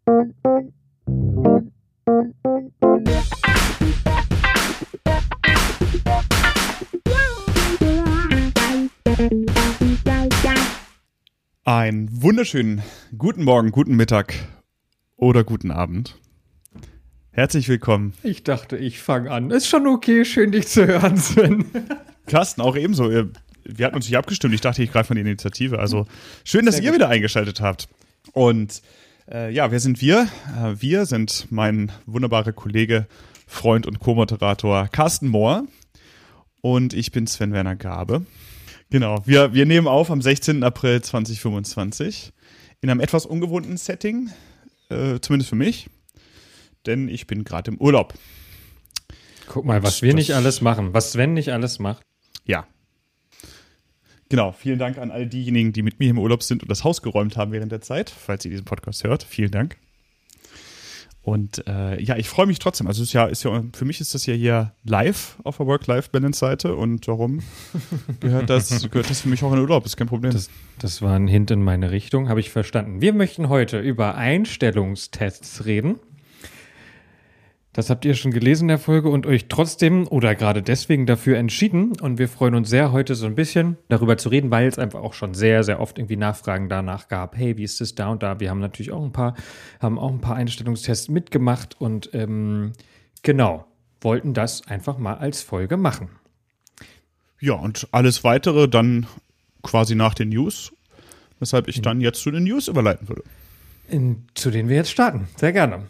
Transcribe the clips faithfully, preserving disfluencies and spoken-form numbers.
Einen wunderschönen guten Morgen, guten Mittag oder guten Abend. Herzlich willkommen. Ich dachte, ich fange an. Ist schon okay, schön dich zu hören, Sven. Carsten, auch ebenso. Wir hatten uns nicht abgestimmt. Ich dachte, ich greife von der Initiative. Also schön, dass Sehr ihr gut. wieder eingeschaltet habt. Und äh, ja, wer sind wir? Äh, wir sind mein wunderbarer Kollege, Freund und Co-Moderator Carsten Mohr. Und ich bin Sven Werner Gabe. Genau, wir, wir nehmen auf am sechzehnten April zweitausendfünfundzwanzig in einem etwas ungewohnten Setting, äh, zumindest für mich, denn ich bin gerade im Urlaub. Guck mal, was wir nicht alles machen, was Sven nicht alles macht. Ja. Genau, vielen Dank an all diejenigen, die mit mir im Urlaub sind und das Haus geräumt haben während der Zeit, falls ihr diesen Podcast hört. Vielen Dank. Und äh, ja, ich freue mich trotzdem. Also es ist ja, ist ja, für mich ist das ja hier live auf der Work-Life-Balance-Seite und darum gehört das, gehört das für mich auch in den Urlaub, ist kein Problem. Das, das war ein Hint in meine Richtung, habe ich verstanden. Wir möchten heute über Einstellungstests reden. Das habt ihr schon gelesen in der Folge und euch trotzdem oder gerade deswegen dafür entschieden. Und wir freuen uns sehr, heute so ein bisschen darüber zu reden, weil es einfach auch schon sehr, sehr oft irgendwie Nachfragen danach gab. Hey, wie ist das da und da? Wir haben natürlich auch ein paar, haben auch ein paar Einstellungstests mitgemacht und ähm, genau, wollten das einfach mal als Folge machen. Ja, und alles Weitere dann quasi nach den News, weshalb ich dann jetzt zu den News überleiten würde. In, zu denen wir jetzt starten. Sehr gerne.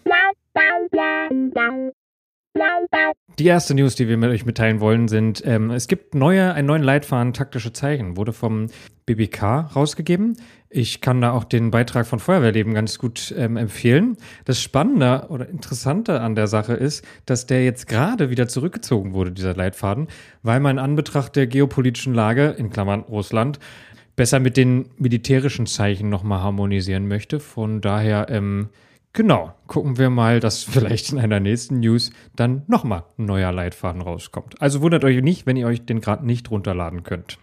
Die erste News, die wir mit euch mitteilen wollen, sind, ähm, es gibt neue, einen neuen Leitfaden taktische Zeichen, wurde vom B B K rausgegeben. Ich kann da auch den Beitrag von Feuerwehrleben ganz gut ähm, empfehlen. Das Spannende oder Interessante an der Sache ist, dass der jetzt gerade wieder zurückgezogen wurde, dieser Leitfaden, weil man in Anbetracht der geopolitischen Lage, in Klammern Russland, besser mit den militärischen Zeichen nochmal harmonisieren möchte. Von daher, ähm, Genau, gucken wir mal, dass vielleicht in einer nächsten News dann nochmal ein neuer Leitfaden rauskommt. Also wundert euch nicht, wenn ihr euch den gerade nicht runterladen könnt.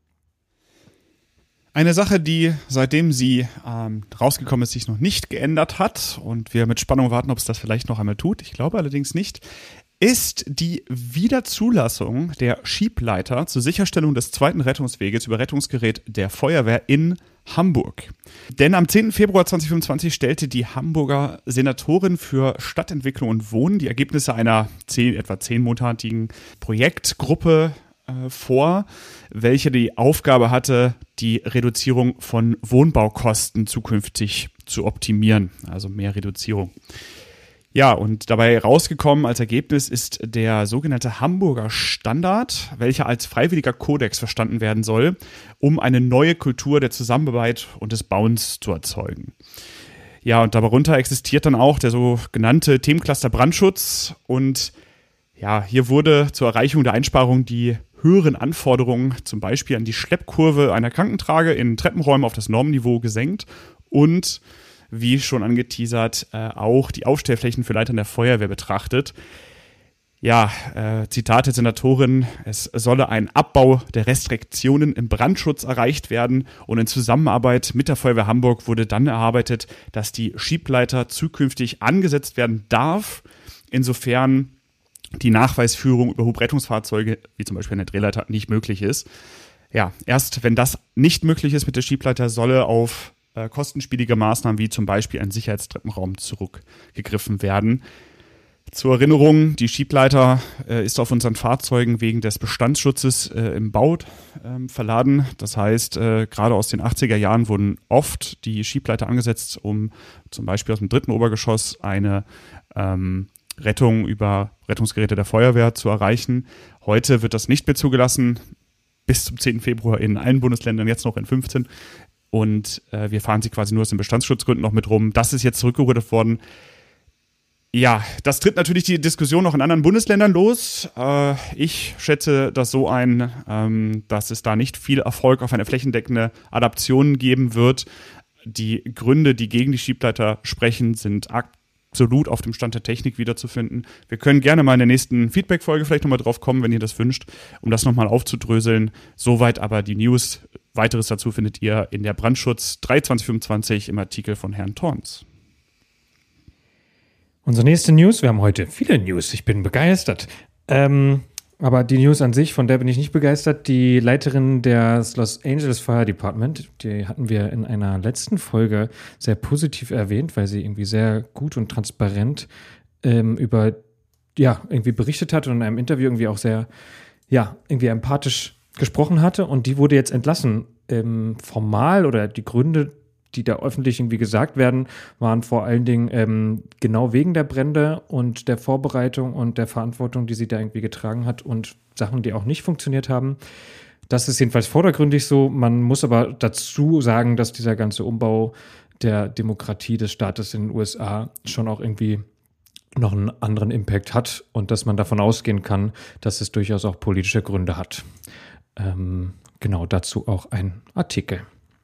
Eine Sache, die seitdem sie ähm, rausgekommen ist, sich noch nicht geändert hat und wir mit Spannung warten, ob es das vielleicht noch einmal tut, ich glaube allerdings nicht, ist die Wiederzulassung der Schiebleiter zur Sicherstellung des zweiten Rettungsweges über Rettungsgerät der Feuerwehr in Hamburg. Denn am zehnten Februar zweitausendfünfundzwanzig stellte die Hamburger Senatorin für Stadtentwicklung und Wohnen die Ergebnisse einer zehn, etwa zehnmonatigen Projektgruppe äh, vor, welche die Aufgabe hatte, die Reduzierung von Wohnbaukosten zukünftig zu optimieren, also mehr Reduzierung. Ja, und dabei rausgekommen als Ergebnis ist der sogenannte Hamburger Standard, welcher als freiwilliger Kodex verstanden werden soll, um eine neue Kultur der Zusammenarbeit und des Bauens zu erzeugen. Ja, und darunter existiert dann auch der sogenannte Themencluster Brandschutz und ja, hier wurde zur Erreichung der Einsparung die höheren Anforderungen, zum Beispiel an die Schleppkurve einer Krankentrage in Treppenräumen auf das Normniveau gesenkt und wie schon angeteasert, äh, auch die Aufstellflächen für Leitern der Feuerwehr betrachtet. Ja, äh, Zitat der Senatorin, es solle ein Abbau der Restriktionen im Brandschutz erreicht werden und in Zusammenarbeit mit der Feuerwehr Hamburg wurde dann erarbeitet, dass die Schiebleiter zukünftig angesetzt werden darf, insofern die Nachweisführung über Hubrettungsfahrzeuge, wie zum Beispiel eine Drehleiter, nicht möglich ist. Ja, erst wenn das nicht möglich ist mit der Schiebleiter, solle auf äh, kostenspielige Maßnahmen wie zum Beispiel ein Sicherheitstreppenraum zurückgegriffen werden. Zur Erinnerung, die Schiebleiter äh, ist auf unseren Fahrzeugen wegen des Bestandsschutzes äh, im Bau äh, verladen. Das heißt, äh, gerade aus den achtziger Jahren wurden oft die Schiebleiter angesetzt, um zum Beispiel aus dem dritten Obergeschoss eine ähm, Rettung über Rettungsgeräte der Feuerwehr zu erreichen. Heute wird das nicht mehr zugelassen, bis zum zehnten Februar in allen Bundesländern, jetzt noch in fünfzehn. Und äh, wir fahren sie quasi nur aus den Bestandsschutzgründen noch mit rum. Das ist jetzt zurückgerudert worden. Ja, das tritt natürlich die Diskussion noch in anderen Bundesländern los. Äh, ich schätze das so ein, ähm, dass es da nicht viel Erfolg auf eine flächendeckende Adaption geben wird. Die Gründe, die gegen die Schiebleiter sprechen, sind absolut auf dem Stand der Technik wiederzufinden. Wir können gerne mal in der nächsten Feedback-Folge vielleicht nochmal drauf kommen, wenn ihr das wünscht, um das nochmal aufzudröseln. Soweit aber die News. Weiteres dazu findet ihr in der Brandschutz drei zwanzig fünfundzwanzig im Artikel von Herrn Torns. Unsere nächste News, wir haben heute viele News, ich bin begeistert. Ähm, aber die News an sich, von der bin ich nicht begeistert. Die Leiterin des Los Angeles Fire Department, die hatten wir in einer letzten Folge sehr positiv erwähnt, weil sie irgendwie sehr gut und transparent ähm, über, ja, irgendwie berichtet hat und in einem Interview irgendwie auch sehr, ja, irgendwie empathisch gesprochen hatte. Und die wurde jetzt entlassen. Ähm, formal oder die Gründe, die da öffentlich irgendwie gesagt werden, waren vor allen Dingen ähm, genau wegen der Brände und der Vorbereitung und der Verantwortung, die sie da irgendwie getragen hat und Sachen, die auch nicht funktioniert haben. Das ist jedenfalls vordergründig so. Man muss aber dazu sagen, dass dieser ganze Umbau der Demokratie des Staates in den U S A schon auch irgendwie noch einen anderen Impact hat und dass man davon ausgehen kann, dass es durchaus auch politische Gründe hat. Ähm, genau dazu auch ein Artikel.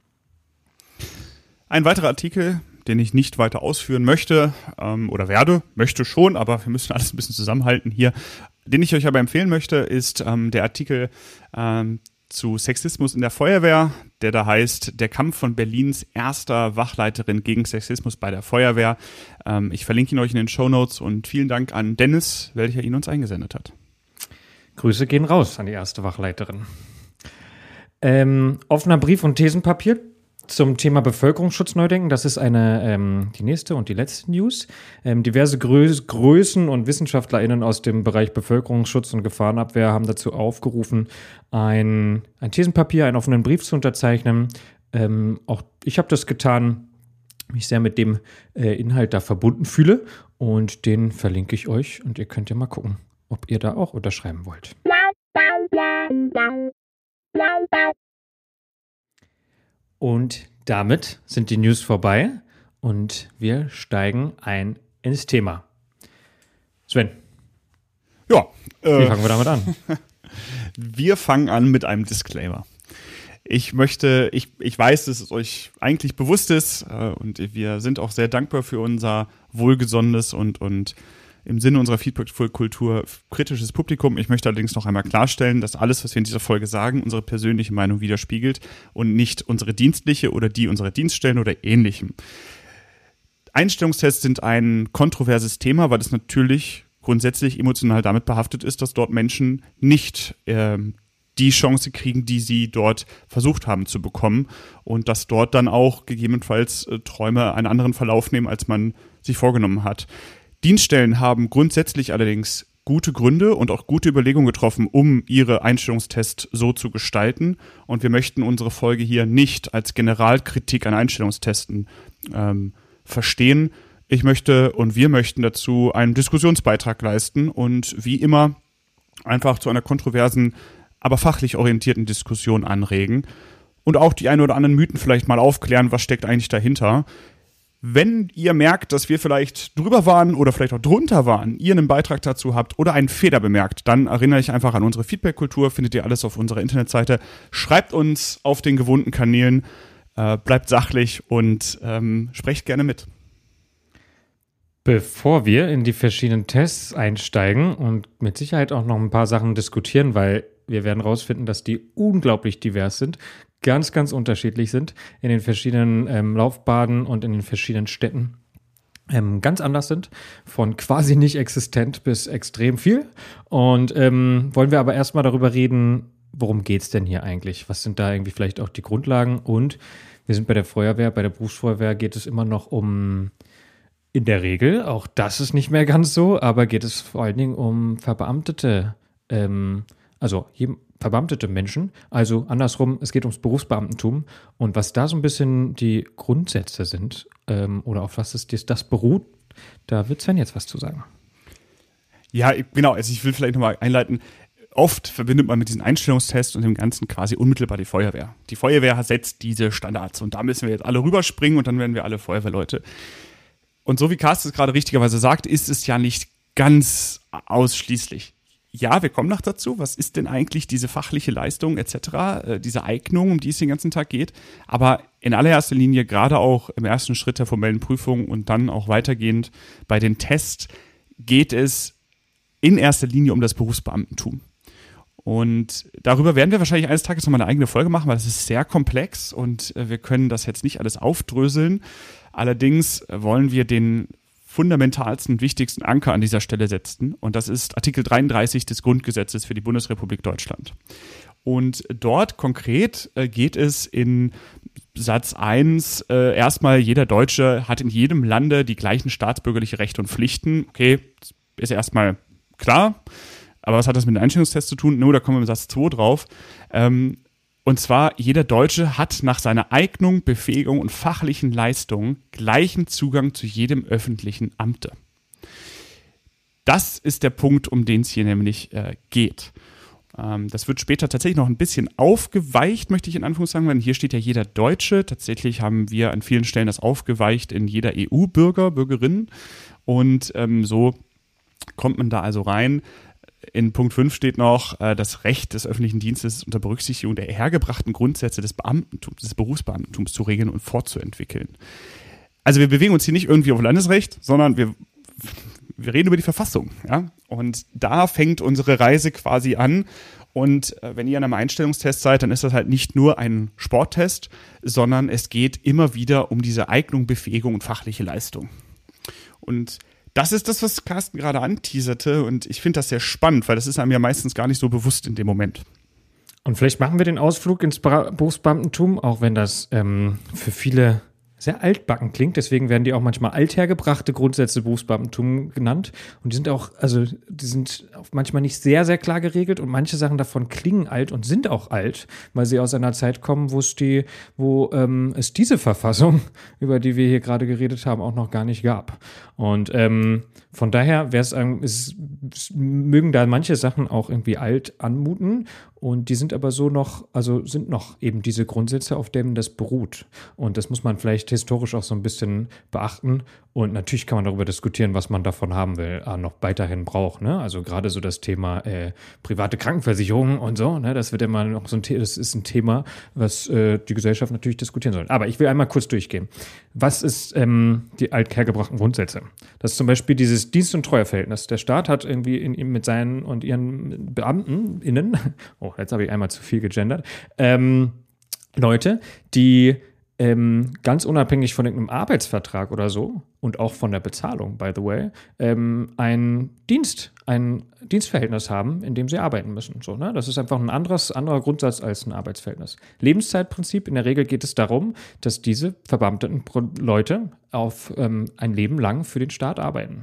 Ein weiterer Artikel, den ich nicht weiter ausführen möchte ähm, oder werde, möchte schon, aber wir müssen alles ein bisschen zusammenhalten hier. Den ich euch aber empfehlen möchte, ist ähm, der Artikel ähm, zu Sexismus in der Feuerwehr, der da heißt, der Kampf von Berlins erster Wachleiterin gegen Sexismus bei der Feuerwehr. Ähm, ich verlinke ihn euch in den Shownotes und vielen Dank an Dennis, welcher ihn uns eingesendet hat. Grüße gehen raus an die erste Wachleiterin. Ähm, offener Brief und Thesenpapier zum Thema Bevölkerungsschutz neu denken. Das ist eine ähm, die nächste und die letzte News. Ähm, diverse Grö- Größen und WissenschaftlerInnen aus dem Bereich Bevölkerungsschutz und Gefahrenabwehr haben dazu aufgerufen, ein, ein Thesenpapier, einen offenen Brief zu unterzeichnen. Ähm, auch ich habe das getan, mich sehr mit dem äh, Inhalt da verbunden fühle und den verlinke ich euch und ihr könnt ja mal gucken, ob ihr da auch unterschreiben wollt. Und damit sind die News vorbei und wir steigen ein ins Thema. Sven. Ja. Äh, Wie fangen wir damit an? Wir fangen an mit einem Disclaimer. Ich möchte, ich, ich weiß, dass es euch eigentlich bewusst ist äh, und wir sind auch sehr dankbar für unser wohlgesonnenes und, und im Sinne unserer Feedback-Kultur kritisches Publikum. Ich möchte allerdings noch einmal klarstellen, dass alles, was wir in dieser Folge sagen, unsere persönliche Meinung widerspiegelt und nicht unsere dienstliche oder die unserer Dienststellen oder ähnlichem. Einstellungstests sind ein kontroverses Thema, weil es natürlich grundsätzlich emotional damit behaftet ist, dass dort Menschen nicht äh, die Chance kriegen, die sie dort versucht haben zu bekommen und dass dort dann auch gegebenenfalls äh, Träume einen anderen Verlauf nehmen, als man sich vorgenommen hat. Dienststellen haben grundsätzlich allerdings gute Gründe und auch gute Überlegungen getroffen, um ihre Einstellungstests so zu gestalten. Und wir möchten unsere Folge hier nicht als Generalkritik an Einstellungstesten ähm, verstehen. Ich möchte und wir möchten dazu einen Diskussionsbeitrag leisten und wie immer einfach zu einer kontroversen, aber fachlich orientierten Diskussion anregen und auch die ein oder anderen Mythen vielleicht mal aufklären, was steckt eigentlich dahinter. Wenn ihr merkt, dass wir vielleicht drüber waren oder vielleicht auch drunter waren, ihr einen Beitrag dazu habt oder einen Fehler bemerkt, dann erinnere ich einfach an unsere Feedback-Kultur, findet ihr alles auf unserer Internetseite. Schreibt uns auf den gewohnten Kanälen, äh, bleibt sachlich und ähm, sprecht gerne mit. Bevor wir in die verschiedenen Tests einsteigen und mit Sicherheit auch noch ein paar Sachen diskutieren, weil wir werden rausfinden, dass die unglaublich divers sind, ganz, ganz unterschiedlich sind in den verschiedenen ähm, Laufbahnen und in den verschiedenen Städten ähm, ganz anders sind, von quasi nicht existent bis extrem viel. Und ähm, wollen wir aber erstmal darüber reden, worum geht es denn hier eigentlich? Was sind da irgendwie vielleicht auch die Grundlagen? Und wir sind bei der Feuerwehr, bei der Berufsfeuerwehr geht es immer noch um, in der Regel, auch das ist nicht mehr ganz so, aber geht es vor allen Dingen um verbeamtete, ähm, also je, verbeamtete Menschen, also andersrum, es geht ums Berufsbeamtentum und was da so ein bisschen die Grundsätze sind ähm, oder auf was es das beruht, da wird Sven jetzt was zu sagen. Ja, genau, also ich will vielleicht nochmal einleiten, oft verbindet man mit diesen Einstellungstests und dem Ganzen quasi unmittelbar die Feuerwehr. Die Feuerwehr setzt diese Standards und da müssen wir jetzt alle rüberspringen und dann werden wir alle Feuerwehrleute. Und so wie Carsten es gerade richtigerweise sagt, ist es ja nicht ganz ausschließlich. Ja, wir kommen noch dazu. Was ist denn eigentlich diese fachliche Leistung et cetera, äh, diese Eignung, um die es den ganzen Tag geht? Aber in allererster Linie, gerade auch im ersten Schritt der formellen Prüfung und dann auch weitergehend bei den Tests, geht es in erster Linie um das Berufsbeamtentum. Und darüber werden wir wahrscheinlich eines Tages nochmal eine eigene Folge machen, weil es ist sehr komplex und äh, wir können das jetzt nicht alles aufdröseln. Allerdings wollen wir den fundamentalsten und wichtigsten Anker an dieser Stelle setzen. Und das ist Artikel dreiunddreißig des Grundgesetzes für die Bundesrepublik Deutschland. Und dort konkret äh, geht es in Satz eins äh, erstmal, jeder Deutsche hat in jedem Lande die gleichen staatsbürgerliche Rechte und Pflichten. Okay, ist erstmal klar. Aber was hat das mit dem Einstellungstest zu tun? Nur, da kommen wir im Satz zwei drauf. Ähm, und zwar, jeder Deutsche hat nach seiner Eignung, Befähigung und fachlichen Leistung gleichen Zugang zu jedem öffentlichen Amte. Das ist der Punkt, um den es hier nämlich äh, geht. Ähm, das wird später tatsächlich noch ein bisschen aufgeweicht, möchte ich in Anführungszeichen sagen. Hier steht ja jeder Deutsche. Tatsächlich haben wir an vielen Stellen das aufgeweicht in jeder E U-Bürger, Bürgerin. Und ähm, so kommt man da also rein. In Punkt fünf steht noch, äh, das Recht des öffentlichen Dienstes unter Berücksichtigung der hergebrachten Grundsätze des Beamtentums, des Berufsbeamtentums zu regeln und fortzuentwickeln. Also wir bewegen uns hier nicht irgendwie auf Landesrecht, sondern wir, wir reden über die Verfassung. Ja? Und da fängt unsere Reise quasi an. Und äh, wenn ihr an einem Einstellungstest seid, dann ist das halt nicht nur ein Sporttest, sondern es geht immer wieder um diese Eignung, Befähigung und fachliche Leistung. Und das ist das, was Carsten gerade anteaserte, und ich finde das sehr spannend, weil das ist einem ja meistens gar nicht so bewusst in dem Moment. Und vielleicht machen wir den Ausflug ins Berufsbeamtentum, auch wenn das ähm, für viele sehr altbacken klingt. Deswegen werden die auch manchmal althergebrachte Grundsätze Berufsbeamtentum genannt. Und die sind auch, also die sind auch manchmal nicht sehr, sehr klar geregelt. Und manche Sachen davon klingen alt und sind auch alt, weil sie aus einer Zeit kommen, wo es die, wo ähm, es diese Verfassung, über die wir hier gerade geredet haben, auch noch gar nicht gab. Und ähm, von daher wäre es, ähm, es mögen da manche Sachen auch irgendwie alt anmuten. Und die sind aber so noch, also sind noch eben diese Grundsätze, auf denen das beruht. Und das muss man vielleicht historisch auch so ein bisschen beachten. Und natürlich kann man darüber diskutieren, was man davon haben will, äh, noch weiterhin braucht. Ne? Also gerade so das Thema äh, private Krankenversicherung und so, ne? Das wird immer noch so ein Thema, das ist ein Thema, was äh, die Gesellschaft natürlich diskutieren soll. Aber ich will einmal kurz durchgehen. Was ist ähm, die althergebrachten Grundsätze? Das ist zum Beispiel dieses Dienst- und Treueverhältnis. Der Staat hat irgendwie in, in, mit seinen und ihren Beamten innen, oh, jetzt habe ich einmal zu viel gegendert, ähm, Leute, die ähm, ganz unabhängig von irgendeinem Arbeitsvertrag oder so und auch von der Bezahlung, by the way, ähm, ein Dienst, ein Dienstverhältnis haben, in dem sie arbeiten müssen. So, ne? Das ist einfach ein anderes, anderer Grundsatz als ein Arbeitsverhältnis. Lebenszeitprinzip, in der Regel geht es darum, dass diese verbeamteten Leute auf ähm, ein Leben lang für den Staat arbeiten.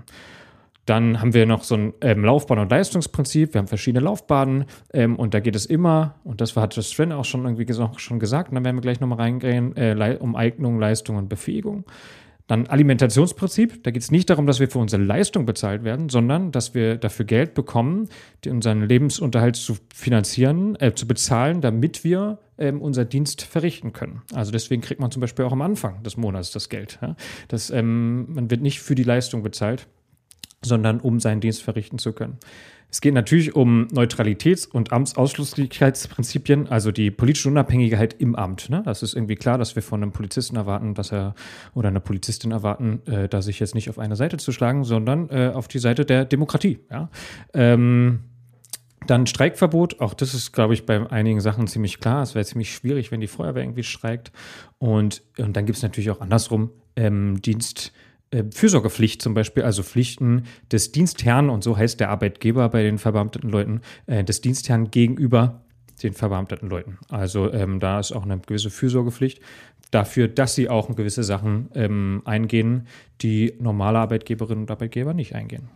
Dann haben wir noch so ein ähm, Laufbahn- und Leistungsprinzip. Wir haben verschiedene Laufbahnen ähm, und da geht es immer, und das hat das Sven auch schon irgendwie ges- schon gesagt, und dann werden wir gleich nochmal reingehen, äh, Le- um Eignung, Leistung und Befähigung. Dann Alimentationsprinzip. Da geht es nicht darum, dass wir für unsere Leistung bezahlt werden, sondern dass wir dafür Geld bekommen, unseren Lebensunterhalt zu finanzieren, äh, zu bezahlen, damit wir ähm, unser Dienst verrichten können. Also deswegen kriegt man zum Beispiel auch am Anfang des Monats das Geld. Ja? Das, ähm, man wird nicht für die Leistung bezahlt, sondern um seinen Dienst verrichten zu können. Es geht natürlich um Neutralitäts- und Amtsausschlusslichkeitsprinzipien, also die politische Unabhängigkeit im Amt. Ne? Das ist irgendwie klar, dass wir von einem Polizisten erwarten, dass er oder einer Polizistin erwarten, äh, da sich jetzt nicht auf eine Seite zu schlagen, sondern äh, auf die Seite der Demokratie. Ja? Ähm, Dann Streikverbot, auch das ist, glaube ich, bei einigen Sachen ziemlich klar. Es wäre ziemlich schwierig, wenn die Feuerwehr irgendwie streikt. Und, und dann gibt es natürlich auch andersrum ähm, Dienst. Fürsorgepflicht zum Beispiel, also Pflichten des Dienstherrn, und so heißt der Arbeitgeber bei den verbeamteten Leuten, äh, des Dienstherrn gegenüber den verbeamteten Leuten. Also ähm, da ist auch eine gewisse Fürsorgepflicht dafür, dass sie auch gewisse Sachen ähm, eingehen, die normale Arbeitgeberinnen und Arbeitgeber nicht eingehen.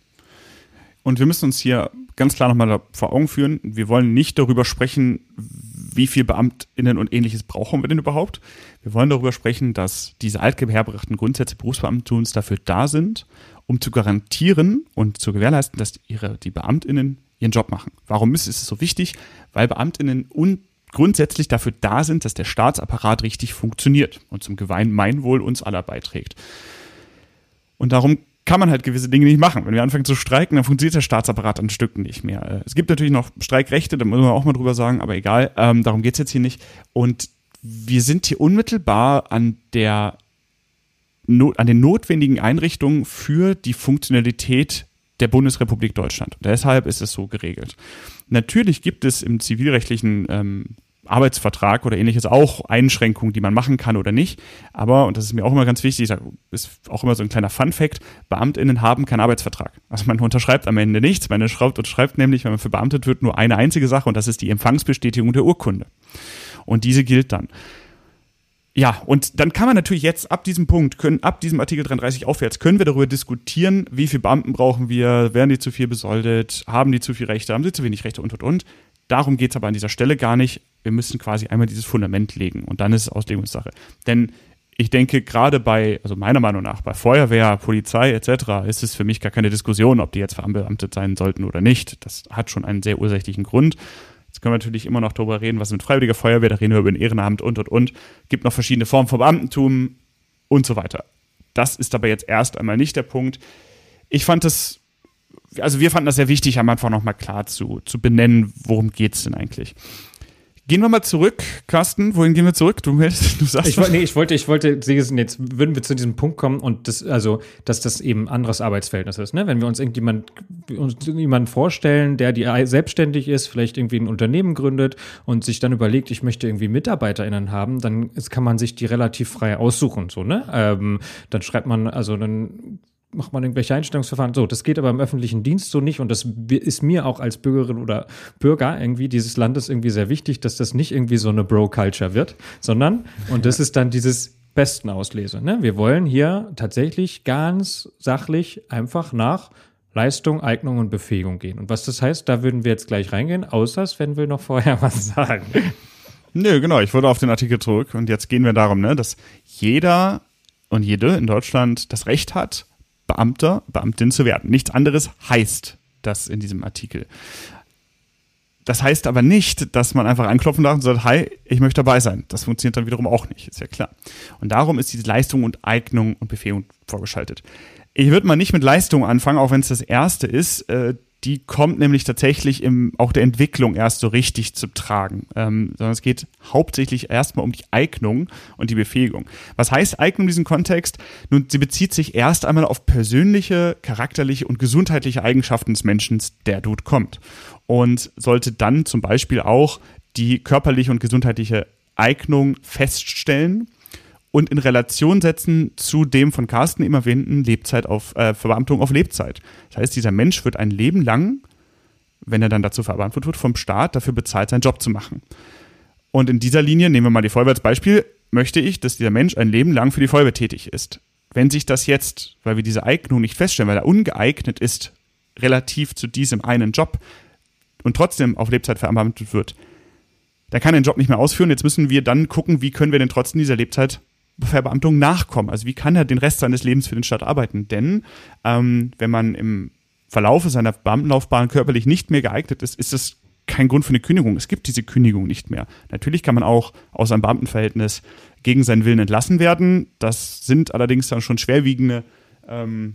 Und wir müssen uns hier ganz klar nochmal vor Augen führen, wir wollen nicht darüber sprechen, wie viel BeamtInnen und Ähnliches brauchen wir denn überhaupt. Wir wollen darüber sprechen, dass diese althergebrachten Grundsätze Berufsbeamtentums dafür da sind, um zu garantieren und zu gewährleisten, dass ihre, die BeamtInnen ihren Job machen. Warum ist es so wichtig? Weil BeamtInnen un- grundsätzlich dafür da sind, dass der Staatsapparat richtig funktioniert und zum Gemeinwohl uns aller beiträgt. Und darum kann man halt gewisse Dinge nicht machen. Wenn wir anfangen zu streiken, dann funktioniert der Staatsapparat an Stücken nicht mehr. Es gibt natürlich noch Streikrechte, da müssen wir auch mal drüber sagen, aber egal, ähm, darum geht's jetzt hier nicht. Und wir sind hier unmittelbar an der an den notwendigen Einrichtungen für die Funktionalität der Bundesrepublik Deutschland. Und deshalb ist es so geregelt. Natürlich gibt es im zivilrechtlichen ähm, Arbeitsvertrag oder ähnliches auch Einschränkungen, die man machen kann oder nicht. Aber, und das ist mir auch immer ganz wichtig, ist auch immer so ein kleiner Fun-Fact, BeamtInnen haben keinen Arbeitsvertrag. Also man unterschreibt am Ende nichts, man schreibt, unterschreibt nämlich, wenn man verbeamtet wird, nur eine einzige Sache und das ist die Empfangsbestätigung der Urkunde. Und diese gilt dann. Ja, und dann kann man natürlich jetzt ab diesem Punkt, können ab diesem Artikel dreiunddreißig aufwärts, können wir darüber diskutieren, wie viele Beamten brauchen wir, werden die zu viel besoldet, haben die zu viel Rechte, haben sie zu wenig Rechte und, und, und. Darum geht es aber an dieser Stelle gar nicht. Wir müssen quasi einmal dieses Fundament legen und dann ist es Auslegungssache. Denn ich denke, gerade bei, also meiner Meinung nach, bei Feuerwehr, Polizei et cetera ist es für mich gar keine Diskussion, ob die jetzt verbeamtet sein sollten oder nicht. Das hat schon einen sehr ursächlichen Grund. Jetzt können wir natürlich immer noch darüber reden, was mit freiwilliger Feuerwehr, da reden wir über ein Ehrenamt und, und, und. Gibt noch verschiedene Formen von Beamtentum und so weiter. Das ist aber jetzt erst einmal nicht der Punkt. Ich fand das, also wir fanden das sehr wichtig, am Anfang nochmal klar zu, zu benennen, worum geht es denn eigentlich. Gehen wir mal zurück, Carsten. Wohin gehen wir zurück? Du, du sagst ich, nee, ich wollte, ich wollte, jetzt würden wir zu diesem Punkt kommen und das, also, dass das eben ein anderes Arbeitsverhältnis ist, ne? Wenn wir uns irgendjemand, uns jemanden vorstellen, der die selbstständig ist, vielleicht irgendwie ein Unternehmen gründet und sich dann überlegt, ich möchte irgendwie MitarbeiterInnen haben, dann ist, kann man sich die relativ frei aussuchen, so, ne? Ähm, dann schreibt man, also dann macht man irgendwelche Einstellungsverfahren. So, das geht aber im öffentlichen Dienst so nicht und das ist mir auch als Bürgerin oder Bürger irgendwie dieses Landes irgendwie sehr wichtig, dass das nicht irgendwie so eine Bro-Culture wird, sondern, und das ist dann dieses Besten auslese, ne? Wir wollen hier tatsächlich ganz sachlich einfach nach Leistung, Eignung und Befähigung gehen. Und was das heißt, da würden wir jetzt gleich reingehen, außer Sven will noch vorher was sagen. Nö, genau, ich wollte auf den Artikel zurück und jetzt gehen wir darum, ne, dass jeder und jede in Deutschland das Recht hat, Beamter, Beamtin zu werden. Nichts anderes heißt das in diesem Artikel. Das heißt aber nicht, dass man einfach anklopfen darf und sagt, hi, ich möchte dabei sein. Das funktioniert dann wiederum auch nicht, ist ja klar. Und darum ist diese Leistung und Eignung und Befähigung vorgeschaltet. Ich würde mal nicht mit Leistung anfangen, auch wenn es das erste ist. Äh, die kommt nämlich tatsächlich im auch der Entwicklung erst so richtig zu tragen. Ähm, sondern es geht hauptsächlich erstmal um die Eignung und die Befähigung. Was heißt Eignung in diesem Kontext? Nun, sie bezieht sich erst einmal auf persönliche, charakterliche und gesundheitliche Eigenschaften des Menschen, der dort kommt. Und sollte dann zum Beispiel auch die körperliche und gesundheitliche Eignung feststellen und in Relation setzen zu dem von Carsten immer erwähnten Lebzeit auf, äh, Verbeamtung auf Lebzeit. Das heißt, dieser Mensch wird ein Leben lang, wenn er dann dazu verbeamtet wird, vom Staat dafür bezahlt, seinen Job zu machen. Und in dieser Linie, nehmen wir mal die Feuerwehr als Beispiel, möchte ich, dass dieser Mensch ein Leben lang für die Feuerwehr tätig ist. Wenn sich das jetzt, weil wir diese Eignung nicht feststellen, weil er ungeeignet ist, relativ zu diesem einen Job und trotzdem auf Lebzeit verbeamtet wird, dann kann er den Job nicht mehr ausführen. Jetzt müssen wir dann gucken, wie können wir denn trotzdem dieser Lebzeit Verbeamtung nachkommen. Also wie kann er den Rest seines Lebens für den Staat arbeiten? Denn ähm, wenn man im Verlaufe seiner Beamtenlaufbahn körperlich nicht mehr geeignet ist, ist das kein Grund für eine Kündigung. Es gibt diese Kündigung nicht mehr. Natürlich kann man auch aus einem Beamtenverhältnis gegen seinen Willen entlassen werden. Das sind allerdings dann schon schwerwiegende ähm,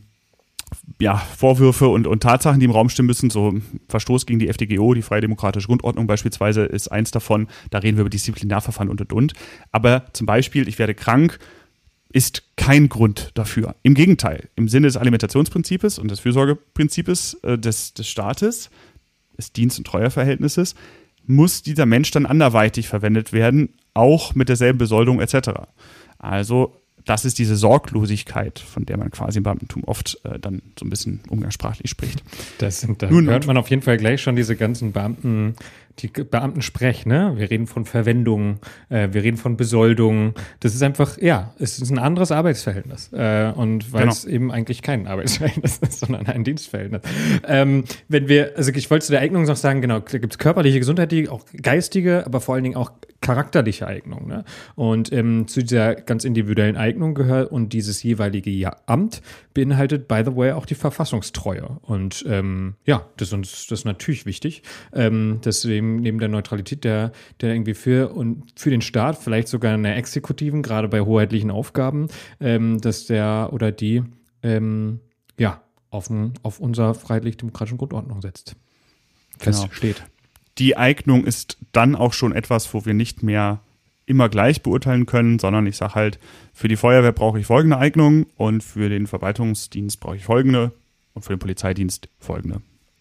ja, Vorwürfe und, und Tatsachen, die im Raum stehen müssen. So Verstoß gegen die F D G O, die Freie Demokratische Grundordnung beispielsweise, ist eins davon. Da reden wir über Disziplinarverfahren und, und, und. Aber zum Beispiel, ich werde krank, ist kein Grund dafür. Im Gegenteil, im Sinne des Alimentationsprinzips und des Fürsorgeprinzips äh, des, des Staates, des Dienst- und Treueverhältnisses, muss dieser Mensch dann anderweitig verwendet werden, auch mit derselben Besoldung et cetera. Also das ist diese Sorglosigkeit, von der man quasi im Beamtentum oft äh, dann so ein bisschen umgangssprachlich spricht. Das sind, da Nun, hört man auf jeden Fall gleich schon diese ganzen Beamten, die Beamtensprech, ne? Wir reden von Verwendung, äh, wir reden von Besoldung. Das ist einfach, ja, es ist ein anderes Arbeitsverhältnis. Äh, und weil es genau. eben eigentlich kein Arbeitsverhältnis ist, sondern ein Dienstverhältnis. Ähm, wenn wir, also ich wollte zu der Eignung noch sagen, genau, da gibt es körperliche, gesundheitliche, auch geistige, aber vor allen Dingen auch charakterliche Eignung. Ne? Und ähm, zu dieser ganz individuellen Eignung gehört und dieses jeweilige Amt beinhaltet, by the way, auch die Verfassungstreue. Und ähm, ja, das ist uns das ist natürlich wichtig. Ähm, deswegen neben der Neutralität der, der irgendwie für und für den Staat, vielleicht sogar in der Exekutiven, gerade bei hoheitlichen Aufgaben, ähm, dass der oder die ähm, ja auf, auf unserer freiheitlich-demokratischen Grundordnung setzt. Genau. Steht. Die Eignung ist dann auch schon etwas, wo wir nicht mehr immer gleich beurteilen können, sondern ich sage halt, für die Feuerwehr brauche ich folgende Eignung und für den Verwaltungsdienst brauche ich folgende und für den Polizeidienst folgende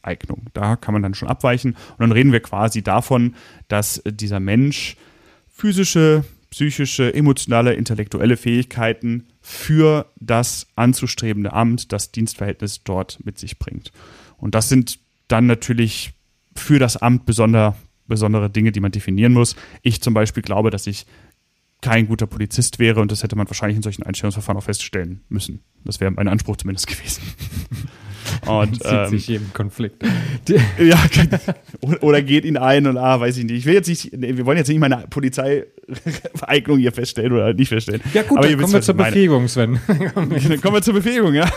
Eignung. Da kann man dann schon abweichen. Und dann reden wir quasi davon, dass dieser Mensch physische, psychische, emotionale, intellektuelle Fähigkeiten für das anzustrebende Amt, das Dienstverhältnis dort mit sich bringt. Und das sind dann natürlich für das Amt besonder, besondere Dinge, die man definieren muss. Ich zum Beispiel glaube, dass ich kein guter Polizist wäre und das hätte man wahrscheinlich in solchen Einstellungsverfahren auch feststellen müssen. Das wäre mein Anspruch zumindest gewesen. Und, zieht ähm, sich jedem Konflikt. Ja, oder geht ihn ein und ah, weiß ich nicht. Ich will jetzt nicht, wir wollen jetzt nicht meine Polizeieignung hier feststellen oder nicht feststellen. Ja gut, aber dann kommen wir zur Befähigung, Sven. Dann kommen wir zur Befähigung, ja.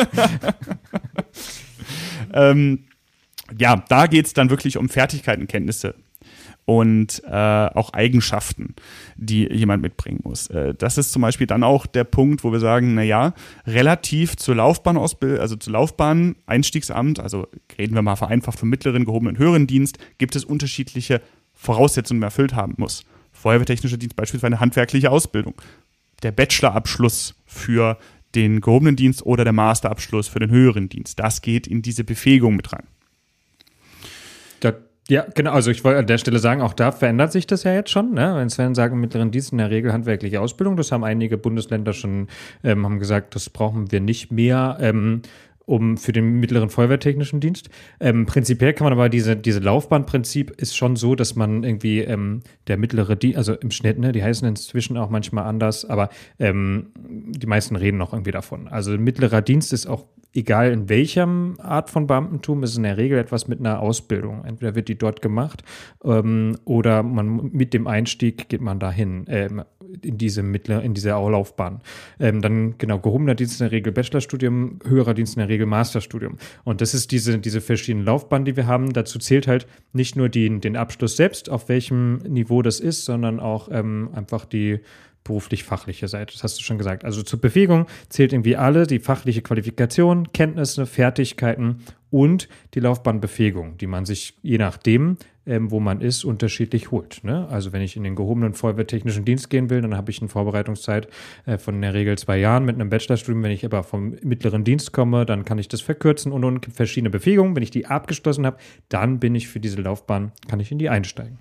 ähm, ja, da geht es dann wirklich um Fertigkeiten, Kenntnisse und äh, auch Eigenschaften, die jemand mitbringen muss. Äh, das ist zum Beispiel dann auch der Punkt, wo wir sagen, naja, relativ zur Laufbahnausbildung, also zur Laufbahn-Einstiegsamt, also reden wir mal vereinfacht vom mittleren, gehobenen, höheren Dienst, gibt es unterschiedliche Voraussetzungen, die man erfüllt haben muss. Feuerwehrtechnischer Dienst beispielsweise eine handwerkliche Ausbildung. Der Bachelorabschluss für den gehobenen Dienst oder der Masterabschluss für den höheren Dienst. Das geht in diese Befähigung mit rein. Da Ja, genau. Also ich wollte an der Stelle sagen, auch da verändert sich das ja jetzt schon. Ne? Wenn Sven sagt, im mittleren Dienst in der Regel handwerkliche Ausbildung, das haben einige Bundesländer schon ähm, haben gesagt, das brauchen wir nicht mehr, ähm, um für den mittleren Feuerwehrtechnischen Dienst. Ähm, prinzipiell kann man aber diese, diese Laufbahnprinzip ist schon so, dass man irgendwie ähm, der mittlere Dienst, also im Schnitt, ne, die heißen inzwischen auch manchmal anders, aber ähm, die meisten reden noch irgendwie davon. Also mittlerer Dienst ist auch egal in welchem Art von Beamtentum, ist in der Regel etwas mit einer Ausbildung. Entweder wird die dort gemacht ähm, oder man mit dem Einstieg geht man dahin ähm, in diese mittler, in diese Laufbahn. Ähm, dann genau gehobener Dienst in der Regel Bachelorstudium, höherer Dienst in der Regel Masterstudium. Und das ist diese diese verschiedenen Laufbahnen, die wir haben. Dazu zählt halt nicht nur die, den Abschluss selbst, auf welchem Niveau das ist, sondern auch ähm, einfach die beruflich-fachliche Seite, das hast du schon gesagt. Also zur Befähigung zählt irgendwie alle, die fachliche Qualifikation, Kenntnisse, Fertigkeiten und die Laufbahnbefähigung, die man sich je nachdem, ähm, wo man ist, unterschiedlich holt. Ne? Also wenn ich in den gehobenen Feuerwehrtechnischen Dienst gehen will, dann habe ich eine Vorbereitungszeit äh, von in der Regel zwei Jahren mit einem Bachelorstudium. Wenn ich aber vom mittleren Dienst komme, dann kann ich das verkürzen und, und verschiedene Befähigungen. Wenn ich die abgeschlossen habe, dann bin ich für diese Laufbahn, kann ich in die einsteigen.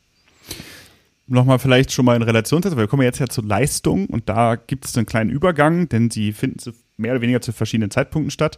Nochmal vielleicht schon mal in Relation setzen, weil wir kommen jetzt ja zur Leistung und da gibt es einen kleinen Übergang, denn sie finden zu, mehr oder weniger zu verschiedenen Zeitpunkten statt.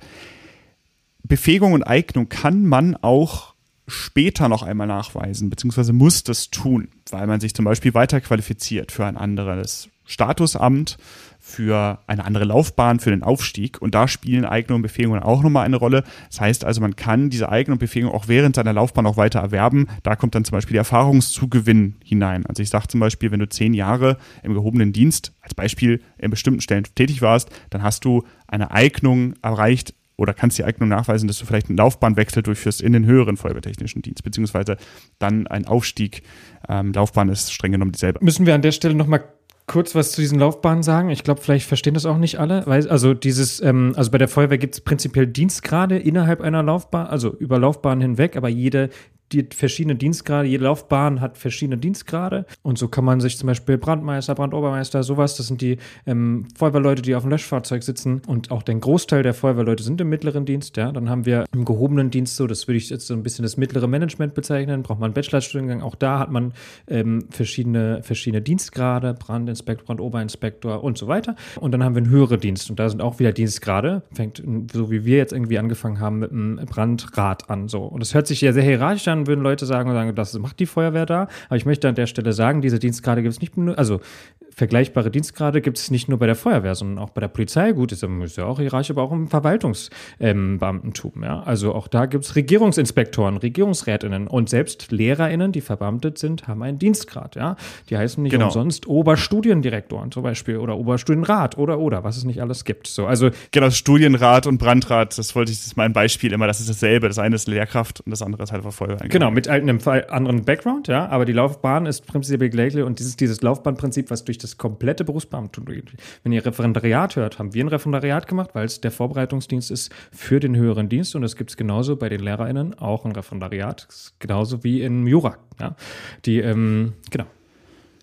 Befähigung und Eignung kann man auch später noch einmal nachweisen, beziehungsweise muss das tun, weil man sich zum Beispiel weiterqualifiziert für ein anderes Statusamt, für eine andere Laufbahn, für den Aufstieg. Und da spielen Eignung und Befähigung auch nochmal eine Rolle. Das heißt also, man kann diese Eignung und Befähigung auch während seiner Laufbahn auch weiter erwerben. Da kommt dann zum Beispiel der Erfahrungszugewinn hinein. Also ich sage zum Beispiel, wenn du zehn Jahre im gehobenen Dienst, als Beispiel in bestimmten Stellen tätig warst, dann hast du eine Eignung erreicht oder kannst die Eignung nachweisen, dass du vielleicht einen Laufbahnwechsel durchführst in den höheren Feuerwehrtechnischen Dienst, beziehungsweise dann ein Aufstieg. Ähm, Laufbahn ist streng genommen dieselbe. Müssen wir an der Stelle nochmal kurz was zu diesen Laufbahnen sagen. Ich glaube, vielleicht verstehen das auch nicht alle. Weil, also dieses, ähm, also bei der Feuerwehr gibt es prinzipiell Dienstgrade innerhalb einer Laufbahn, also über Laufbahnen hinweg, aber jede die verschiedene Dienstgrade, jede Laufbahn hat verschiedene Dienstgrade und so kann man sich zum Beispiel Brandmeister, Brandobermeister, sowas, das sind die ähm, Feuerwehrleute, die auf dem Löschfahrzeug sitzen und auch der Großteil der Feuerwehrleute sind im mittleren Dienst, ja, dann haben wir im gehobenen Dienst so, das würde ich jetzt so ein bisschen das mittlere Management bezeichnen, braucht man einen Bachelorstudiengang, auch da hat man ähm, verschiedene, verschiedene Dienstgrade, Brandinspektor, Brandoberinspektor und so weiter und dann haben wir einen höheren Dienst und da sind auch wieder Dienstgrade, fängt so wie wir jetzt irgendwie angefangen haben mit einem Brandrat an, so und das hört sich ja sehr hierarchisch an, würden Leute sagen, sagen, das macht die Feuerwehr da. Aber ich möchte an der Stelle sagen, diese Dienstgrade gibt es nicht nur, also vergleichbare Dienstgrade gibt es nicht nur bei der Feuerwehr, sondern auch bei der Polizei. Gut, ist ja auch hierarchisch, aber auch im Verwaltungsbeamtentum. Ähm, ja? Also auch da gibt es Regierungsinspektoren, Regierungsrätinnen und selbst LehrerInnen, die verbeamtet sind, haben einen Dienstgrad. Ja? Die heißen nicht genau. umsonst Oberstudiendirektoren zum Beispiel oder Oberstudienrat oder oder, was es nicht alles gibt. So, also genau, Studienrat und Brandrat, das wollte ich, das ist mein Beispiel immer, das ist dasselbe. Das eine ist Lehrkraft und das andere ist halt Feuerwehr. Genau, mit einem anderen Background, ja, aber die Laufbahn ist prinzipiell gleich und dieses, dieses Laufbahnprinzip, was durch das komplette Berufsbeamtentum geht. Wenn ihr Referendariat hört, haben wir ein Referendariat gemacht, weil es der Vorbereitungsdienst ist für den höheren Dienst und das gibt es genauso bei den LehrerInnen, auch ein Referendariat, genauso wie im Jura, ja, die, ähm, genau.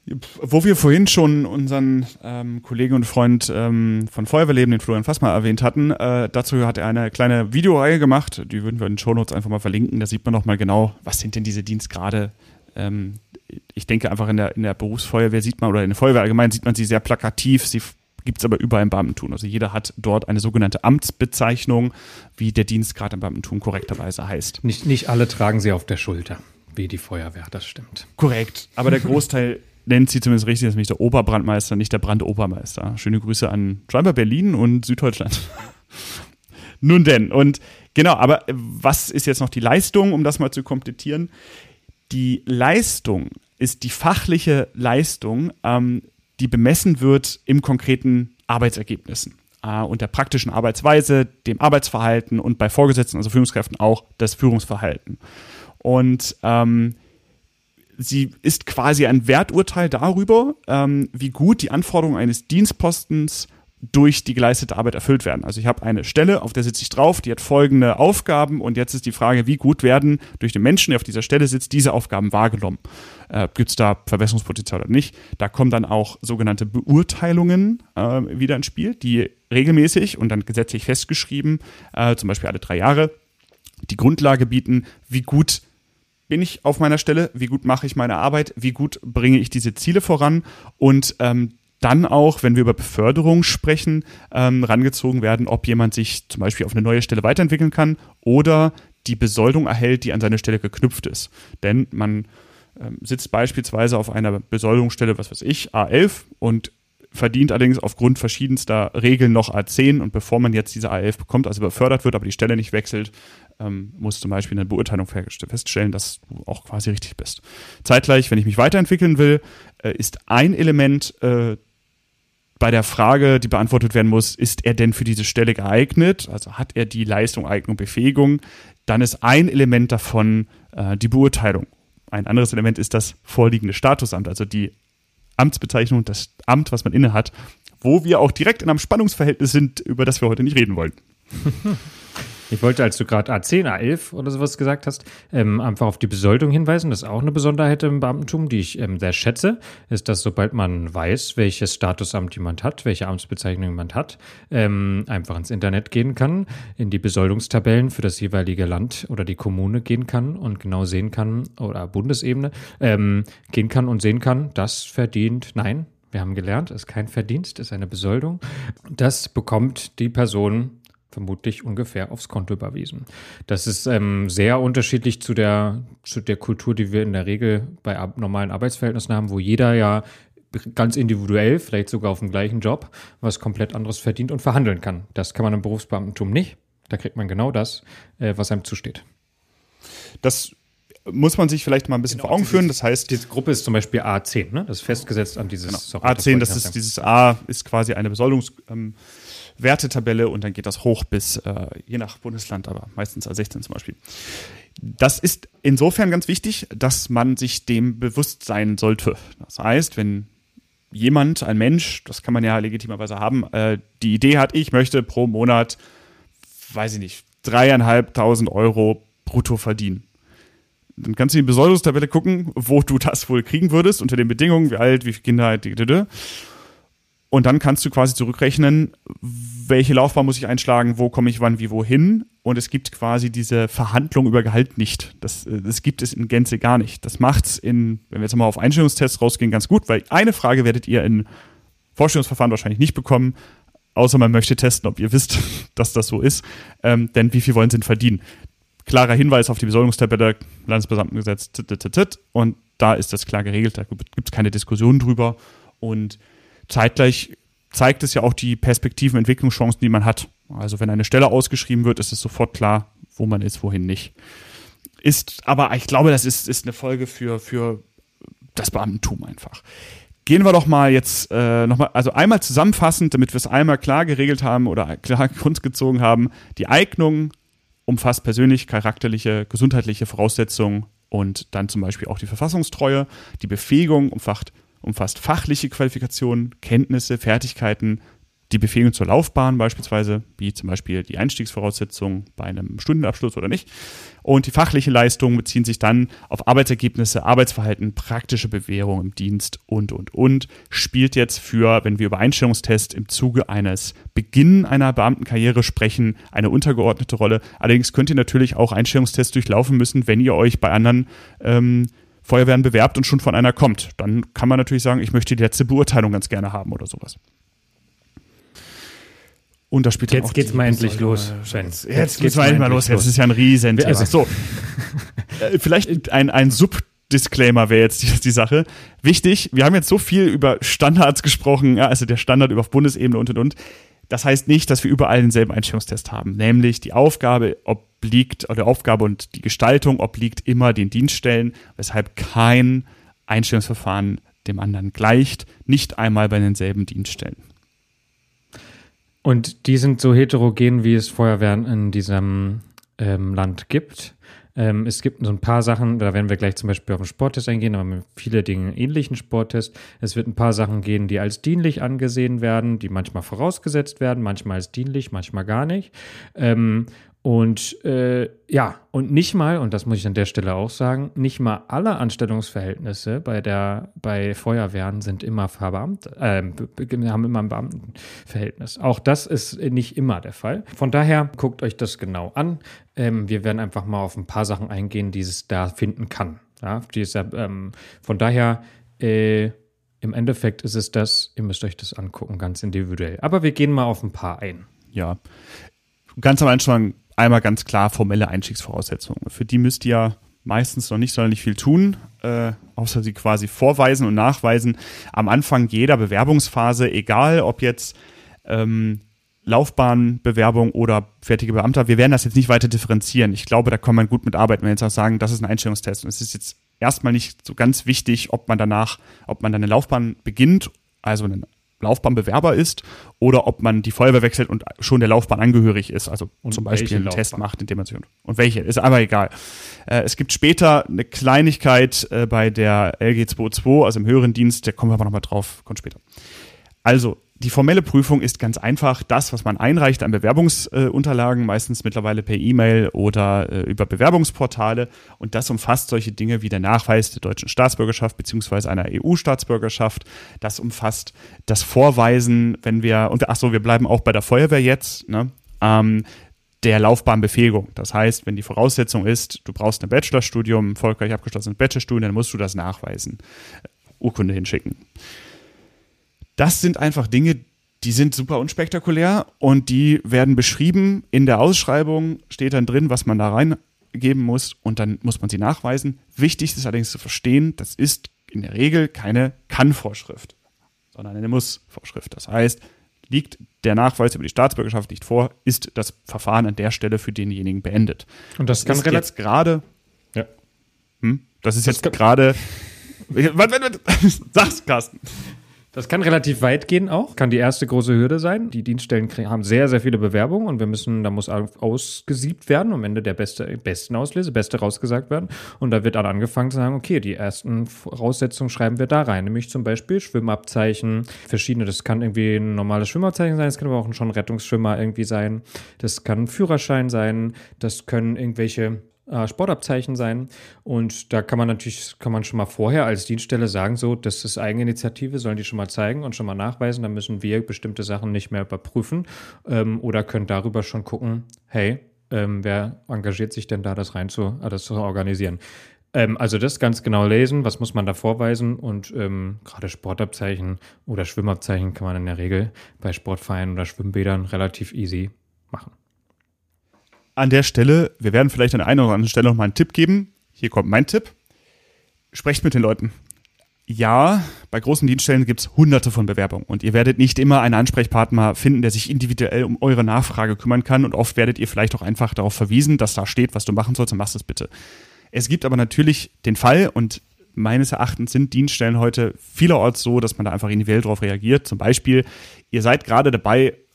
Wo wir vorhin schon unseren ähm, Kollegen und Freund ähm, von Feuerwehrleben, den Florian Fassmer, erwähnt hatten, äh, dazu hat er eine kleine Videoreihe gemacht, die würden wir in den Shownotes einfach mal verlinken, da sieht man noch mal genau, was sind denn diese Dienstgrade. Ähm, ich denke einfach in der, in der Berufsfeuerwehr sieht man, oder in der Feuerwehr allgemein sieht man sie sehr plakativ, sie gibt es aber überall im Beamtentum. Also jeder hat dort eine sogenannte Amtsbezeichnung, wie der Dienstgrad im Beamtentum korrekterweise heißt. Nicht, nicht alle tragen sie auf der Schulter, wie die Feuerwehr, das stimmt. Korrekt, aber der Großteil nennt sie zumindest richtig, das ist nämlich der Oberbrandmeister, nicht der Brandobermeister. Schöne Grüße an scheinbar Berlin und Süddeutschland. Nun denn, und genau, aber was ist jetzt noch die Leistung, um das mal zu komplettieren? Die Leistung ist die fachliche Leistung, ähm, die bemessen wird im konkreten Arbeitsergebnissen äh, und der praktischen Arbeitsweise, dem Arbeitsverhalten und bei Vorgesetzten, also Führungskräften auch das Führungsverhalten. Und ähm, sie ist quasi ein Werturteil darüber, ähm, wie gut die Anforderungen eines Dienstpostens durch die geleistete Arbeit erfüllt werden. Also ich habe eine Stelle, auf der sitze ich drauf, die hat folgende Aufgaben und jetzt ist die Frage, wie gut werden durch den Menschen, der auf dieser Stelle sitzt, diese Aufgaben wahrgenommen. Äh, Gibt es da Verbesserungspotenzial oder nicht? Da kommen dann auch sogenannte Beurteilungen äh, wieder ins Spiel, die regelmäßig und dann gesetzlich festgeschrieben, äh, zum Beispiel alle drei Jahre, die Grundlage bieten, wie gut bin ich auf meiner Stelle, wie gut mache ich meine Arbeit, wie gut bringe ich diese Ziele voran und ähm, dann auch, wenn wir über Beförderung sprechen, ähm, rangezogen werden, ob jemand sich zum Beispiel auf eine neue Stelle weiterentwickeln kann oder die Besoldung erhält, die an seine Stelle geknüpft ist. Denn man ähm, sitzt beispielsweise auf einer Besoldungsstelle, was weiß ich, A elf und verdient allerdings aufgrund verschiedenster Regeln noch A zehn und bevor man jetzt diese A elf bekommt, also befördert wird, aber die Stelle nicht wechselt, ähm, muss zum Beispiel eine Beurteilung feststellen, dass du auch quasi richtig bist. Zeitgleich, wenn ich mich weiterentwickeln will, äh, ist ein Element äh, bei der Frage, die beantwortet werden muss, ist er denn für diese Stelle geeignet? Also hat er die Leistung, Eignung, Befähigung? Dann ist ein Element davon äh, die Beurteilung. Ein anderes Element ist das vorliegende Statusamt, also die Amtsbezeichnung, das Amt, was man innehat, wo wir auch direkt in einem Spannungsverhältnis sind, über das wir heute nicht reden wollen. Ich wollte, als du gerade A zehn, A elf oder sowas gesagt hast, ähm, einfach auf die Besoldung hinweisen. Das ist auch eine Besonderheit im Beamtentum, die ich ähm, sehr schätze, ist, dass sobald man weiß, welches Statusamt jemand hat, welche Amtsbezeichnung jemand hat, ähm, einfach ins Internet gehen kann, in die Besoldungstabellen für das jeweilige Land oder die Kommune gehen kann und genau sehen kann, oder Bundesebene, ähm, gehen kann und sehen kann, das verdient, nein, wir haben gelernt, ist kein Verdienst, ist eine Besoldung. Das bekommt die Person vermutlich ungefähr aufs Konto überwiesen. Das ist ähm, sehr unterschiedlich zu der, zu der Kultur, die wir in der Regel bei ab, normalen Arbeitsverhältnissen haben, wo jeder ja ganz individuell, vielleicht sogar auf dem gleichen Job, was komplett anderes verdient und verhandeln kann. Das kann man im Berufsbeamtentum nicht. Da kriegt man genau das, äh, was einem zusteht. Das muss man sich vielleicht mal ein bisschen genau, vor Augen dieses, führen. Das heißt, diese Gruppe ist zum Beispiel A zehn, ne? Das ist festgesetzt an dieses... Genau. Sorry, A zehn, das das ist dieses A, ist quasi eine Besoldungs- ähm, Wertetabelle und dann geht das hoch bis, äh, je nach Bundesland, aber meistens A sechzehn zum Beispiel. Das ist insofern ganz wichtig, dass man sich dem bewusst sein sollte. Das heißt, wenn jemand, ein Mensch, das kann man ja legitimerweise haben, äh, die Idee hat, ich möchte pro Monat, weiß ich nicht, dreieinhalbtausend Euro brutto verdienen. Dann kannst du in die Besoldungstabelle gucken, wo du das wohl kriegen würdest, unter den Bedingungen, wie alt, wie viele Kinder, und dann kannst du quasi zurückrechnen, welche Laufbahn muss ich einschlagen, wo komme ich wann, wie, wohin. Und es gibt quasi diese Verhandlung über Gehalt nicht. Das, das gibt es in Gänze gar nicht. Das macht's in, wenn wir jetzt mal auf Einstellungstests rausgehen, ganz gut, weil eine Frage werdet ihr in Vorstellungsverfahren wahrscheinlich nicht bekommen, außer man möchte testen, ob ihr wisst, dass das so ist. Ähm, denn wie viel wollen sie denn verdienen? Klarer Hinweis auf die Besoldungstabelle, Landesbeamtengesetz, und da ist das klar geregelt, da gibt es keine Diskussion drüber. Und zeitgleich zeigt es ja auch die Perspektiven, Entwicklungschancen, die man hat. Also wenn eine Stelle ausgeschrieben wird, ist es sofort klar, wo man ist, wohin nicht. Ist, aber ich glaube, das ist, ist eine Folge für, für das Beamtentum einfach. Gehen wir doch mal jetzt äh, nochmal, also einmal zusammenfassend, damit wir es einmal klar geregelt haben oder klar grundgezogen haben. Die Eignung umfasst persönlich, charakterliche, gesundheitliche Voraussetzungen und dann zum Beispiel auch die Verfassungstreue. Die Befähigung umfasst umfasst fachliche Qualifikationen, Kenntnisse, Fertigkeiten, die Befähigung zur Laufbahn beispielsweise, wie zum Beispiel die Einstiegsvoraussetzungen bei einem Studienabschluss oder nicht. Und die fachliche Leistungen beziehen sich dann auf Arbeitsergebnisse, Arbeitsverhalten, praktische Bewährung im Dienst und, und, und. Spielt jetzt für, wenn wir über Einstellungstest im Zuge eines Beginn einer Beamtenkarriere sprechen, eine untergeordnete Rolle. Allerdings könnt ihr natürlich auch Einstellungstests durchlaufen müssen, wenn ihr euch bei anderen ähm, Feuerwehren bewerbt und schon von einer kommt. Dann kann man natürlich sagen, ich möchte die letzte Beurteilung ganz gerne haben oder sowas. Und da spielt jetzt geht's mal endlich los, Sven. Jetzt, jetzt geht's mal endlich mal los. Jetzt ist ja ein Riesenthema. Also, so, äh, vielleicht ein, ein Sub-Disclaimer wäre jetzt die, die Sache. Wichtig, wir haben jetzt so viel über Standards gesprochen, ja, also der Standard über Bundesebene und und und. Das heißt nicht, dass wir überall denselben Einstellungstest haben. Nämlich die Aufgabe obliegt, oder Aufgabe und die Gestaltung obliegt immer den Dienststellen, weshalb kein Einstellungsverfahren dem anderen gleicht, nicht einmal bei denselben Dienststellen. Und die sind so heterogen, wie es Feuerwehren in diesem ähm, Land gibt. Ähm, es gibt so ein paar Sachen, da werden wir gleich zum Beispiel auf den Sporttest eingehen, aber mit viele Dinge einen ähnlichen Sporttest. Es wird ein paar Sachen gehen, die als dienlich angesehen werden, die manchmal vorausgesetzt werden, manchmal als dienlich, manchmal gar nicht. Ähm, Und äh, ja, und nicht mal, und das muss ich an der Stelle auch sagen, nicht mal alle Anstellungsverhältnisse bei der bei Feuerwehren sind immer verbeamtet, äh, haben immer ein Beamtenverhältnis. Auch das ist nicht immer der Fall. Von daher guckt euch das genau an. Ähm, wir werden einfach mal auf ein paar Sachen eingehen, die es da finden kann. Ja, die ist ja, ähm, von daher äh, im Endeffekt ist es das, ihr müsst euch das angucken, ganz individuell. Aber wir gehen mal auf ein paar ein. Ja, ganz am Anfang einmal ganz klar formelle Einstiegsvoraussetzungen. Für die müsst ihr meistens noch nicht sonderlich viel tun, äh, außer sie quasi vorweisen und nachweisen. Am Anfang jeder Bewerbungsphase, egal ob jetzt ähm, Laufbahnbewerbung oder fertige Beamter, wir werden das jetzt nicht weiter differenzieren. Ich glaube, da kann man gut mit arbeiten, wenn wir jetzt auch sagen, das ist ein Einstellungstest. Und es ist jetzt erstmal nicht so ganz wichtig, ob man danach, ob man dann eine Laufbahn beginnt, also einen Laufbahnbewerber ist, oder ob man die Feuerwehr wechselt und schon der Laufbahn angehörig ist, also und zum Beispiel einen Laufbahn. Test macht, in dem man sich und welche, ist aber egal. Äh, es gibt später eine Kleinigkeit äh, bei der L G zweihundertzweiundzwanzig, also im höheren Dienst, da kommen wir aber nochmal drauf, kommt später. Also, die formelle Prüfung ist ganz einfach das, was man einreicht an Bewerbungsunterlagen, äh, meistens mittlerweile per E-Mail oder äh, über Bewerbungsportale. Und das umfasst solche Dinge wie der Nachweis der deutschen Staatsbürgerschaft beziehungsweise einer E U-Staatsbürgerschaft. Das umfasst das Vorweisen, wenn wir, und ach so, wir bleiben auch bei der Feuerwehr jetzt, ne, ähm, der Laufbahnbefähigung. Das heißt, wenn die Voraussetzung ist, du brauchst ein Bachelorstudium, ein erfolgreich abgeschlossenes Bachelorstudium, dann musst du das nachweisen, Urkunde hinschicken. Das sind einfach Dinge, die sind super unspektakulär und die werden beschrieben. In der Ausschreibung steht dann drin, was man da reingeben muss und dann muss man sie nachweisen. Wichtig ist allerdings zu verstehen, das ist in der Regel keine Kann-Vorschrift, sondern eine Muss-Vorschrift. Das heißt, liegt der Nachweis über die Staatsbürgerschaft nicht vor, ist das Verfahren an der Stelle für denjenigen beendet. Und das, das kann ist jetzt gerade. Ja. Hm, das ist das jetzt gerade. Sag's, Carsten. Das kann relativ weit gehen auch, kann die erste große Hürde sein. Die Dienststellen haben sehr, sehr viele Bewerbungen und wir müssen, da muss ausgesiebt werden, am Ende der beste, besten Auslese, beste rausgesagt werden. Und da wird dann angefangen zu sagen, okay, die ersten Voraussetzungen schreiben wir da rein, nämlich zum Beispiel Schwimmabzeichen, verschiedene, das kann irgendwie ein normales Schwimmabzeichen sein, das kann aber auch schon ein Rettungsschwimmer irgendwie sein, das kann ein Führerschein sein, das können irgendwelche Sportabzeichen sein und da kann man natürlich, kann man schon mal vorher als Dienststelle sagen, so, das ist Eigeninitiative, sollen die schon mal zeigen und schon mal nachweisen, dann müssen wir bestimmte Sachen nicht mehr überprüfen ähm, oder können darüber schon gucken, hey, ähm, wer engagiert sich denn da, das rein zu, äh, das zu organisieren. Ähm, also das ganz genau lesen, was muss man da vorweisen und ähm, gerade Sportabzeichen oder Schwimmabzeichen kann man in der Regel bei Sportvereinen oder Schwimmbädern relativ easy machen. An der Stelle, wir werden vielleicht an der einen oder anderen Stelle noch mal einen Tipp geben. Hier kommt mein Tipp. Sprecht mit den Leuten. Ja, bei großen Dienststellen gibt es hunderte von Bewerbungen und ihr werdet nicht immer einen Ansprechpartner finden, der sich individuell um eure Nachfrage kümmern kann und oft werdet ihr vielleicht auch einfach darauf verwiesen, dass da steht, was du machen sollst und machst es bitte. Es gibt aber natürlich den Fall und meines Erachtens sind Dienststellen heute vielerorts so, dass man da einfach individuell darauf reagiert. Zum Beispiel, ihr seid gerade dabei,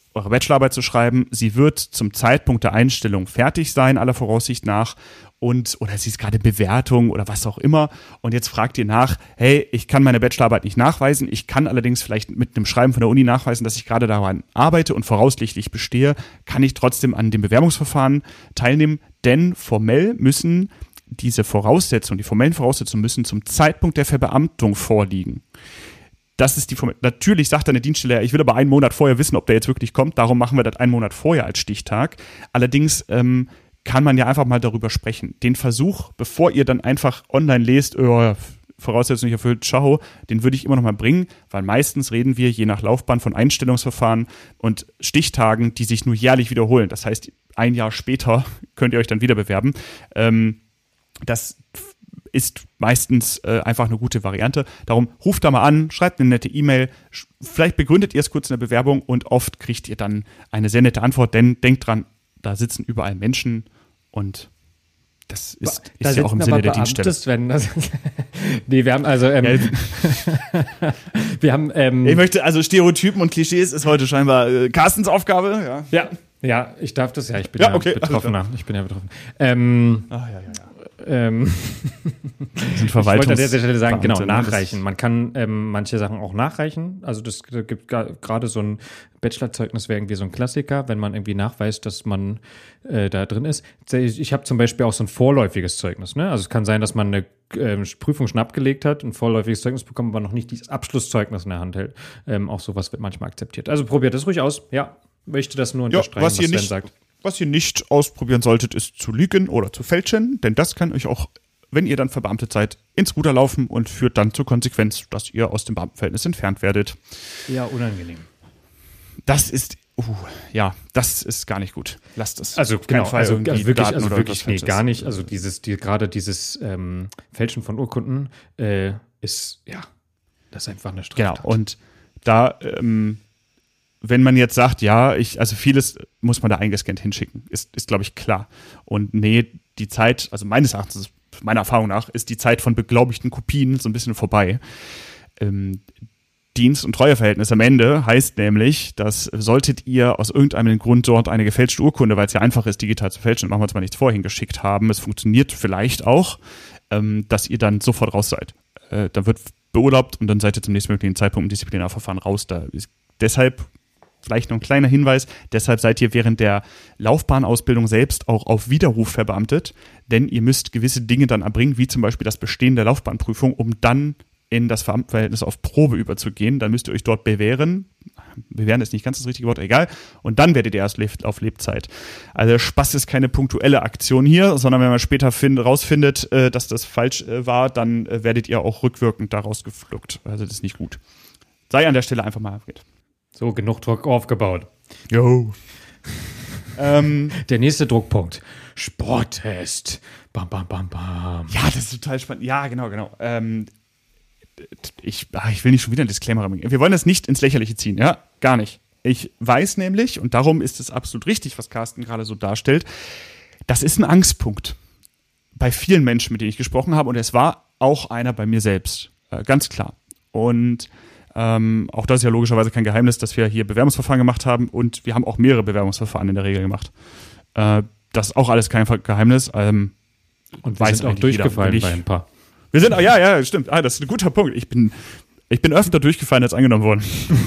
eure Bachelorarbeit zu schreiben. Sie wird zum Zeitpunkt der Einstellung fertig sein, aller Voraussicht nach. Und, oder sie ist gerade in Bewertung oder was auch immer. Und jetzt fragt ihr nach, hey, ich kann meine Bachelorarbeit nicht nachweisen. Ich kann allerdings vielleicht mit einem Schreiben von der Uni nachweisen, dass ich gerade daran arbeite und voraussichtlich bestehe. Kann ich trotzdem an dem Bewerbungsverfahren teilnehmen? Denn formell müssen diese Voraussetzungen, die formellen Voraussetzungen müssen zum Zeitpunkt der Verbeamtung vorliegen. Das ist die Form. Natürlich sagt eine Dienststelle, ich will aber einen Monat vorher wissen, ob der jetzt wirklich kommt. Darum machen wir das einen Monat vorher als Stichtag. Allerdings ähm, kann man ja einfach mal darüber sprechen. Den Versuch, bevor ihr dann einfach online lest, oh, Voraussetzung nicht erfüllt, ciao, den würde ich immer noch mal bringen, weil meistens reden wir je nach Laufbahn von Einstellungsverfahren und Stichtagen, die sich nur jährlich wiederholen. Das heißt, ein Jahr später könnt ihr euch dann wieder bewerben. Ähm, das ist meistens äh, einfach eine gute Variante. Darum ruft da mal an, schreibt eine nette E-Mail, sch- vielleicht begründet ihr es kurz in der Bewerbung und oft kriegt ihr dann eine sehr nette Antwort, denn denkt dran, da sitzen überall Menschen und das ist, da ist ja auch im Sinne der Dienststelle. Wenn das nee, wir haben also ähm, Ja, wir haben ähm, ich möchte, also Stereotypen und Klischees ist heute scheinbar äh, Carstens Aufgabe. Ja. ja, ja, ich darf das ja, ich bin Ja, ja, okay. Betroffener. Ich bin ja betroffen. Ähm, Ah, ja, ja, ja. ähm, Sind Ich wollte an Verwaltungs- dieser Stelle sagen, genau, Beamte, ne? nachreichen. Man kann ähm, manche Sachen auch nachreichen. Also das da gibt ga- gerade so ein Bachelorzeugnis wäre irgendwie so ein Klassiker, wenn man irgendwie nachweist, dass man äh, da drin ist. Ich, ich habe zum Beispiel auch so ein vorläufiges Zeugnis. Ne? Also es kann sein, dass man eine ähm, Prüfung schon abgelegt hat, ein vorläufiges Zeugnis bekommt, aber noch nicht dieses Abschlusszeugnis in der Hand hält. Ähm, auch sowas wird manchmal akzeptiert. Also probiert das ruhig aus. Ja, möchte das nur Ja, unterstreichen, was ihr Sven nicht, sagt. was ihr nicht ausprobieren solltet, ist zu lügen oder zu fälschen, denn das kann euch auch, wenn ihr dann verbeamtet seid, ins Ruder laufen und führt dann zur Konsequenz, dass ihr aus dem Beamtenverhältnis entfernt werdet. Ja, unangenehm. Das ist, uh, ja, das ist gar nicht gut. Lasst es. Also Auf keinen genau, Fall also, irgendwie also wirklich, Daten also oder wirklich, irgendwas nee, Falsches. gar nicht. Also dieses, die, gerade dieses ähm, Fälschen von Urkunden äh, ist, ja, das ist einfach eine Genau, Straftat. und da, ähm, wenn man jetzt sagt, ja, ich, also vieles muss man da eingescannt hinschicken, ist, ist glaube ich, klar. Und nee, die Zeit, also meines Erachtens, meiner Erfahrung nach, ist die Zeit von beglaubigten Kopien so ein bisschen vorbei. Ähm, Dienst- und Treueverhältnis am Ende heißt nämlich, dass solltet ihr aus irgendeinem Grund dort eine gefälschte Urkunde, weil es ja einfach ist, digital zu fälschen, machen wir zwar nichts vorhin geschickt haben, es funktioniert vielleicht auch, ähm, dass ihr dann sofort raus seid. Äh, dann wird beurlaubt und dann seid ihr zum nächstmöglichen Zeitpunkt im Disziplinarverfahren raus. Da ist deshalb vielleicht noch ein kleiner Hinweis, deshalb seid ihr während der Laufbahnausbildung selbst auch auf Widerruf verbeamtet, denn ihr müsst gewisse Dinge dann erbringen, wie zum Beispiel das Bestehen der Laufbahnprüfung, um dann in das Beamtenverhältnis auf Probe überzugehen. Dann müsst ihr euch dort bewähren. Bewähren ist nicht ganz das richtige Wort, egal. Und dann werdet ihr erst auf Lebzeit. Also Spaß ist keine punktuelle Aktion hier, sondern wenn man später find, rausfindet, äh, dass das falsch äh, war, dann äh, werdet ihr auch rückwirkend daraus gepflückt. Also das ist nicht gut. Sei an der Stelle einfach mal erwähnt. So, genug Druck aufgebaut. Jo. ähm, Der nächste Druckpunkt. Sporttest. Bam, bam, bam, bam. ja, das ist total spannend. Ja, genau, genau. Ähm, ich, ach, ich will nicht schon wieder ein Disclaimer bringen. Wir wollen das nicht ins Lächerliche ziehen, ja? Gar nicht. Ich weiß nämlich, und darum ist es absolut richtig, was Carsten gerade so darstellt, das ist ein Angstpunkt bei vielen Menschen, mit denen ich gesprochen habe, und es war auch einer bei mir selbst. Äh, ganz klar. Und ähm, auch das ist ja logischerweise kein Geheimnis, dass wir hier Bewerbungsverfahren gemacht haben, und wir haben auch mehrere Bewerbungsverfahren in der Regel gemacht. Äh, das ist auch alles kein Geheimnis. Ähm, Und wir weiß sind auch eigentlich durchgefallen jeder. bei ein paar. Wir sind, ja, ja, stimmt. Ah, das ist ein guter Punkt. Ich bin, ich bin öfter durchgefallen als angenommen worden.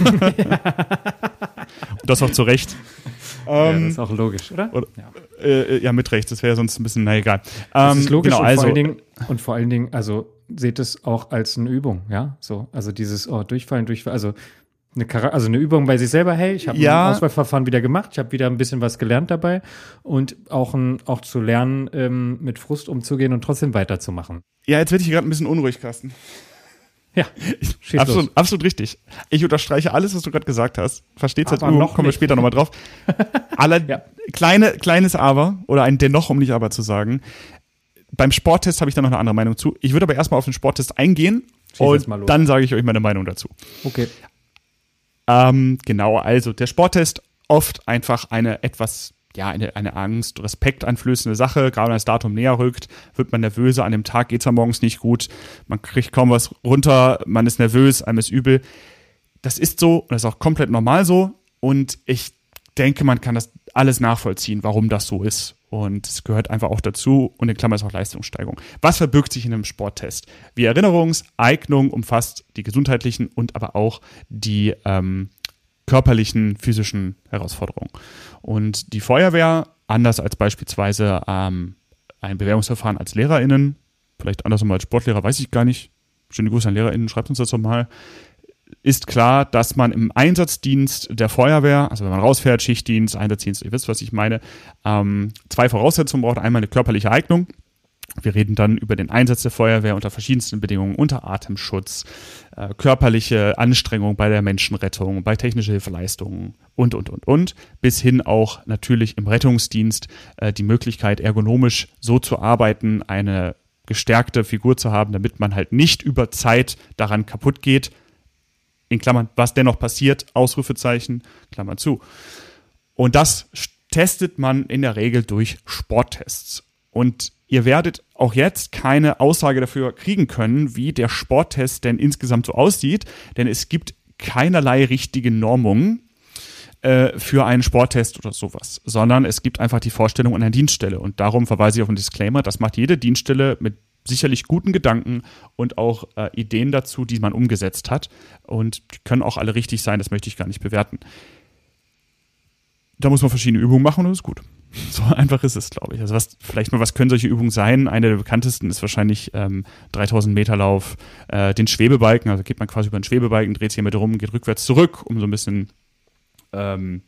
Und das auch zu Recht. Ja, Ähm, das ist auch logisch, oder? oder- Ja. äh, ja, mit Recht. Das wäre sonst ein bisschen, na egal. Das Ähm, ist logisch genau, und, also, vor allen Dingen, und vor allen Dingen, also seht es auch als eine Übung, ja? So, also dieses oh, Durchfallen, Durchfallen, also eine, Chara- also eine Übung bei sich selber, hey, ich habe Ja. ein Auswahlverfahren wieder gemacht, ich habe wieder ein bisschen was gelernt dabei und auch, ein, auch zu lernen, ähm, mit Frust umzugehen und trotzdem weiterzumachen. ja, jetzt werde ich gerade ein bisschen unruhig, Carsten. Ja, schieß Absolut, los. absolut richtig. Ich unterstreiche alles, was du gerade gesagt hast. Versteht's jetzt Aber nur, noch kommen wir nicht. später nochmal drauf. Aller, Ja. kleine, kleines Aber, oder ein Dennoch, um nicht Aber zu sagen. Beim Sporttest habe ich da noch eine andere Meinung zu. Ich würde aber erstmal auf den Sporttest eingehen Schieß und jetzt mal los. dann sage ich euch meine Meinung dazu. Okay. Ähm, genau, also der Sporttest oft einfach eine etwas, ja, eine, eine Angst, Respekt einflößende Sache. Gerade wenn das Datum näher rückt, wird man nervöser. An dem Tag geht's am morgens nicht gut. Man kriegt kaum was runter. Man ist nervös, einem ist übel. Das ist so und das ist auch komplett normal so. Und ich denke, man kann das alles nachvollziehen, warum das so ist. Und es gehört einfach auch dazu und in Klammern ist auch Leistungssteigerung. Was verbirgt sich in einem Sporttest? Wie Erinnerungseignung umfasst die gesundheitlichen und aber auch die ähm, körperlichen, physischen Herausforderungen. Und die Feuerwehr, anders als beispielsweise ähm, ein Bewerbungsverfahren als LehrerInnen, vielleicht anders als Sportlehrer, weiß ich gar nicht. Schöne Grüße an LehrerInnen, schreibt uns das doch mal. Ist klar, dass man im Einsatzdienst der Feuerwehr, also wenn man rausfährt, Schichtdienst, Einsatzdienst, ihr wisst, was ich meine, ähm, zwei Voraussetzungen braucht. Einmal eine körperliche Eignung. Wir reden dann über den Einsatz der Feuerwehr unter verschiedensten Bedingungen, unter Atemschutz, äh, körperliche Anstrengung bei der Menschenrettung, bei technischer Hilfeleistungen und, und, und, und. Bis hin auch natürlich im Rettungsdienst äh, die Möglichkeit, ergonomisch so zu arbeiten, eine gestärkte Figur zu haben, damit man halt nicht über Zeit daran kaputt geht. In Klammern, was dennoch passiert, Ausrufezeichen, Klammern zu. Und das testet man in der Regel durch Sporttests. Und ihr werdet auch jetzt keine Aussage dafür kriegen können, wie der Sporttest denn insgesamt so aussieht, denn es gibt keinerlei richtige Normungen äh, für einen Sporttest oder sowas, sondern es gibt einfach die Vorstellung einer Dienststelle. Und darum verweise ich auf einen Disclaimer, das macht jede Dienststelle mit sicherlich guten Gedanken und auch äh, Ideen dazu, die man umgesetzt hat. Und die können auch alle richtig sein, das möchte ich gar nicht bewerten. Da muss man verschiedene Übungen machen und das ist gut. So einfach ist es, glaube ich. Also was, vielleicht mal, was können solche Übungen sein? Eine der bekanntesten ist wahrscheinlich ähm, dreitausend Meter Lauf, äh, den Schwebebalken. Also geht man quasi über den Schwebebalken, dreht sich hier mit rum, geht rückwärts zurück, um so ein bisschen, ähm,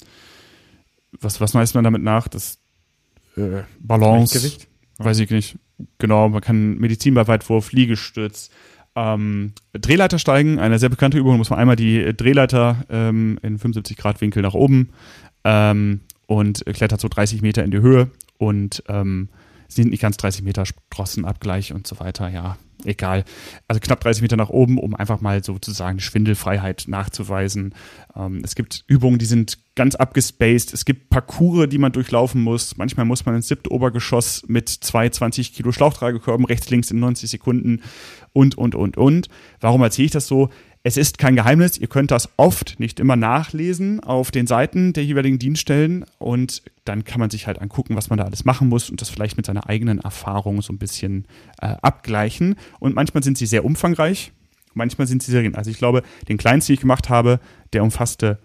was, was meint man damit nach? Das äh, Balance. Gewicht? Weiß ich nicht. Genau, man kann Medizinballweitwurf, Liegestütz, ähm, Drehleiter steigen, eine sehr bekannte Übung, da muss man einmal die Drehleiter ähm, in fünfundsiebzig Grad Winkel nach oben ähm, und klettert so dreißig Meter in die Höhe und ähm, sind nicht ganz dreißig Meter Sprossenabgleich und so weiter, ja, egal. Also knapp dreißig Meter nach oben, um einfach mal sozusagen Schwindelfreiheit nachzuweisen. Ähm, es gibt Übungen, die sind ganz abgespaced. Es gibt Parcours, die man durchlaufen muss. Manchmal muss man ins siebte Obergeschoss mit zwei zwanzig Kilo Schlauchtragekörben rechts, links in neunzig Sekunden und, und, und, und. Warum erzähle ich das so? Es ist kein Geheimnis, ihr könnt das oft, nicht immer nachlesen auf den Seiten der jeweiligen Dienststellen und dann kann man sich halt angucken, was man da alles machen muss und das vielleicht mit seiner eigenen Erfahrung so ein bisschen äh, abgleichen. Und manchmal sind sie sehr umfangreich, manchmal sind sie sehr gering. Also ich glaube, den kleinsten, den ich gemacht habe, der umfasste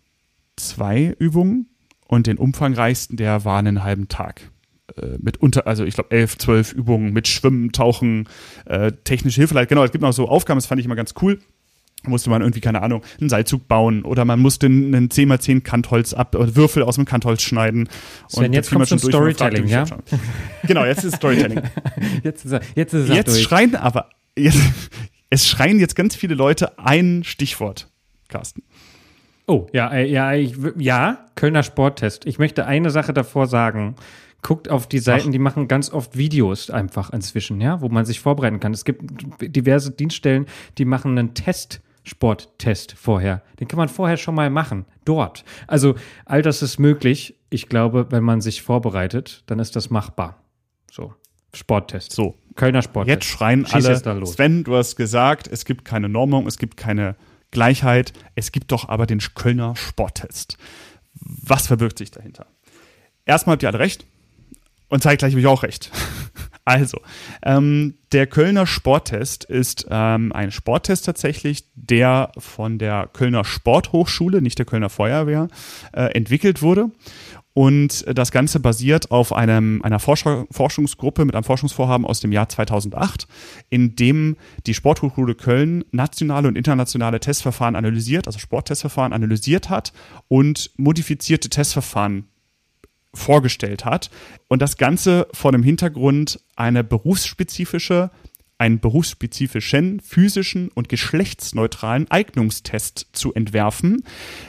zwei Übungen und den umfangreichsten, der war einen halben Tag. Äh, mit unter, also ich glaube elf, zwölf Übungen mit Schwimmen, Tauchen, äh, technische Hilfe. Genau, es gibt noch so Aufgaben, das fand ich immer ganz cool. Musste man irgendwie, keine Ahnung, einen Seilzug bauen oder man musste einen zehn mal zehn Kantholz ab, oder Würfel aus dem Kantholz schneiden. Sven, und jetzt kommt schon Storytelling, ja? Genau, jetzt ist Storytelling. jetzt ist er, jetzt ist er Jetzt durch. schreien aber, jetzt, es schreien jetzt ganz viele Leute ein Stichwort, Carsten. Oh, ja, ja, ich, ja, Kölner Sporttest. Ich möchte eine Sache davor sagen. Guckt auf die Seiten, Ach. die machen ganz oft Videos einfach inzwischen, ja, wo man sich vorbereiten kann. Es gibt diverse Dienststellen, die machen einen Test, Sporttest vorher. Den kann man vorher schon mal machen, dort. Also all das ist möglich. Ich glaube, wenn man sich vorbereitet, dann ist das machbar. So, Sporttest. So, Kölner Sporttest. Jetzt schreien Schieß alle, jetzt da los. Sven, du hast gesagt, es gibt keine Normung, es gibt keine Gleichheit. Es gibt doch aber den Kölner Sporttest. Was verbirgt sich dahinter? Erstmal habt ihr alle recht. Und zeitgleich habe ich auch recht. Also, ähm, der Kölner Sporttest ist ähm, ein Sporttest tatsächlich, der von der Kölner Sporthochschule, nicht der Kölner Feuerwehr, äh, entwickelt wurde. Und das Ganze basiert auf einem, einer Forscher, Forschungsgruppe mit einem Forschungsvorhaben aus dem Jahr zweitausendacht, in dem die Sporthochschule Köln nationale und internationale Testverfahren analysiert, also Sporttestverfahren analysiert hat und modifizierte Testverfahren vorgestellt hat und das Ganze vor dem Hintergrund eine berufsspezifische, einen berufsspezifischen, physischen und geschlechtsneutralen Eignungstest zu entwerfen,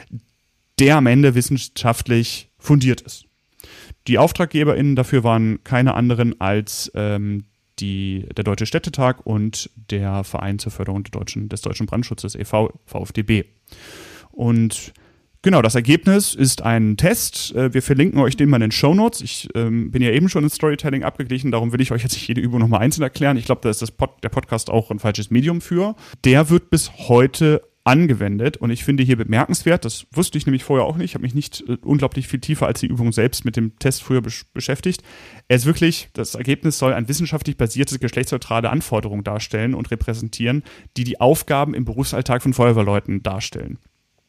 der am Ende wissenschaftlich fundiert ist. Die AuftraggeberInnen dafür waren keine anderen als ähm, die, der Deutsche Städtetag und der Verein zur Förderung der deutschen, des deutschen Brandschutzes e V, VfDB. Und genau, das Ergebnis ist ein Test. Wir verlinken euch den mal in den Shownotes. Ich ähm, bin ja eben schon in Storytelling abgeglichen, darum will ich euch jetzt nicht jede Übung nochmal einzeln erklären. Ich glaube, da ist das Pod- der Podcast auch ein falsches Medium für. Der wird bis heute angewendet. Und ich finde hier bemerkenswert, das wusste ich nämlich vorher auch nicht, ich habe mich nicht äh, unglaublich viel tiefer als die Übung selbst mit dem Test früher besch- beschäftigt. Er ist wirklich, das Ergebnis soll ein wissenschaftlich basiertes, geschlechtsneutrale Anforderungen darstellen und repräsentieren, die die Aufgaben im Berufsalltag von Feuerwehrleuten darstellen.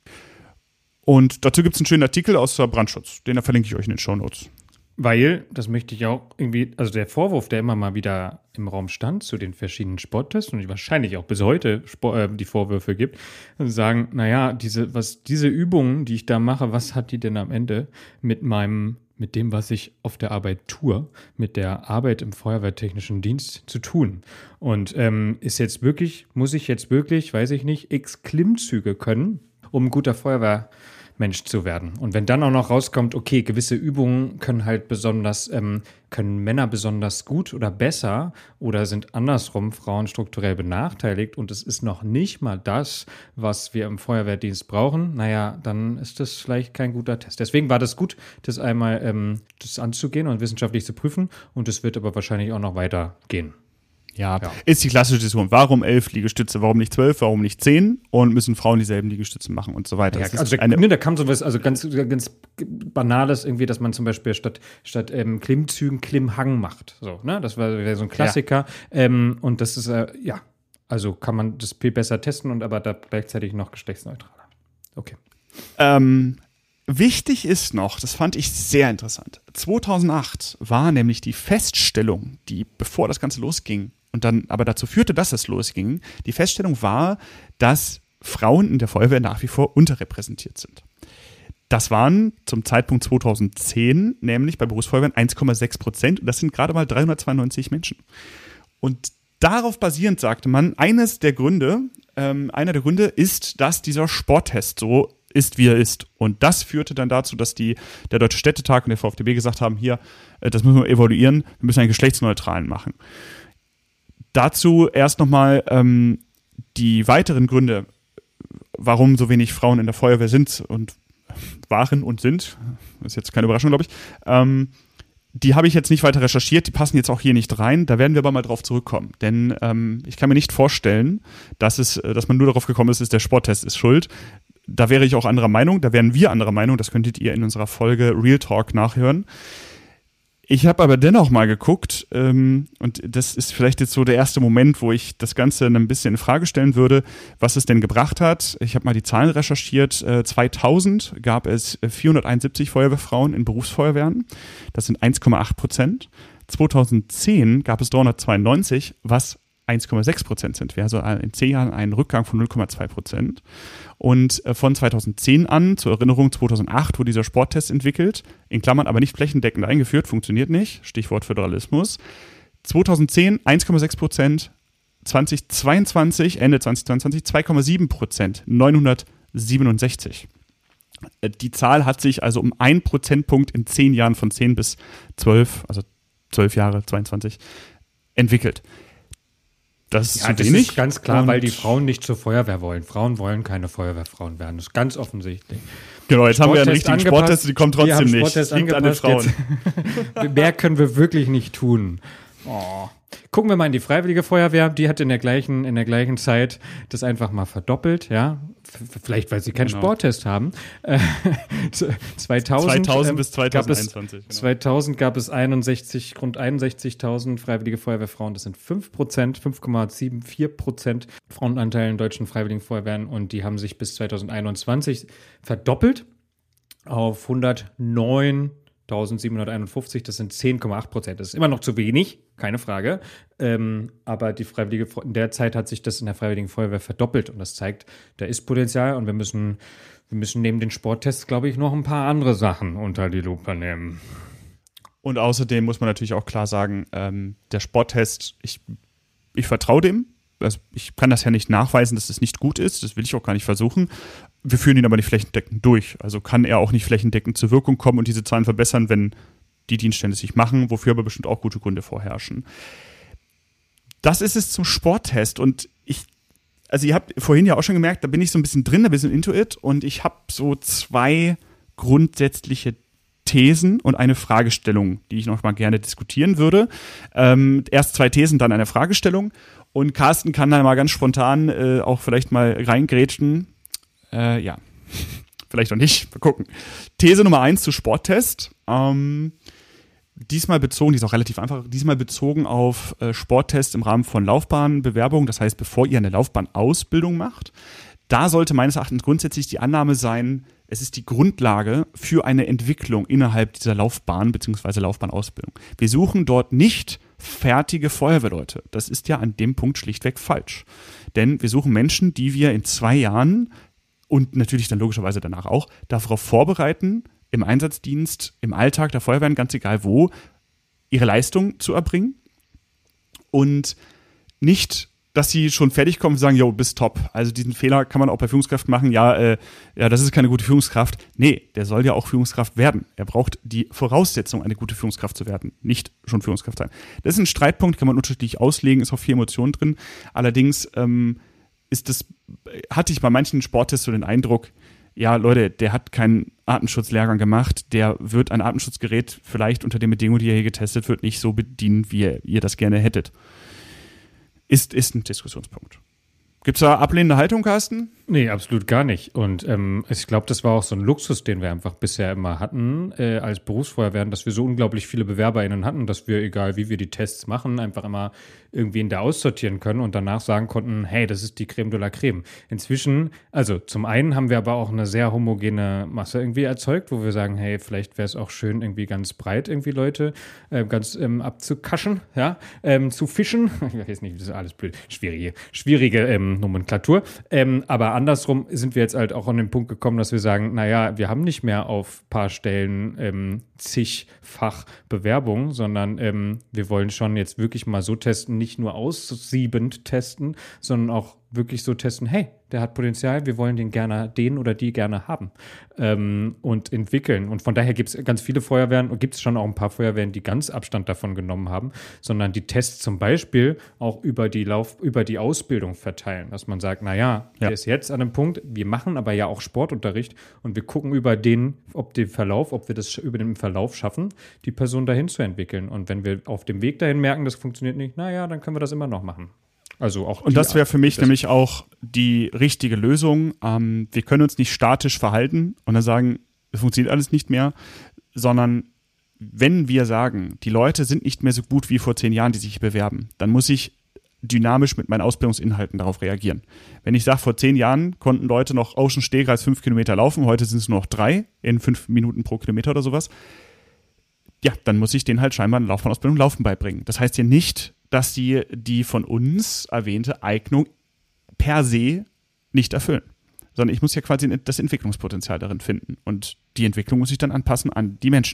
Und dazu gibt es einen schönen Artikel aus der Brandschutz, den verlinke ich euch in den Shownotes. Weil, das möchte ich auch irgendwie, also der Vorwurf, der immer mal wieder im Raum stand zu den verschiedenen Sporttests und wahrscheinlich auch bis heute Sport, äh, die Vorwürfe gibt, und sagen, naja, diese, was, diese Übungen, die ich da mache, was hat die denn am Ende mit meinem, mit dem, was ich auf der Arbeit tue, mit der Arbeit im Feuerwehrtechnischen Dienst zu tun? Und ähm, ist jetzt wirklich, muss ich jetzt wirklich, weiß ich nicht, x Klimmzüge können, um ein guter Feuerwehr Mensch zu werden. Und wenn dann auch noch rauskommt, okay, gewisse Übungen können halt besonders, ähm, können Männer besonders gut oder besser oder sind andersrum Frauen strukturell benachteiligt und es ist noch nicht mal das, was wir im Feuerwehrdienst brauchen, naja, dann ist das vielleicht kein guter Test. Deswegen war das gut, das einmal ähm, das anzugehen und wissenschaftlich zu prüfen und es wird aber wahrscheinlich auch noch weitergehen. Ja, ja, ist die klassische Diskussion. Warum elf Liegestütze, warum nicht zwölf, warum nicht zehn? Und müssen Frauen dieselben Liegestütze machen und so weiter. Ja, also da, ne, da kam sowas, also ganz, ganz Banales irgendwie, dass man zum Beispiel statt, statt ähm, Klimmzügen Klimmhang macht. So, ne? Das war so ein Klassiker. Ja. Ähm, und das ist, äh, ja, also kann man das viel besser testen und aber da gleichzeitig noch geschlechtsneutral. Okay. Ähm, wichtig ist noch, das fand ich sehr interessant. zweitausendacht war nämlich die Feststellung, die, bevor das Ganze losging, und dann aber dazu führte, dass es losging, die Feststellung war, dass Frauen in der Feuerwehr nach wie vor unterrepräsentiert sind. Das waren zum Zeitpunkt zweitausendzehn nämlich bei Berufsfeuerwehren eins Komma sechs Prozent und das sind gerade mal dreihundertzweiundneunzig Menschen. Und darauf basierend sagte man, eines der Gründe, ähm, einer der Gründe ist, dass dieser Sporttest so ist, wie er ist. Und das führte dann dazu, dass die, der Deutsche Städtetag und der V f D B gesagt haben, hier, äh, das müssen wir evaluieren, wir müssen einen geschlechtsneutralen machen. Dazu erst nochmal ähm, die weiteren Gründe, warum so wenig Frauen in der Feuerwehr sind und waren und sind. Das ist jetzt keine Überraschung, glaube ich. Ähm, die habe ich jetzt nicht weiter recherchiert, die passen jetzt auch hier nicht rein. Da werden wir aber mal drauf zurückkommen. Denn ähm, ich kann mir nicht vorstellen, dass, es, dass man nur darauf gekommen ist, ist der Sporttest ist schuld. Da wäre ich auch anderer Meinung, da wären wir anderer Meinung. Das könntet ihr in unserer Folge Real Talk nachhören. Ich habe aber dennoch mal geguckt, ähm, und das ist vielleicht jetzt so der erste Moment, wo ich das Ganze ein bisschen in Frage stellen würde, was es denn gebracht hat. Ich habe mal die Zahlen recherchiert. Äh, zweitausend gab es vierhunderteinundsiebzig Feuerwehrfrauen in Berufsfeuerwehren. Das sind eins Komma acht Prozent. zweitausendzehn gab es dreihundertzweiundneunzig, was eins Komma sechs Prozent sind. Wir haben also in zehn Jahren einen Rückgang von null Komma zwei Prozent. Und von zweitausendzehn an, zur Erinnerung, zweitausendacht wurde dieser Sporttest entwickelt, in Klammern aber nicht flächendeckend eingeführt, funktioniert nicht, Stichwort Föderalismus. zweitausendzehn eins Komma sechs Prozent, zweitausendzweiundzwanzig, Ende zweitausendzweiundzwanzig zwei Komma sieben Prozent, neunhundertsiebenundsechzig. Die Zahl hat sich also um einen Prozentpunkt in zehn Jahren von zehn bis zwölf, also zwölf Jahre, zweiundzwanzig, entwickelt. Das ist ja, zu das wenig. ist ganz klar, und weil die Frauen nicht zur Feuerwehr wollen. Frauen wollen keine Feuerwehrfrauen werden. Das ist ganz offensichtlich. Genau, jetzt haben wir einen richtigen angepasst. Sporttest, die kommen trotzdem nicht. Sporttest Liegt an den Frauen. Jetzt, mehr können wir wirklich nicht tun. Oh. Gucken wir mal in die Freiwillige Feuerwehr. Die hat in der gleichen, in der gleichen Zeit das einfach mal verdoppelt, ja. F- vielleicht, weil sie keinen genau. Sporttest haben. Äh, zweitausend, zweitausend ähm, bis zweitausendeinundzwanzig. Gab es, genau. zweitausend gab es einundsechzig, rund einundsechzigtausend Freiwillige Feuerwehrfrauen. Das sind fünf Prozent, fünf Komma vierundsiebzig Prozent Frauenanteil in deutschen Freiwilligen Feuerwehren. Und die haben sich bis zweitausendeinundzwanzig verdoppelt auf hundertneuntausendsiebenhunderteinundfünfzig, das sind zehn Komma acht Prozent. Das ist immer noch zu wenig, keine Frage. Ähm, aber die Freiwillige, in der Zeit hat sich das in der Freiwilligen Feuerwehr verdoppelt. Und das zeigt, da ist Potenzial und wir müssen, wir müssen neben den Sporttests, glaube ich, noch ein paar andere Sachen unter die Lupe nehmen. Und außerdem muss man natürlich auch klar sagen, ähm, der Sporttest, ich, ich vertraue dem. Also ich kann das ja nicht nachweisen, dass das nicht gut ist. Das will ich auch gar nicht versuchen. Wir führen ihn aber nicht flächendeckend durch. Also kann er auch nicht flächendeckend zur Wirkung kommen und diese Zahlen verbessern, wenn die Dienststände es nicht machen, wofür aber bestimmt auch gute Gründe vorherrschen. Das ist es zum Sporttest. Und ich, also ihr habt vorhin ja auch schon gemerkt, da bin ich so ein bisschen drin, ein bisschen into it. Und ich habe so zwei grundsätzliche Thesen und eine Fragestellung, die ich noch mal gerne diskutieren würde. Ähm, erst zwei Thesen, dann eine Fragestellung. Und Carsten kann dann mal ganz spontan äh, auch vielleicht mal reingrätschen. Äh, ja, vielleicht auch nicht. Mal gucken. These Nummer eins zu Sporttest. Ähm, diesmal bezogen, die ist auch relativ einfach, diesmal bezogen auf äh, Sporttests im Rahmen von Laufbahnbewerbung. Das heißt, bevor ihr eine Laufbahnausbildung macht, da sollte meines Erachtens grundsätzlich die Annahme sein, es ist die Grundlage für eine Entwicklung innerhalb dieser Laufbahn bzw. Laufbahnausbildung. Wir suchen dort nicht fertige Feuerwehrleute. Das ist ja an dem Punkt schlichtweg falsch. Denn wir suchen Menschen, die wir in zwei Jahren und natürlich dann logischerweise danach auch darauf vorbereiten, im Einsatzdienst, im Alltag der Feuerwehren, ganz egal wo, ihre Leistung zu erbringen und nicht, dass sie schon fertig kommen und sagen, yo, bist top. Also diesen Fehler kann man auch bei Führungskräften machen. Ja, äh, ja, das ist keine gute Führungskraft. Nee, der soll ja auch Führungskraft werden. Er braucht die Voraussetzung, eine gute Führungskraft zu werden, nicht schon Führungskraft sein. Das ist ein Streitpunkt, kann man unterschiedlich auslegen, ist auch viel Emotion drin. Allerdings ähm, ist das, hatte ich bei manchen Sporttests so den Eindruck, ja, Leute, der hat keinen Atemschutzlehrgang gemacht, der wird ein Atemschutzgerät vielleicht unter den Bedingungen, die er hier getestet wird, nicht so bedienen, wie ihr, ihr das gerne hättet. Ist, ist ein Diskussionspunkt. Gibt es da ablehnende Haltung, Carsten? Nee, absolut gar nicht. Und ähm, ich glaube, das war auch so ein Luxus, den wir einfach bisher immer hatten äh, als Berufsfeuerwehren, dass wir so unglaublich viele BewerberInnen hatten, dass wir, egal wie wir die Tests machen, einfach immer irgendwie in der aussortieren können und danach sagen konnten, hey, das ist die Creme de la Creme. Inzwischen, also zum einen haben wir aber auch eine sehr homogene Masse irgendwie erzeugt, wo wir sagen, hey, vielleicht wäre es auch schön, irgendwie ganz breit irgendwie Leute äh, ganz ähm, abzukaschen, ja, ähm, zu fischen. Ich weiß nicht, das ist alles blöd. Schwierige, schwierige ähm, Nomenklatur. Ähm, aber andersrum sind wir jetzt halt auch an den Punkt gekommen, dass wir sagen, naja, wir haben nicht mehr auf ein paar Stellen ähm, zigfach Bewerbungen, sondern ähm, wir wollen schon jetzt wirklich mal so testen, nicht nur aussiebend testen, sondern auch wirklich so testen, hey, der hat Potenzial, wir wollen den gerne, den oder die gerne haben ähm, und entwickeln. Und von daher gibt es ganz viele Feuerwehren und gibt es schon auch ein paar Feuerwehren, die ganz Abstand davon genommen haben, sondern die Tests zum Beispiel auch über die Lauf, über die Ausbildung verteilen, dass man sagt, naja, der ja. ist jetzt an einem Punkt, wir machen aber ja auch Sportunterricht und wir gucken über den, ob den Verlauf, ob wir das über den Verlauf schaffen, die Person dahin zu entwickeln. Und wenn wir auf dem Weg dahin merken, das funktioniert nicht, naja, dann können wir das immer noch machen. Also auch und das wäre für mich nämlich auch die richtige Lösung. Ähm, wir können uns nicht statisch verhalten und dann sagen, es funktioniert alles nicht mehr, sondern wenn wir sagen, die Leute sind nicht mehr so gut wie vor zehn Jahren, die sich bewerben, dann muss ich dynamisch mit meinen Ausbildungsinhalten darauf reagieren. Wenn ich sage, vor zehn Jahren konnten Leute noch Ocean Stegreis fünf Kilometer laufen, heute sind es nur noch drei in fünf Minuten pro Kilometer oder sowas, ja, dann muss ich denen halt scheinbar eine Laufbahnausbildung Laufen beibringen. Das heißt hier nicht, dass sie die von uns erwähnte Eignung per se nicht erfüllen. Sondern ich muss ja quasi das Entwicklungspotenzial darin finden. Und die Entwicklung muss ich dann anpassen an die Menschen.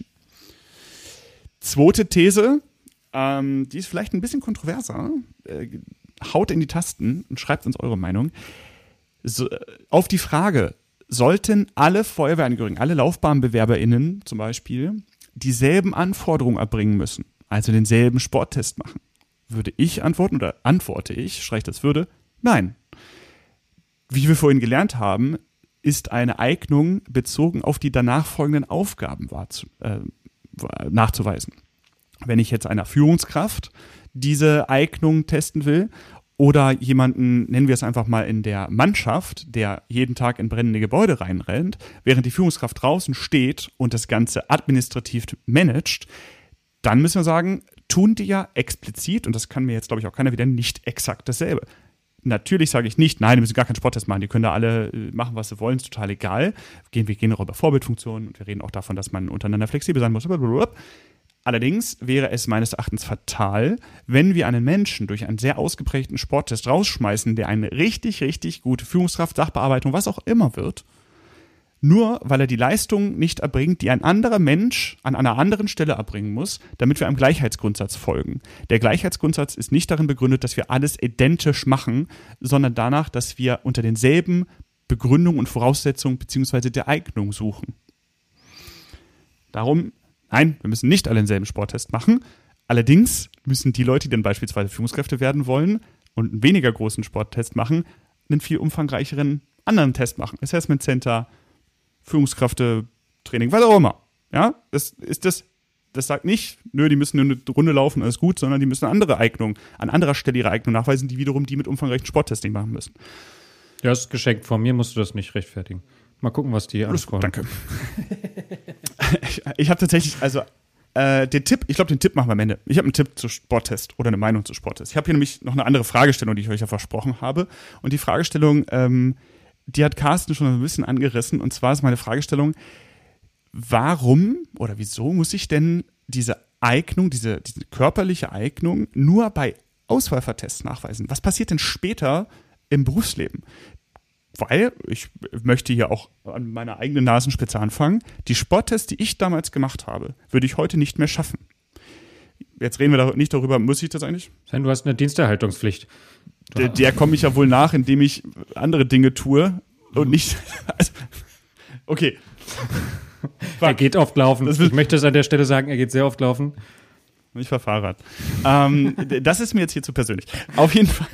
Zweite These, ähm, die ist vielleicht ein bisschen kontroverser. Äh, haut in die Tasten und schreibt uns eure Meinung. So, auf die Frage, sollten alle Feuerwehrangehörigen, alle LaufbahnbewerberInnen zum Beispiel, dieselben Anforderungen erbringen müssen, also denselben Sporttest machen? Würde ich antworten oder antworte ich, streich das würde, nein. Wie wir vorhin gelernt haben, ist eine Eignung bezogen auf die danach folgenden Aufgaben wahrzu, äh, nachzuweisen. Wenn ich jetzt einer Führungskraft diese Eignung testen will oder jemanden, nennen wir es einfach mal in der Mannschaft, der jeden Tag in brennende Gebäude reinrennt, während die Führungskraft draußen steht und das Ganze administrativ managt, dann müssen wir sagen, tun die ja explizit, und das kann mir jetzt, glaube ich, auch keiner wieder, nicht exakt dasselbe. Natürlich sage ich nicht, nein, die müssen gar keinen Sporttest machen, die können da alle machen, was sie wollen, ist total egal. Wir gehen auch über Vorbildfunktionen und wir reden auch davon, dass man untereinander flexibel sein muss. Allerdings wäre es meines Erachtens fatal, wenn wir einen Menschen durch einen sehr ausgeprägten Sporttest rausschmeißen, der eine richtig, richtig gute Führungskraft, Sachbearbeitung, was auch immer wird, nur weil er die Leistung nicht erbringt, die ein anderer Mensch an einer anderen Stelle erbringen muss, damit wir einem Gleichheitsgrundsatz folgen. Der Gleichheitsgrundsatz ist nicht darin begründet, dass wir alles identisch machen, sondern danach, dass wir unter denselben Begründungen und Voraussetzungen bzw. der Eignung suchen. Darum, nein, wir müssen nicht alle denselben Sporttest machen. Allerdings müssen die Leute, die dann beispielsweise Führungskräfte werden wollen und einen weniger großen Sporttest machen, einen viel umfangreicheren anderen Test machen. Assessment Center, Führungskräftetraining, was auch immer. Ja, das ist das, das sagt nicht, nö, die müssen nur eine Runde laufen, alles gut, sondern die müssen eine andere Eignung, an anderer Stelle ihre Eignung nachweisen, die wiederum die mit umfangreichen Sporttesting machen müssen. Ja, das ist geschenkt. Von mir musst du das nicht rechtfertigen. Mal gucken, was die anschauen. Danke. ich ich habe tatsächlich, also äh, den Tipp, ich glaube, den Tipp machen wir am Ende. Ich habe einen Tipp zu Sporttest oder eine Meinung zu Sporttest. Ich habe hier nämlich noch eine andere Fragestellung, die ich euch ja versprochen habe. Und die Fragestellung, ähm, die hat Carsten schon ein bisschen angerissen. Und zwar ist meine Fragestellung, warum oder wieso muss ich denn diese Eignung, diese, diese körperliche Eignung nur bei Auswahlvertests nachweisen? Was passiert denn später im Berufsleben? Weil, ich möchte hier auch an meiner eigenen Nasenspitze anfangen, die Sporttests, die ich damals gemacht habe, würde ich heute nicht mehr schaffen. Jetzt reden wir da nicht darüber, muss ich das eigentlich? Du hast eine Diensterhaltungspflicht. Der, der komme ich ja wohl nach, indem ich andere Dinge tue und nicht. Also, okay. Er geht oft laufen. Ich möchte es an der Stelle sagen, er geht sehr oft laufen. Ich fahre Fahrrad. ähm, das ist mir jetzt hier zu persönlich. Auf jeden Fall.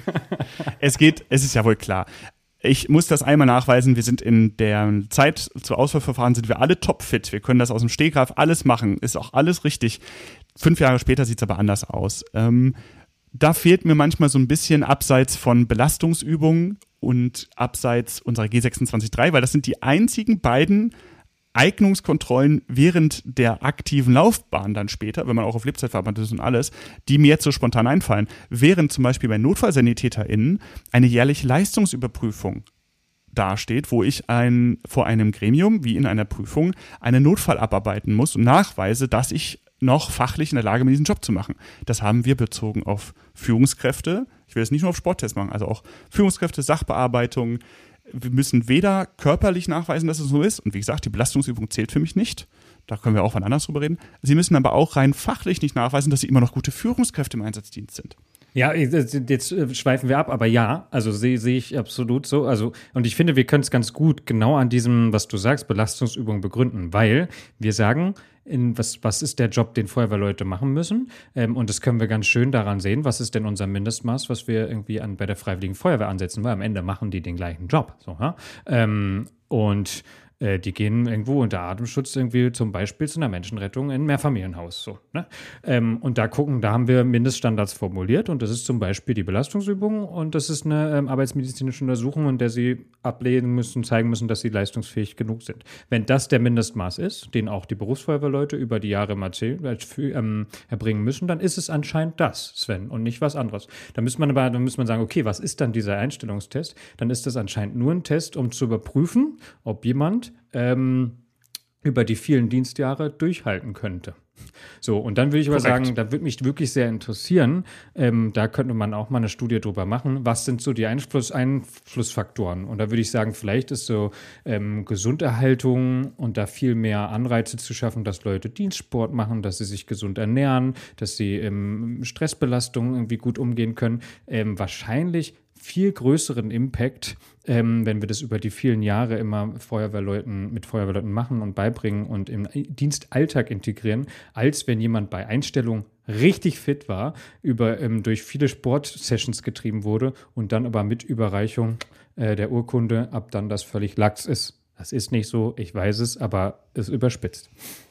Es geht, es ist ja wohl klar. Ich muss das einmal nachweisen. Wir sind in der Zeit zu Auswahlverfahren sind wir alle topfit. Wir können das aus dem Stegreif alles machen. Ist auch alles richtig. Fünf Jahre später sieht es aber anders aus. Ähm, da fehlt mir manchmal so ein bisschen abseits von Belastungsübungen und abseits unserer G sechsundzwanzig Punkt drei, weil das sind die einzigen beiden Eignungskontrollen während der aktiven Laufbahn dann später, wenn man auch auf Lebzeitverband ist und alles, die mir jetzt so spontan einfallen, während zum Beispiel bei NotfallsanitäterInnen eine jährliche Leistungsüberprüfung dasteht, wo ich ein, vor einem Gremium, wie in einer Prüfung, einen Notfall abarbeiten muss und nachweise, dass ich noch fachlich in der Lage bin, diesen Job zu machen. Das haben wir bezogen auf Führungskräfte. Ich will es nicht nur auf Sporttests machen, also auch Führungskräfte, Sachbearbeitung. Wir müssen weder körperlich nachweisen, dass es so ist, und wie gesagt, die Belastungsübung zählt für mich nicht, da können wir auch wann anders drüber reden. Sie müssen aber auch rein fachlich nicht nachweisen, dass sie immer noch gute Führungskräfte im Einsatzdienst sind. Ja, jetzt schweifen wir ab, aber ja, also sehe sehe ich absolut so. Also, und ich finde, wir können es ganz gut genau an diesem, was du sagst, Belastungsübung begründen, weil wir sagen, in was, was ist der Job, den Feuerwehrleute machen müssen? Ähm, und das können wir ganz schön daran sehen, was ist denn unser Mindestmaß, was wir irgendwie an, bei der Freiwilligen Feuerwehr ansetzen, weil am Ende machen die den gleichen Job. So, ja? ähm, und äh, die gehen irgendwo unter Atemschutz irgendwie zum Beispiel zu einer Menschenrettung in ein Mehrfamilienhaus. So, ne? ähm, und da gucken, da haben wir Mindeststandards formuliert und das ist zum Beispiel die Belastungsübung und das ist eine ähm, arbeitsmedizinische Untersuchung, in der sie ablehnen müssen, zeigen müssen, dass sie leistungsfähig genug sind. Wenn das der Mindestmaß ist, den auch die Berufsfeuerwehrleute über die Jahre mal äh, ähm, erbringen müssen, dann ist es anscheinend das, Sven, und nicht was anderes. Da muss man aber, dann muss man sagen, okay, was ist dann dieser Einstellungstest? Dann ist das anscheinend nur ein Test, um zu überprüfen, ob jemand ähm, über die vielen Dienstjahre durchhalten könnte. So, und dann würde ich aber Korrekt. sagen, da würde mich wirklich sehr interessieren, ähm, da könnte man auch mal eine Studie drüber machen, was sind so die Einfluss, Einflussfaktoren? Und da würde ich sagen, vielleicht ist so ähm, Gesunderhaltung und da viel mehr Anreize zu schaffen, dass Leute Dienstsport machen, dass sie sich gesund ernähren, dass sie ähm, Stressbelastungen irgendwie gut umgehen können, ähm, wahrscheinlich viel größeren Impact, ähm, wenn wir das über die vielen Jahre immer Feuerwehrleuten mit Feuerwehrleuten machen und beibringen und im Dienstalltag integrieren, als wenn jemand bei Einstellung richtig fit war, über ähm, durch viele Sportsessions getrieben wurde und dann aber mit Überreichung äh, der Urkunde ab dann das völlig lax ist. Das ist nicht so, ich weiß es, aber es überspitzt.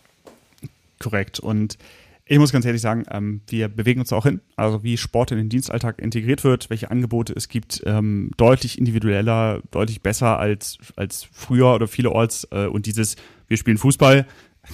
Korrekt. Und ich muss ganz ehrlich sagen, ähm, wir bewegen uns auch hin, also wie Sport in den Dienstalltag integriert wird, welche Angebote es gibt, ähm, deutlich individueller, deutlich besser als, als früher oder vielerorts. Äh, und dieses, wir spielen Fußball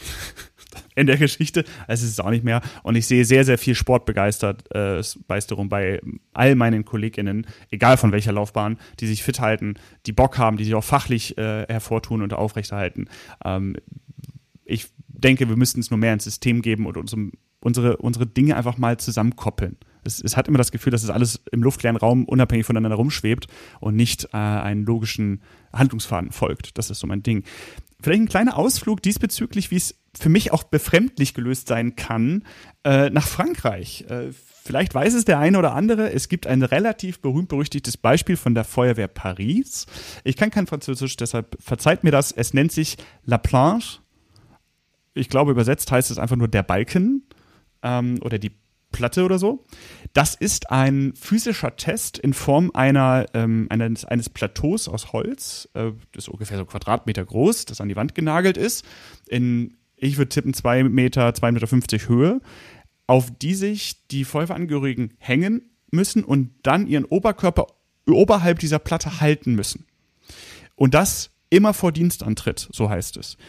in der Geschichte, also es ist es auch nicht mehr. Und ich sehe sehr, sehr viel Sportbegeistert, äh, Begeisterung bei all meinen KollegInnen, egal von welcher Laufbahn, die sich fit halten, die Bock haben, die sich auch fachlich äh, hervortun und aufrechterhalten. Ähm, ich denke, wir müssten es nur mehr ins System geben und unsere, unsere, unsere Dinge einfach mal zusammenkoppeln. Es, es hat immer das Gefühl, dass es alles im luftleeren Raum unabhängig voneinander rumschwebt und nicht äh, einen logischen Handlungsfaden folgt. Das ist so mein Ding. Vielleicht ein kleiner Ausflug diesbezüglich, wie es für mich auch befremdlich gelöst sein kann, äh, nach Frankreich. Äh, vielleicht weiß es der eine oder andere, es gibt ein relativ berühmt-berüchtigtes Beispiel von der Feuerwehr Paris. Ich kann kein Französisch, deshalb verzeiht mir das. Es nennt sich La Planche. Ich glaube, übersetzt heißt es einfach nur der Balken ähm, oder die Platte oder so. Das ist ein physischer Test in Form einer, ähm, eines, eines Plateaus aus Holz. Äh, das ist ungefähr so Quadratmeter groß, das an die Wand genagelt ist. In ich würde tippen zwei Meter, zwei Meter fünfzig Höhe, auf die sich die Feuerwehrangehörigen hängen müssen und dann ihren Oberkörper oberhalb dieser Platte halten müssen. Und das immer vor Dienstantritt, so heißt es.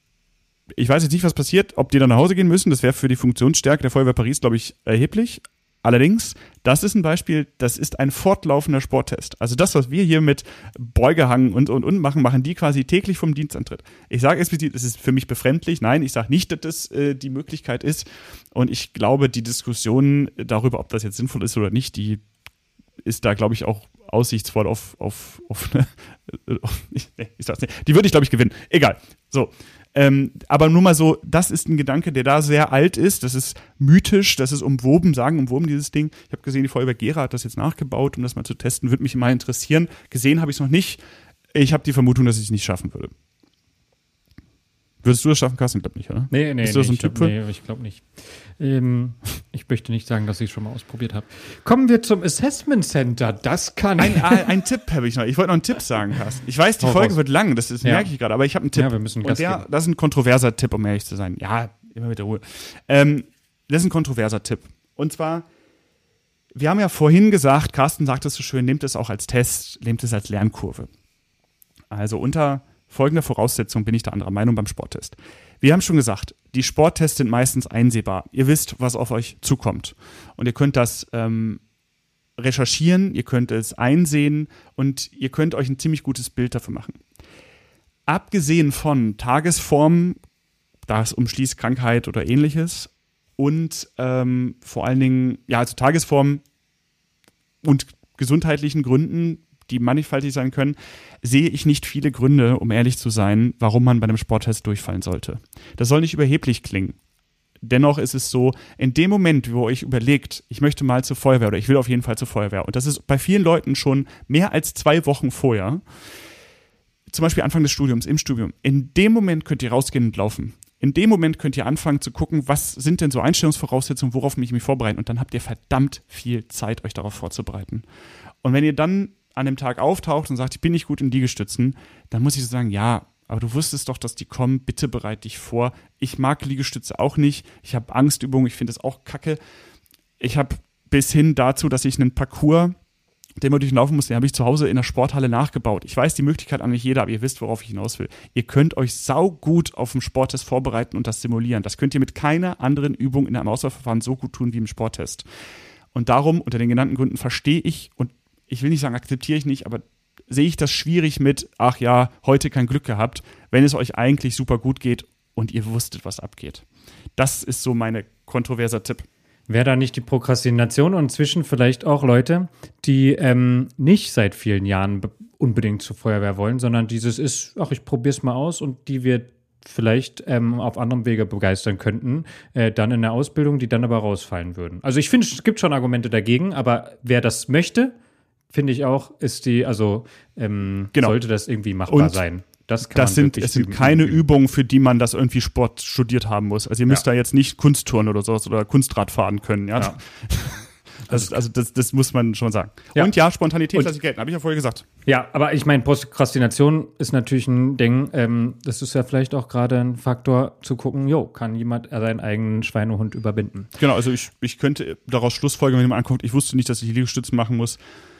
Ich weiß jetzt nicht, was passiert, ob die dann nach Hause gehen müssen. Das wäre für die Funktionsstärke der Feuerwehr Paris, glaube ich, erheblich. Allerdings, das ist ein Beispiel, das ist ein fortlaufender Sporttest. Also das, was wir hier mit Beugehang und, und, und machen, machen die quasi täglich vom Dienstantritt. Ich sage explizit, es ist für mich befremdlich. Nein, ich sage nicht, dass das äh, die Möglichkeit ist. Und ich glaube, die Diskussion darüber, ob das jetzt sinnvoll ist oder nicht, die ist da, glaube ich, auch aussichtsvoll auf, auf, auf eine, ich, ich sag's nicht, die würde ich, glaube ich, gewinnen. Egal. So. Ähm, aber nur mal so, das ist ein Gedanke, der da sehr alt ist, das ist mythisch, das ist umwoben, sagen umwoben dieses Ding. Ich habe gesehen, die Feuerwehr Gera hat das jetzt nachgebaut, um das mal zu testen, würde mich mal interessieren. Gesehen habe ich es noch nicht. Ich habe die Vermutung, dass ich es nicht schaffen würde. Würdest du das schaffen, Carsten? Ich glaube nicht, oder? Nee, nee, Bist du nee, so ein ich, Typ hab, nee ich glaube nicht. Ähm, ich möchte nicht sagen, dass ich es schon mal ausprobiert habe. Kommen wir zum Assessment Center. Das kann... Ein, ein, ein Tipp habe ich noch. Ich wollte noch einen Tipp sagen, Carsten. Ich weiß, die Hau Folge raus. wird lang, das, das Ja. merke ich gerade, aber ich habe einen Tipp. Ja, wir müssen Gas Und der, geben. das ist ein kontroverser Tipp, um ehrlich zu sein. Ja, immer mit der Ruhe. Ähm, das ist ein kontroverser Tipp. Und zwar, wir haben ja vorhin gesagt, Carsten sagt es so schön, nehmt es auch als Test, nehmt es als Lernkurve. Also unter folgender Voraussetzung bin ich da anderer Meinung beim Sporttest. Wir haben schon gesagt, die Sporttests sind meistens einsehbar. Ihr wisst, was auf euch zukommt. Und ihr könnt das ähm, recherchieren, ihr könnt es einsehen und ihr könnt euch ein ziemlich gutes Bild dafür machen. Abgesehen von Tagesform, das umschließt Krankheit oder ähnliches, und ähm, vor allen Dingen, ja, also Tagesform und gesundheitlichen Gründen, die mannigfaltig sein können, sehe ich nicht viele Gründe, um ehrlich zu sein, warum man bei einem Sporttest durchfallen sollte. Das soll nicht überheblich klingen. Dennoch ist es so, in dem Moment, wo ihr euch überlegt, ich möchte mal zur Feuerwehr oder ich will auf jeden Fall zur Feuerwehr, und das ist bei vielen Leuten schon mehr als zwei Wochen vorher, zum Beispiel Anfang des Studiums, im Studium, in dem Moment könnt ihr rausgehen und laufen. In dem Moment könnt ihr anfangen zu gucken, was sind denn so Einstellungsvoraussetzungen, worauf mich mich vorbereiten, und dann habt ihr verdammt viel Zeit, euch darauf vorzubereiten. Und wenn ihr dann an dem Tag auftaucht und sagt, ich bin nicht gut in Liegestützen, dann muss ich so sagen, ja, aber du wusstest doch, dass die kommen, bitte bereit dich vor. Ich mag Liegestütze auch nicht, ich habe Angstübungen, ich finde das auch kacke. Ich habe bis hin dazu, dass ich einen Parcours, den man durchlaufen muss, den habe ich zu Hause in der Sporthalle nachgebaut. Ich weiß, die Möglichkeit hat nicht jeder, aber ihr wisst, worauf ich hinaus will. Ihr könnt euch saugut auf dem Sporttest vorbereiten und das simulieren. Das könnt ihr mit keiner anderen Übung in einem Auswahlverfahren so gut tun wie im Sporttest. Und darum, unter den genannten Gründen, verstehe ich und ich will nicht sagen, akzeptiere ich nicht, aber sehe ich das schwierig mit, ach ja, heute kein Glück gehabt, wenn es euch eigentlich super gut geht und ihr wusstet, was abgeht. Das ist so mein kontroverser Tipp. Wäre da nicht die Prokrastination und inzwischen vielleicht auch Leute, die ähm, nicht seit vielen Jahren be- unbedingt zur Feuerwehr wollen, sondern dieses ist, ach, ich probiere es mal aus, und die wir vielleicht ähm, auf anderem Wege begeistern könnten, äh, dann in der Ausbildung, die dann aber rausfallen würden. Also ich finde, es gibt schon Argumente dagegen, aber wer das möchte, finde ich auch, ist die, also ähm, genau. sollte das irgendwie machbar und sein. Das, kann das man sind, wirklich es sind üben, keine üben. Übungen, für die man das irgendwie Sport studiert haben muss. Also ihr müsst Ja. da jetzt nicht Kunstturnen oder sowas oder Kunstrad fahren können. Ja? Ja. Das, also das, das muss man schon sagen. Ja. Und ja, Spontanität Und- lasse ich gelten, habe ich ja vorher gesagt. Ja, aber ich meine, Prokrastination ist natürlich ein Ding. Ähm, das ist ja vielleicht auch gerade ein Faktor zu gucken, jo, kann jemand seinen eigenen Schweinehund überwinden? Genau, also ich, ich könnte daraus schlussfolgern, wenn man anguckt, ich wusste nicht, dass ich Liegestützen machen muss.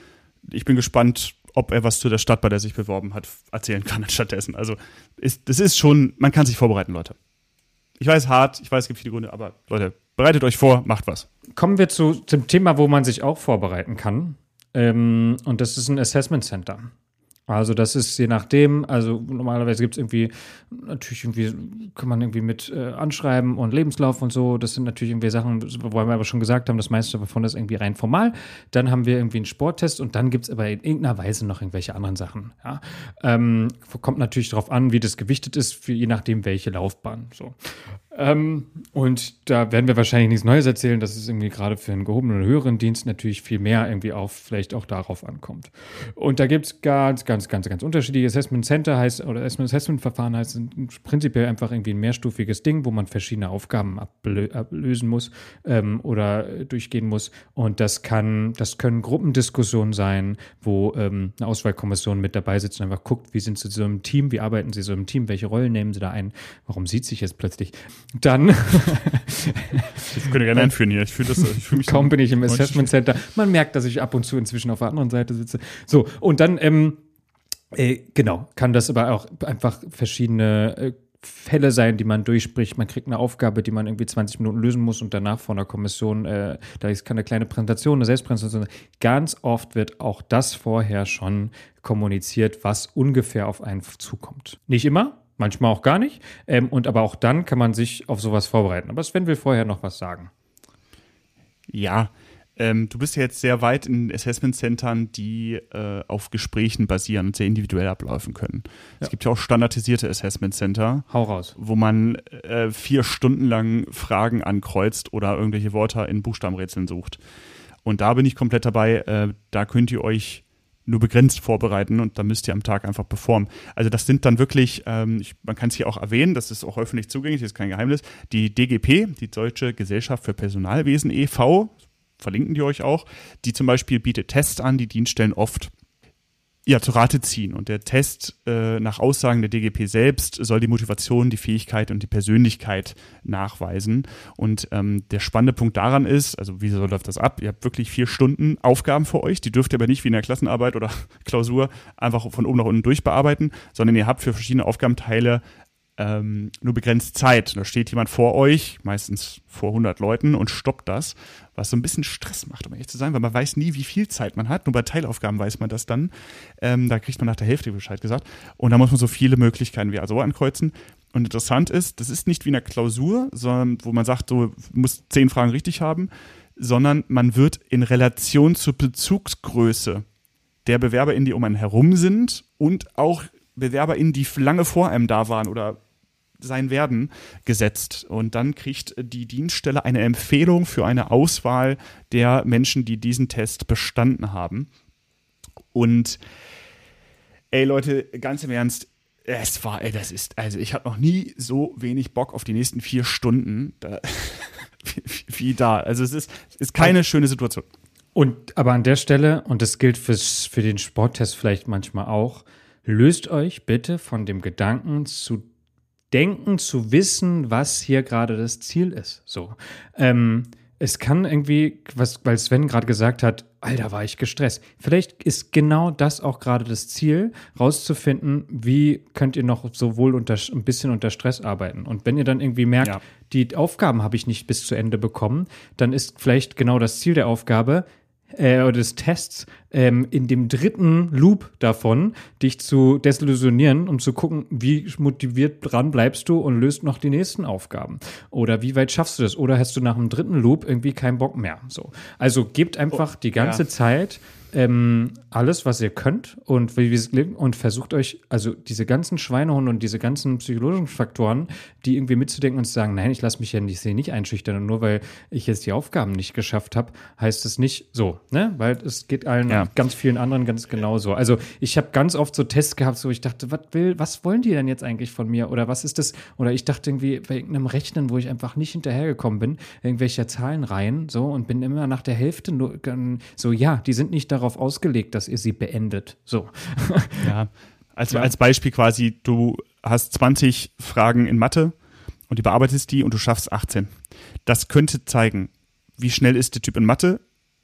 Ich bin gespannt, ob er was zu der Stadt, bei der er sich beworben hat, erzählen kann stattdessen. Also ist, das ist schon, man kann sich vorbereiten, Leute. Ich weiß, hart, ich weiß, es gibt viele Gründe, aber Leute, bereitet euch vor, macht was. Kommen wir zu zum Thema, wo man sich auch vorbereiten kann. Ähm, und das ist ein Assessment Center. Also das ist je nachdem, also normalerweise gibt es irgendwie, natürlich irgendwie, kann man irgendwie mit äh, Anschreiben und Lebenslauf und so, das sind natürlich irgendwie Sachen, wo wir aber schon gesagt haben, das meiste davon ist irgendwie rein formal. Dann haben wir irgendwie einen Sporttest und dann gibt es aber in irgendeiner Weise noch irgendwelche anderen Sachen. Ja? Ähm, kommt natürlich darauf an, wie das gewichtet ist, für, je nachdem welche Laufbahn. So. Ähm, und da werden wir wahrscheinlich nichts Neues erzählen, dass es irgendwie gerade für einen gehobenen oder höheren Dienst natürlich viel mehr irgendwie auf, vielleicht auch darauf ankommt. Und da gibt es ganz, ganz, ganz, ganz unterschiedliche Assessment Center heißt, oder Assessment-Verfahren heißt prinzipiell einfach irgendwie ein mehrstufiges Ding, wo man verschiedene Aufgaben ablö- ablösen muss ähm, oder durchgehen muss. Und das kann, das können Gruppendiskussionen sein, wo ähm, eine Auswahlkommission mit dabei sitzt und einfach guckt, wie sind sie so im Team, wie arbeiten sie so im Team, welche Rollen nehmen sie da ein, warum sieht sich jetzt plötzlich Dann Ich könnte gerne einführen hier. Ich fühle das, ich fühle mich kaum bin ich im Assessment Center. Man merkt, dass ich ab und zu inzwischen auf der anderen Seite sitze. So, und dann, ähm, äh, genau, kann das aber auch einfach verschiedene äh, Fälle sein, die man durchspricht. Man kriegt eine Aufgabe, die man irgendwie zwanzig Minuten lösen muss und danach von der Kommission, äh, da ist keine kleine Präsentation, eine Selbstpräsentation. Ganz oft wird auch das vorher schon kommuniziert, was ungefähr auf einen zukommt. Nicht immer. Manchmal auch gar nicht. Ähm, und aber auch dann kann man sich auf sowas vorbereiten. Aber Sven will vorher noch was sagen. Ja, ähm, du bist ja jetzt sehr weit in Assessment-Centern, die äh, auf Gesprächen basieren und sehr individuell ablaufen können. Ja. Es gibt ja auch standardisierte Assessment-Center. Hau raus. Wo man äh, vier Stunden lang Fragen ankreuzt oder irgendwelche Wörter in Buchstabenrätseln sucht. Und da bin ich komplett dabei. Äh, da könnt ihr euch nur begrenzt vorbereiten und da müsst ihr am Tag einfach performen. Also das sind dann wirklich, ähm, ich, man kann es hier auch erwähnen, das ist auch öffentlich zugänglich, das ist kein Geheimnis, die D G P, die Deutsche Gesellschaft für Personalwesen e V, verlinken die euch auch, die zum Beispiel bietet Tests an, die Dienststellen oft ja, zu Rate ziehen. Und der Test äh, nach Aussagen der D G P selbst soll die Motivation, die Fähigkeit und die Persönlichkeit nachweisen. Und ähm, der spannende Punkt daran ist, also wie so läuft das ab? Ihr habt wirklich vier Stunden Aufgaben für euch, die dürft ihr aber nicht wie in der Klassenarbeit oder Klausur einfach von oben nach unten durchbearbeiten, sondern ihr habt für verschiedene Aufgabenteile ähm, nur begrenzt Zeit. Da steht jemand vor euch, meistens vor hundert Leuten und stoppt das, was so ein bisschen Stress macht, um ehrlich zu sein, weil man weiß nie, wie viel Zeit man hat. Nur bei Teilaufgaben weiß man das dann. Ähm, da kriegt man nach der Hälfte Bescheid gesagt. Und da muss man so viele Möglichkeiten wie also ankreuzen. Und interessant ist, das ist nicht wie in einer Klausur, sondern wo man sagt, so muss zehn Fragen richtig haben, sondern man wird in Relation zur Bezugsgröße der BewerberInnen, die um einen herum sind und auch BewerberInnen, die lange vor einem da waren oder sein werden, gesetzt. Und dann kriegt die Dienststelle eine Empfehlung für eine Auswahl der Menschen, die diesen Test bestanden haben. Und ey Leute, ganz im Ernst, es war, ey, das ist, also ich habe noch nie so wenig Bock auf die nächsten vier Stunden da, wie, wie da. Also es ist, es ist keine aber, schöne Situation. Und aber an der Stelle, und das gilt fürs, für den Sporttest vielleicht manchmal auch, löst euch bitte von dem Gedanken zu denken, zu wissen, was hier gerade das Ziel ist. So. Ähm, es kann irgendwie, was, weil Sven gerade gesagt hat, Alter, war ich gestresst. Vielleicht ist genau das auch gerade das Ziel, rauszufinden, wie könnt ihr noch sowohl unter, ein bisschen unter Stress arbeiten. Und wenn ihr dann irgendwie merkt, ja. die Aufgaben habe ich nicht bis zu Ende bekommen, dann ist vielleicht genau das Ziel der Aufgabe, Äh, oder des Tests ähm, in dem dritten Loop davon, dich zu desillusionieren, um zu gucken, wie motiviert dran bleibst du und löst noch die nächsten Aufgaben. Oder wie weit schaffst du das? Oder hast du nach dem dritten Loop irgendwie keinen Bock mehr? So. Also gebt einfach oh, die ganze ja. Zeit ähm, alles, was ihr könnt und wie es lebt und versucht euch, also diese ganzen Schweinehunde und diese ganzen psychologischen Faktoren, die irgendwie mitzudenken und zu sagen, nein, ich lasse mich ja nicht, nicht einschüchtern und nur weil ich jetzt die Aufgaben nicht geschafft habe, heißt es nicht so, ne? Weil es geht allen, ja. ganz vielen anderen ganz genauso. Also ich habe ganz oft so Tests gehabt, wo ich dachte, was will, was wollen die denn jetzt eigentlich von mir? Oder was ist das? Oder ich dachte irgendwie bei irgendeinem Rechnen, wo ich einfach nicht hinterhergekommen bin, irgendwelche Zahlenreihen so und bin immer nach der Hälfte nur, so, ja, die sind nicht darauf ausgelegt, dass ihr sie beendet. So. Ja, als, ja. als Beispiel quasi, du hast zwanzig Fragen in Mathe und du bearbeitest die und du schaffst achtzehn. Das könnte zeigen, wie schnell ist der Typ in Mathe,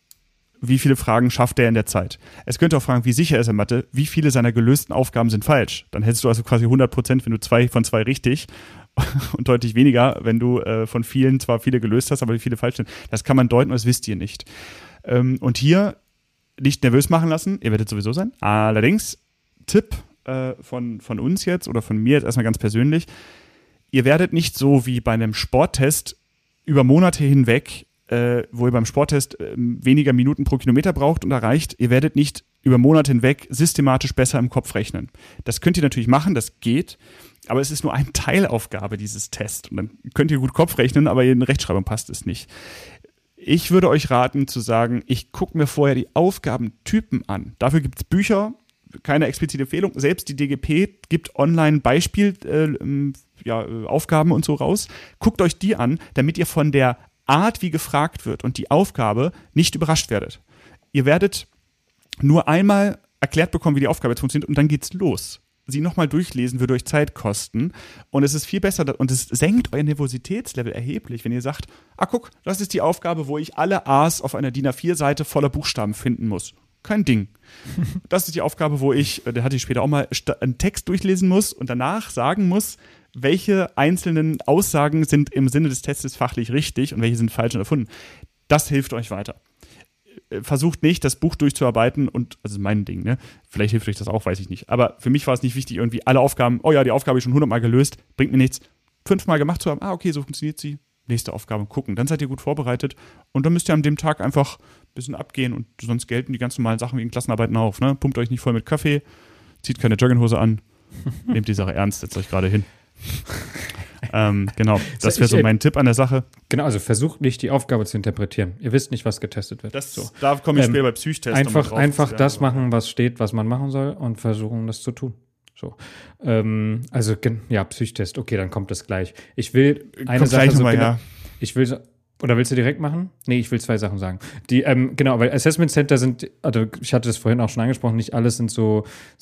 wie viele Fragen schafft er in der Zeit. Es könnte auch fragen, wie sicher ist er in Mathe, wie viele seiner gelösten Aufgaben sind falsch. Dann hättest du also quasi hundert Prozent, wenn du zwei von zwei richtig und deutlich weniger, wenn du äh, von vielen zwar viele gelöst hast, aber wie viele falsch sind. Das kann man deuten, das wisst ihr nicht. Ähm, und hier nicht nervös machen lassen, ihr werdet sowieso sein. Allerdings, Tipp äh, von, von uns jetzt oder von mir jetzt erstmal ganz persönlich, ihr werdet nicht so wie bei einem Sporttest über Monate hinweg, äh, wo ihr beim Sporttest äh, weniger Minuten pro Kilometer braucht und erreicht, ihr werdet nicht über Monate hinweg systematisch besser im Kopf rechnen. Das könnt ihr natürlich machen, das geht, aber es ist nur eine Teilaufgabe, dieses Test. Und dann könnt ihr gut Kopf rechnen, aber in Rechtschreibung passt es nicht. Ich würde euch raten zu sagen, ich gucke mir vorher die Aufgabentypen an. Dafür gibt es Bücher, keine explizite Empfehlung. Selbst die D G P gibt online Beispielaufgaben äh, ja, Aufgaben und so raus. Guckt euch die an, damit ihr von der Art, wie gefragt wird und die Aufgabe nicht überrascht werdet. Ihr werdet nur einmal erklärt bekommen, wie die Aufgabe jetzt funktioniert und dann geht's los. Sie nochmal durchlesen würde euch Zeit kosten und es ist viel besser und es senkt euer Nervositätslevel erheblich, wenn ihr sagt, ah guck, das ist die Aufgabe, wo ich alle A's auf einer D I N A vier Seite voller Buchstaben finden muss. Kein Ding. Das ist die Aufgabe, wo ich, da hatte ich später auch mal, einen Text durchlesen muss und danach sagen muss, welche einzelnen Aussagen sind im Sinne des Tests fachlich richtig und welche sind falsch und erfunden. Das hilft euch weiter. Versucht nicht, das Buch durchzuarbeiten und, also mein Ding, ne? Vielleicht hilft euch das auch, weiß ich nicht. Aber für mich war es nicht wichtig, irgendwie alle Aufgaben, oh ja, die Aufgabe ist schon hundertmal gelöst, bringt mir nichts. Fünfmal gemacht zu haben, ah, okay, so funktioniert sie. Nächste Aufgabe gucken. Dann seid ihr gut vorbereitet und dann müsst ihr an dem Tag einfach ein bisschen abgehen und sonst gelten die ganz normalen Sachen wie in Klassenarbeiten auf, ne? Pumpt euch nicht voll mit Kaffee, zieht keine Jogginghose an, nehmt die Sache ernst, setzt euch gerade hin. ähm, genau, das wäre so mein Tipp an der Sache. Genau, also versucht nicht, die Aufgabe zu interpretieren. Ihr wisst nicht, was getestet wird. Das, so. Da komme ich ähm, später bei Psychtest. Einfach, drauf, einfach das, das ja, machen, was steht, was man machen soll und versuchen, das zu tun. So. Ähm, also, ja, Psychtest, okay, dann kommt das gleich. Ich will eine kommt Sache so mal, genau, ja. Ich will so, oder willst du direkt machen? Nee, ich will zwei Sachen sagen. Die, ähm, genau, weil Assessment Center sind, also ich hatte das vorhin auch schon angesprochen, nicht alles sind so,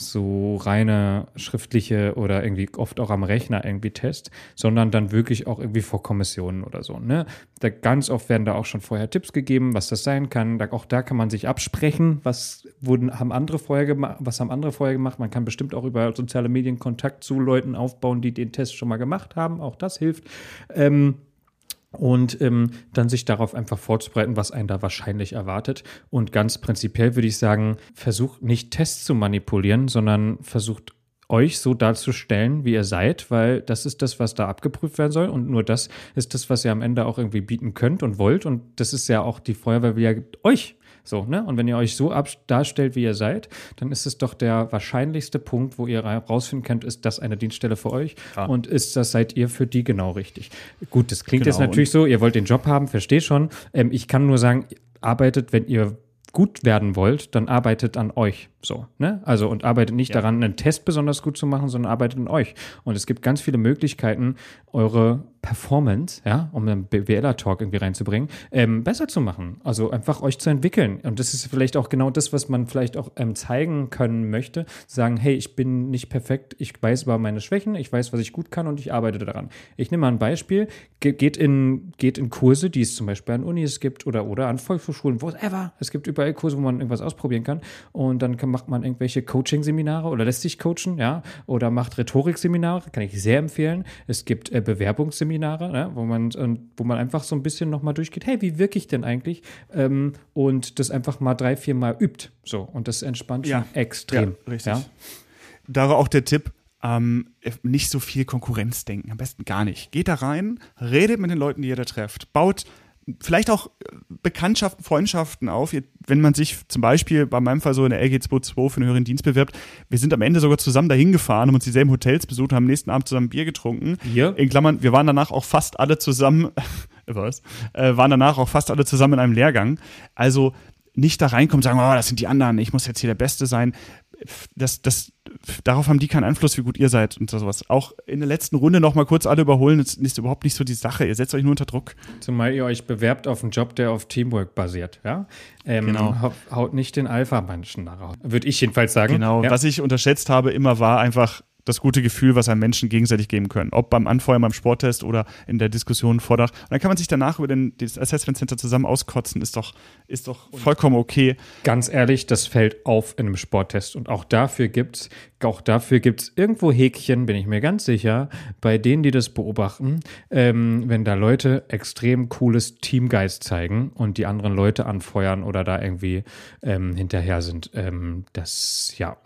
so reine schriftliche oder irgendwie oft auch am Rechner irgendwie Tests, sondern dann wirklich auch irgendwie vor Kommissionen oder so, ne? Da ganz oft werden da auch schon vorher Tipps gegeben, was das sein kann. Da, auch da kann man sich absprechen, was wurden, haben andere vorher gemacht, was haben andere vorher gemacht. Man kann bestimmt auch über soziale Medien Kontakt zu Leuten aufbauen, die den Test schon mal gemacht haben. Auch das hilft. Ähm, Und ähm, dann sich darauf einfach vorzubereiten, was einen da wahrscheinlich erwartet. Und ganz prinzipiell würde ich sagen, versucht nicht Tests zu manipulieren, sondern versucht euch so darzustellen, wie ihr seid, weil das ist das, was da abgeprüft werden soll. Und nur das ist das, was ihr am Ende auch irgendwie bieten könnt und wollt. Und das ist ja auch die Feuerwehr, wie ihr euch. So, ne? Und wenn ihr euch so ab- darstellt, wie ihr seid, dann ist es doch der wahrscheinlichste Punkt, wo ihr rausfinden könnt, ist das eine Dienststelle für euch ja. Und ist das, seid ihr für die genau richtig. Gut, das klingt genau. Jetzt natürlich so, ihr wollt den Job haben, verstehe schon. Ähm, ich kann nur sagen, arbeitet, wenn ihr gut werden wollt, dann arbeitet an euch. So, ne? Also und arbeitet nicht ja. daran, einen Test besonders gut zu machen, sondern arbeitet an euch. Und es gibt ganz viele Möglichkeiten, eure Performance, ja, um einen B W L-Talk irgendwie reinzubringen, ähm, besser zu machen. Also einfach euch zu entwickeln. Und das ist vielleicht auch genau das, was man vielleicht auch ähm, zeigen können möchte. Sagen, hey, ich bin nicht perfekt, ich weiß über meine Schwächen, ich weiß, was ich gut kann und ich arbeite daran. Ich nehme mal ein Beispiel. Ge- geht, in, geht in Kurse, die es zum Beispiel an Unis gibt oder, oder an Volkshochschulen, whatever. Es gibt überall Kurse, wo man irgendwas ausprobieren kann. Und dann kann, macht man irgendwelche Coaching-Seminare oder lässt sich coachen, ja, oder macht Rhetorik-Seminare, kann ich sehr empfehlen. Es gibt äh, Bewerbungsseminare, ne, wo man, äh, wo man einfach so ein bisschen nochmal durchgeht, hey, wie wirke ich denn eigentlich? Ähm, und das einfach mal drei, vier Mal übt. So, und das entspannt ja. schon extrem. Ja, richtig. Ja? Da war auch der Tipp, ähm, nicht so viel Konkurrenz denken, am besten gar nicht. Geht da rein, redet mit den Leuten, die ihr da trefft, baut vielleicht auch Bekanntschaften, Freundschaften auf, wenn man sich zum Beispiel bei meinem Fall so in der L G zwei zwei für einen höheren Dienst bewirbt. Wir sind am Ende sogar zusammen dahin gefahren, haben uns dieselben Hotels besucht, haben am nächsten Abend zusammen Bier getrunken. Ja. In Klammern, wir waren danach auch fast alle zusammen, was? Äh, waren danach auch fast alle zusammen in einem Lehrgang. Also nicht da reinkommen und sagen, oh, das sind die anderen, ich muss jetzt hier der Beste sein. Das, das, darauf haben die keinen Einfluss, wie gut ihr seid und sowas. Auch in der letzten Runde noch mal kurz alle überholen, das ist überhaupt nicht so die Sache. Ihr setzt euch nur unter Druck. Zumal ihr euch bewerbt auf einen Job, der auf Teamwork basiert. Ja? Ähm, genau. Haut nicht den Alpha-Menschen darauf. Würde ich jedenfalls sagen. Genau. Ja. Was ich unterschätzt habe immer, war einfach das gute Gefühl, was einem Menschen gegenseitig geben können. Ob beim Anfeuern, beim Sporttest oder in der Diskussion vor Dach. Und dann kann man sich danach über den, das Assessment Center zusammen auskotzen. Ist doch, ist doch vollkommen okay. Ganz ehrlich, das fällt auf in einem Sporttest. Und auch dafür gibt's, auch dafür gibt's irgendwo Häkchen, bin ich mir ganz sicher, bei denen, die das beobachten, ähm, wenn da Leute extrem cooles Teamgeist zeigen und die anderen Leute anfeuern oder da irgendwie ähm, hinterher sind. Ähm, das, ja.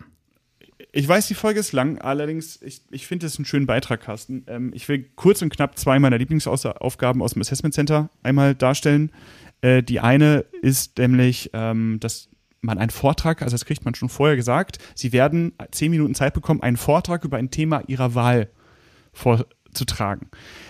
Ich weiß, die Folge ist lang, allerdings, ich, ich finde es einen schönen Beitrag, Carsten. Ähm, ich will kurz und knapp zwei meiner Lieblingsaufgaben aus dem Assessment Center einmal darstellen. Äh, die eine ist nämlich, ähm, dass man einen Vortrag, also das kriegt man schon vorher gesagt, Sie werden zehn Minuten Zeit bekommen, einen Vortrag über ein Thema Ihrer Wahl vorzutragen.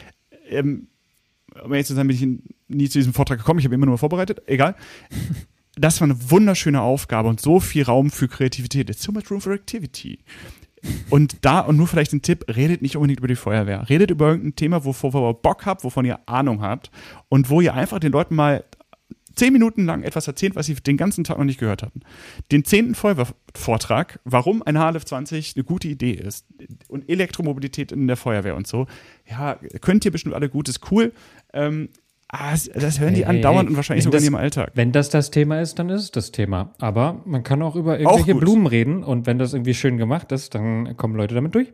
Ähm, um ehrlich zu sein, bin ich nie zu diesem Vortrag gekommen, ich habe immer nur vorbereitet, egal. Das war eine wunderschöne Aufgabe und so viel Raum für Kreativität. It's so much room for activity. Und da, und nur vielleicht ein Tipp, redet nicht unbedingt über die Feuerwehr. Redet über irgendein Thema, wovon ihr Bock habt, wovon ihr Ahnung habt und wo ihr einfach den Leuten mal zehn Minuten lang etwas erzählt, was sie den ganzen Tag noch nicht gehört hatten. Den zehnten Feuerwehrvortrag, warum ein H L F zwanzig eine gute Idee ist und Elektromobilität in der Feuerwehr und so. Ja, könnt ihr bestimmt alle gut, ist cool. Ähm, Ah, das hören die hey, andauernd hey, und wahrscheinlich sogar das, in ihrem Alltag. Wenn das das Thema ist, dann ist es das Thema. Aber man kann auch über irgendwelche Blumen reden und wenn das irgendwie schön gemacht ist, dann kommen Leute damit durch.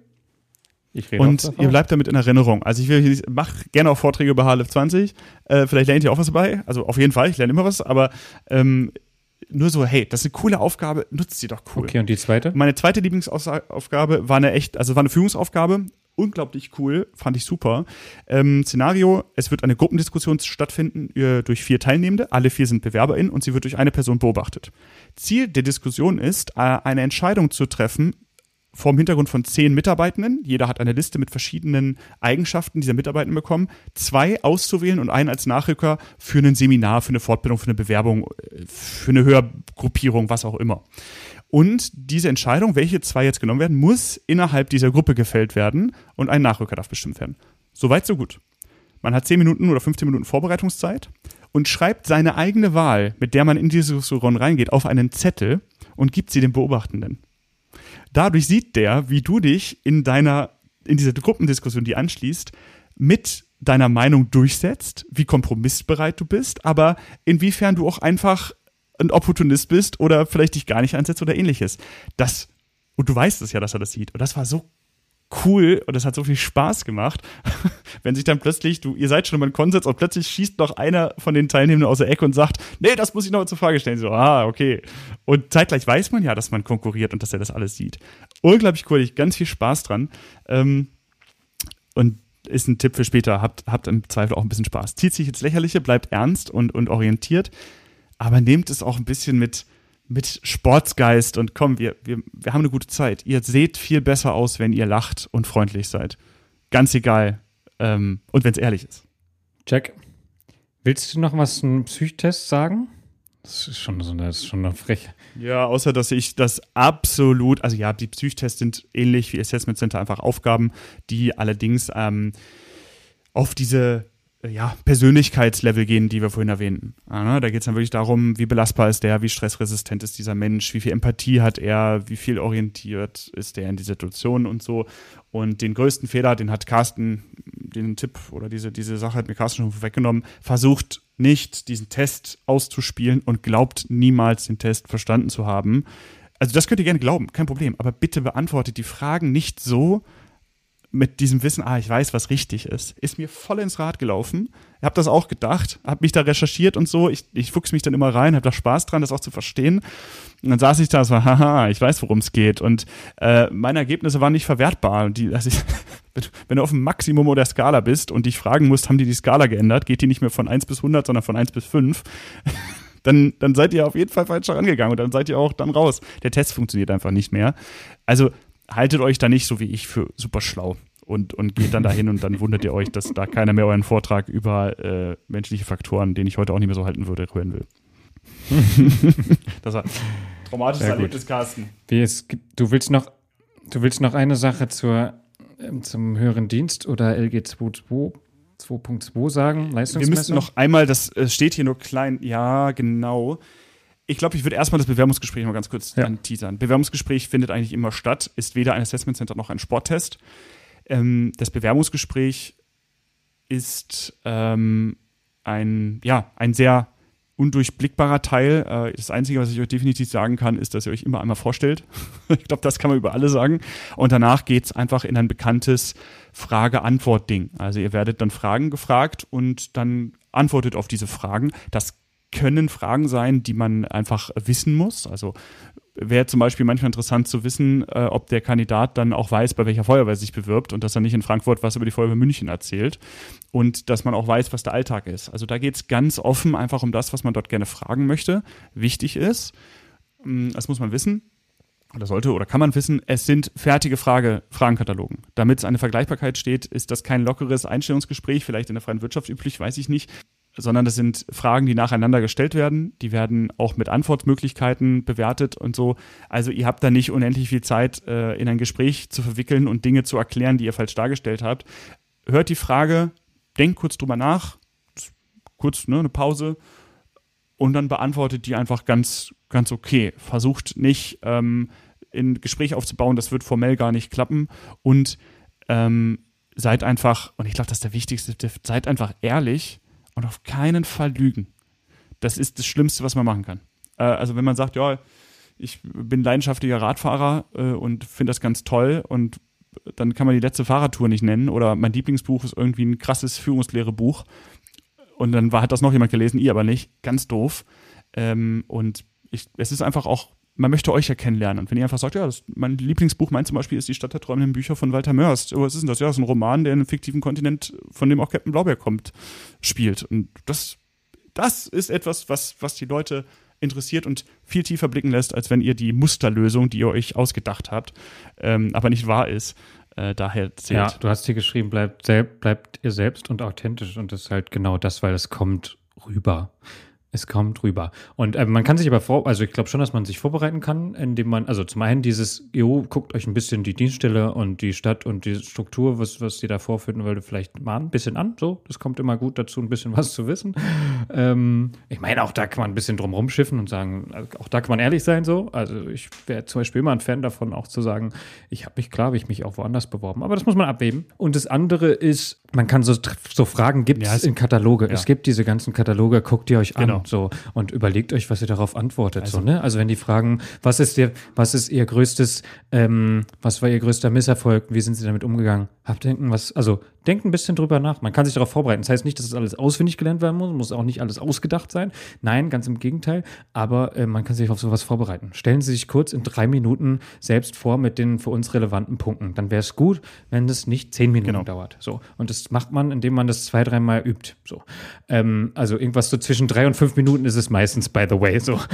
Ich rede und ihr bleibt damit in Erinnerung. Also ich will, mache gerne auch Vorträge über H L F zwanzig. Äh, vielleicht lernt ihr auch was dabei. Also auf jeden Fall, ich lerne immer was. Aber ähm, nur so, hey, das ist eine coole Aufgabe, nutzt sie doch cool. Okay, und die zweite? Meine zweite Lieblingsaufgabe war eine echt, also war eine Führungsaufgabe. Unglaublich cool, fand ich super. Ähm, Szenario, es wird eine Gruppendiskussion stattfinden äh, durch vier Teilnehmende. Alle vier sind BewerberInnen und sie wird durch eine Person beobachtet. Ziel der Diskussion ist, äh, eine Entscheidung zu treffen vor dem Hintergrund von zehn Mitarbeitenden. Jeder hat eine Liste mit verschiedenen Eigenschaften dieser Mitarbeitenden bekommen. Zwei auszuwählen und einen als Nachrücker für ein Seminar, für eine Fortbildung, für eine Bewerbung, für eine Hörgruppierung, was auch immer. Und diese Entscheidung, welche zwei jetzt genommen werden, muss innerhalb dieser Gruppe gefällt werden und ein Nachrücker darf bestimmt werden. Soweit, so gut. Man hat zehn Minuten oder fünfzehn Minuten Vorbereitungszeit und schreibt seine eigene Wahl, mit der man in diese Diskussion reingeht, auf einen Zettel und gibt sie dem Beobachtenden. Dadurch sieht der, wie du dich in deiner, in dieser Gruppendiskussion, die anschließt, mit deiner Meinung durchsetzt, wie kompromissbereit du bist, aber inwiefern du auch einfach ein Opportunist bist oder vielleicht dich gar nicht einsetzt oder ähnliches. Das, und du weißt es ja, dass er das sieht. Und das war so cool und das hat so viel Spaß gemacht, wenn sich dann plötzlich, du, ihr seid schon mal im Konsens und plötzlich schießt noch einer von den Teilnehmenden aus der Ecke und sagt, nee, das muss ich noch zur Frage stellen. So, ah, okay. Und zeitgleich weiß man ja, dass man konkurriert und dass er das alles sieht. Unglaublich cool, ich ganz viel Spaß dran. Ähm, und ist ein Tipp für später, habt, habt im Zweifel auch ein bisschen Spaß. Zieht sich ins Lächerliche, bleibt ernst und, und orientiert. Aber nehmt es auch ein bisschen mit, mit Sportsgeist und komm, wir, wir, wir haben eine gute Zeit. Ihr seht viel besser aus, wenn ihr lacht und freundlich seid. Ganz egal. Ähm, und wenn es ehrlich ist. Jack, willst du noch was zum Psychtest sagen? Das ist schon so eine, das ist schon eine Frech. Ja, außer dass ich das absolut, also ja, die Psychtests sind ähnlich wie Assessment Center, einfach Aufgaben, die allerdings ähm, auf diese ja, Persönlichkeitslevel gehen, die wir vorhin erwähnten. Ja, ne? Da geht es dann wirklich darum, wie belastbar ist der, wie stressresistent ist dieser Mensch, wie viel Empathie hat er, wie viel orientiert ist der in die Situation und so. Und den größten Fehler, den hat Carsten, den Tipp oder diese, diese Sache hat mir Carsten schon weggenommen, versucht nicht, diesen Test auszuspielen und glaubt niemals, den Test verstanden zu haben. Also das könnt ihr gerne glauben, kein Problem. Aber bitte beantwortet die Fragen nicht so, mit diesem Wissen, ah, ich weiß, was richtig ist, ist mir voll ins Rad gelaufen. Ich habe das auch gedacht, habe mich da recherchiert und so. Ich, ich fuchse mich dann immer rein, habe da Spaß dran, das auch zu verstehen. Und dann saß ich da und so, haha, ich weiß, worum es geht. Und äh, meine Ergebnisse waren nicht verwertbar. Und die, also ich, wenn du auf dem Maximum oder Skala bist und dich fragen musst, haben die die Skala geändert, geht die nicht mehr von eins bis hundert, sondern von eins bis fünf, dann, dann seid ihr auf jeden Fall falsch rangegangen und dann seid ihr auch dann raus. Der Test funktioniert einfach nicht mehr. Also haltet euch da nicht so wie ich für super schlau und, und geht dann dahin und dann wundert ihr euch, dass da keiner mehr euren Vortrag über äh, menschliche Faktoren, den ich heute auch nicht mehr so halten würde, hören will. Das war ein traumatisches Erlebnis, Carsten. Wie es gibt, du willst noch, du willst noch eine Sache zur, ähm, zum höheren Dienst oder L G zwei Punkt zwei sagen, Leistungsmessung? Wir müssen noch einmal, das äh, steht hier nur klein, ja, genau. Ich glaube, ich würde erstmal das Bewerbungsgespräch mal ganz kurz ja. anteasern. Bewerbungsgespräch findet eigentlich immer statt, ist weder ein Assessment Center noch ein Sporttest. Ähm, das Bewerbungsgespräch ist ähm, ein, ja, ein sehr undurchblickbarer Teil. Äh, das Einzige, was ich euch definitiv sagen kann, ist, dass ihr euch immer einmal vorstellt. Ich glaube, das kann man über alle sagen. Und danach geht es einfach in ein bekanntes Frage-Antwort-Ding. Also ihr werdet dann Fragen gefragt und dann antwortet auf diese Fragen. Das können Fragen sein, die man einfach wissen muss. Also wäre zum Beispiel manchmal interessant zu wissen, äh, ob der Kandidat dann auch weiß, bei welcher Feuerwehr er sich bewirbt und dass er nicht in Frankfurt was über die Feuerwehr München erzählt und dass man auch weiß, was der Alltag ist. Also da geht es ganz offen einfach um das, was man dort gerne fragen möchte, wichtig ist. Das muss man wissen. oder sollte oder kann man wissen, es sind fertige Frage, Fragenkatalogen. Damit es eine Vergleichbarkeit steht, ist das kein lockeres Einstellungsgespräch, vielleicht in der freien Wirtschaft üblich, weiß ich nicht, sondern das sind Fragen, die nacheinander gestellt werden. Die werden auch mit Antwortmöglichkeiten bewertet und so. Also ihr habt da nicht unendlich viel Zeit, äh, in ein Gespräch zu verwickeln und Dinge zu erklären, die ihr falsch dargestellt habt. Hört die Frage, denkt kurz drüber nach, kurz ne, eine Pause und dann beantwortet die einfach ganz, ganz okay. Versucht nicht, ähm, ein Gespräch aufzubauen, das wird formell gar nicht klappen und ähm, seid einfach, und ich glaube, das ist der wichtigste Tipp, seid einfach ehrlich und auf keinen Fall lügen. Das ist das Schlimmste, was man machen kann. Äh, also wenn man sagt, ja, ich bin leidenschaftlicher Radfahrer äh, und finde das ganz toll und dann kann man die letzte Fahrradtour nicht nennen oder mein Lieblingsbuch ist irgendwie ein krasses Führungslehrebuch und dann war, hat das noch jemand gelesen, ihr aber nicht. Ganz doof. Ähm, und ich, es ist einfach auch, man möchte euch ja kennenlernen. Und wenn ihr einfach sagt, ja, das, mein Lieblingsbuch, mein zum Beispiel, ist die Stadt der träumenden Bücher von Walter Mörs. Oh, was ist denn das? Ja, das ist ein Roman, der in einem fiktiven Kontinent, von dem auch Captain Blaubeer kommt, spielt. Und das, das ist etwas, was, was die Leute interessiert und viel tiefer blicken lässt, als wenn ihr die Musterlösung, die ihr euch ausgedacht habt, ähm, aber nicht wahr ist, äh, daher zählt. Ja, du hast hier geschrieben, bleibt, sel- bleibt ihr selbst und authentisch. Und das ist halt genau das, weil es kommt rüber. Es kommt rüber. Und äh, man kann sich aber vor, also ich glaube schon, dass man sich vorbereiten kann, indem man, also zum einen dieses, jo, guckt euch ein bisschen die Dienststelle und die Stadt und die Struktur, was, was die da vorfinden wollte, vielleicht mal ein bisschen an. So, das kommt immer gut dazu, ein bisschen was zu wissen. Ähm, ich meine, auch da kann man ein bisschen drum rumschiffen und sagen, also auch da kann man ehrlich sein, so. Also ich wäre zum Beispiel immer ein Fan davon, auch zu sagen, ich habe mich, klar, habe ich mich auch woanders beworben. Aber das muss man abwägen. Und das andere ist, man kann so, so Fragen gibt es Ja, in Kataloge. ja. Es gibt diese ganzen Kataloge, guckt ihr euch Genau. an. So, und überlegt euch, was ihr darauf antwortet. Also, so, ne? Also wenn die fragen, was ist ihr, was ist ihr größtes, ähm, was war ihr größter Misserfolg, wie sind sie damit umgegangen? Habt denken, was, also denkt ein bisschen drüber nach. Man kann sich darauf vorbereiten. Das heißt nicht, dass das alles auswendig gelernt werden muss, muss auch nicht alles ausgedacht sein. Nein, ganz im Gegenteil. Aber äh, man kann sich auf sowas vorbereiten. Stellen Sie sich kurz in drei Minuten selbst vor mit den für uns relevanten Punkten. Dann wäre es gut, wenn das nicht zehn Minuten Genau. dauert. So. Und das macht man, indem man das zwei, dreimal übt. So. Ähm, also irgendwas so zwischen drei und fünf Minuten ist es meistens, by the way. So.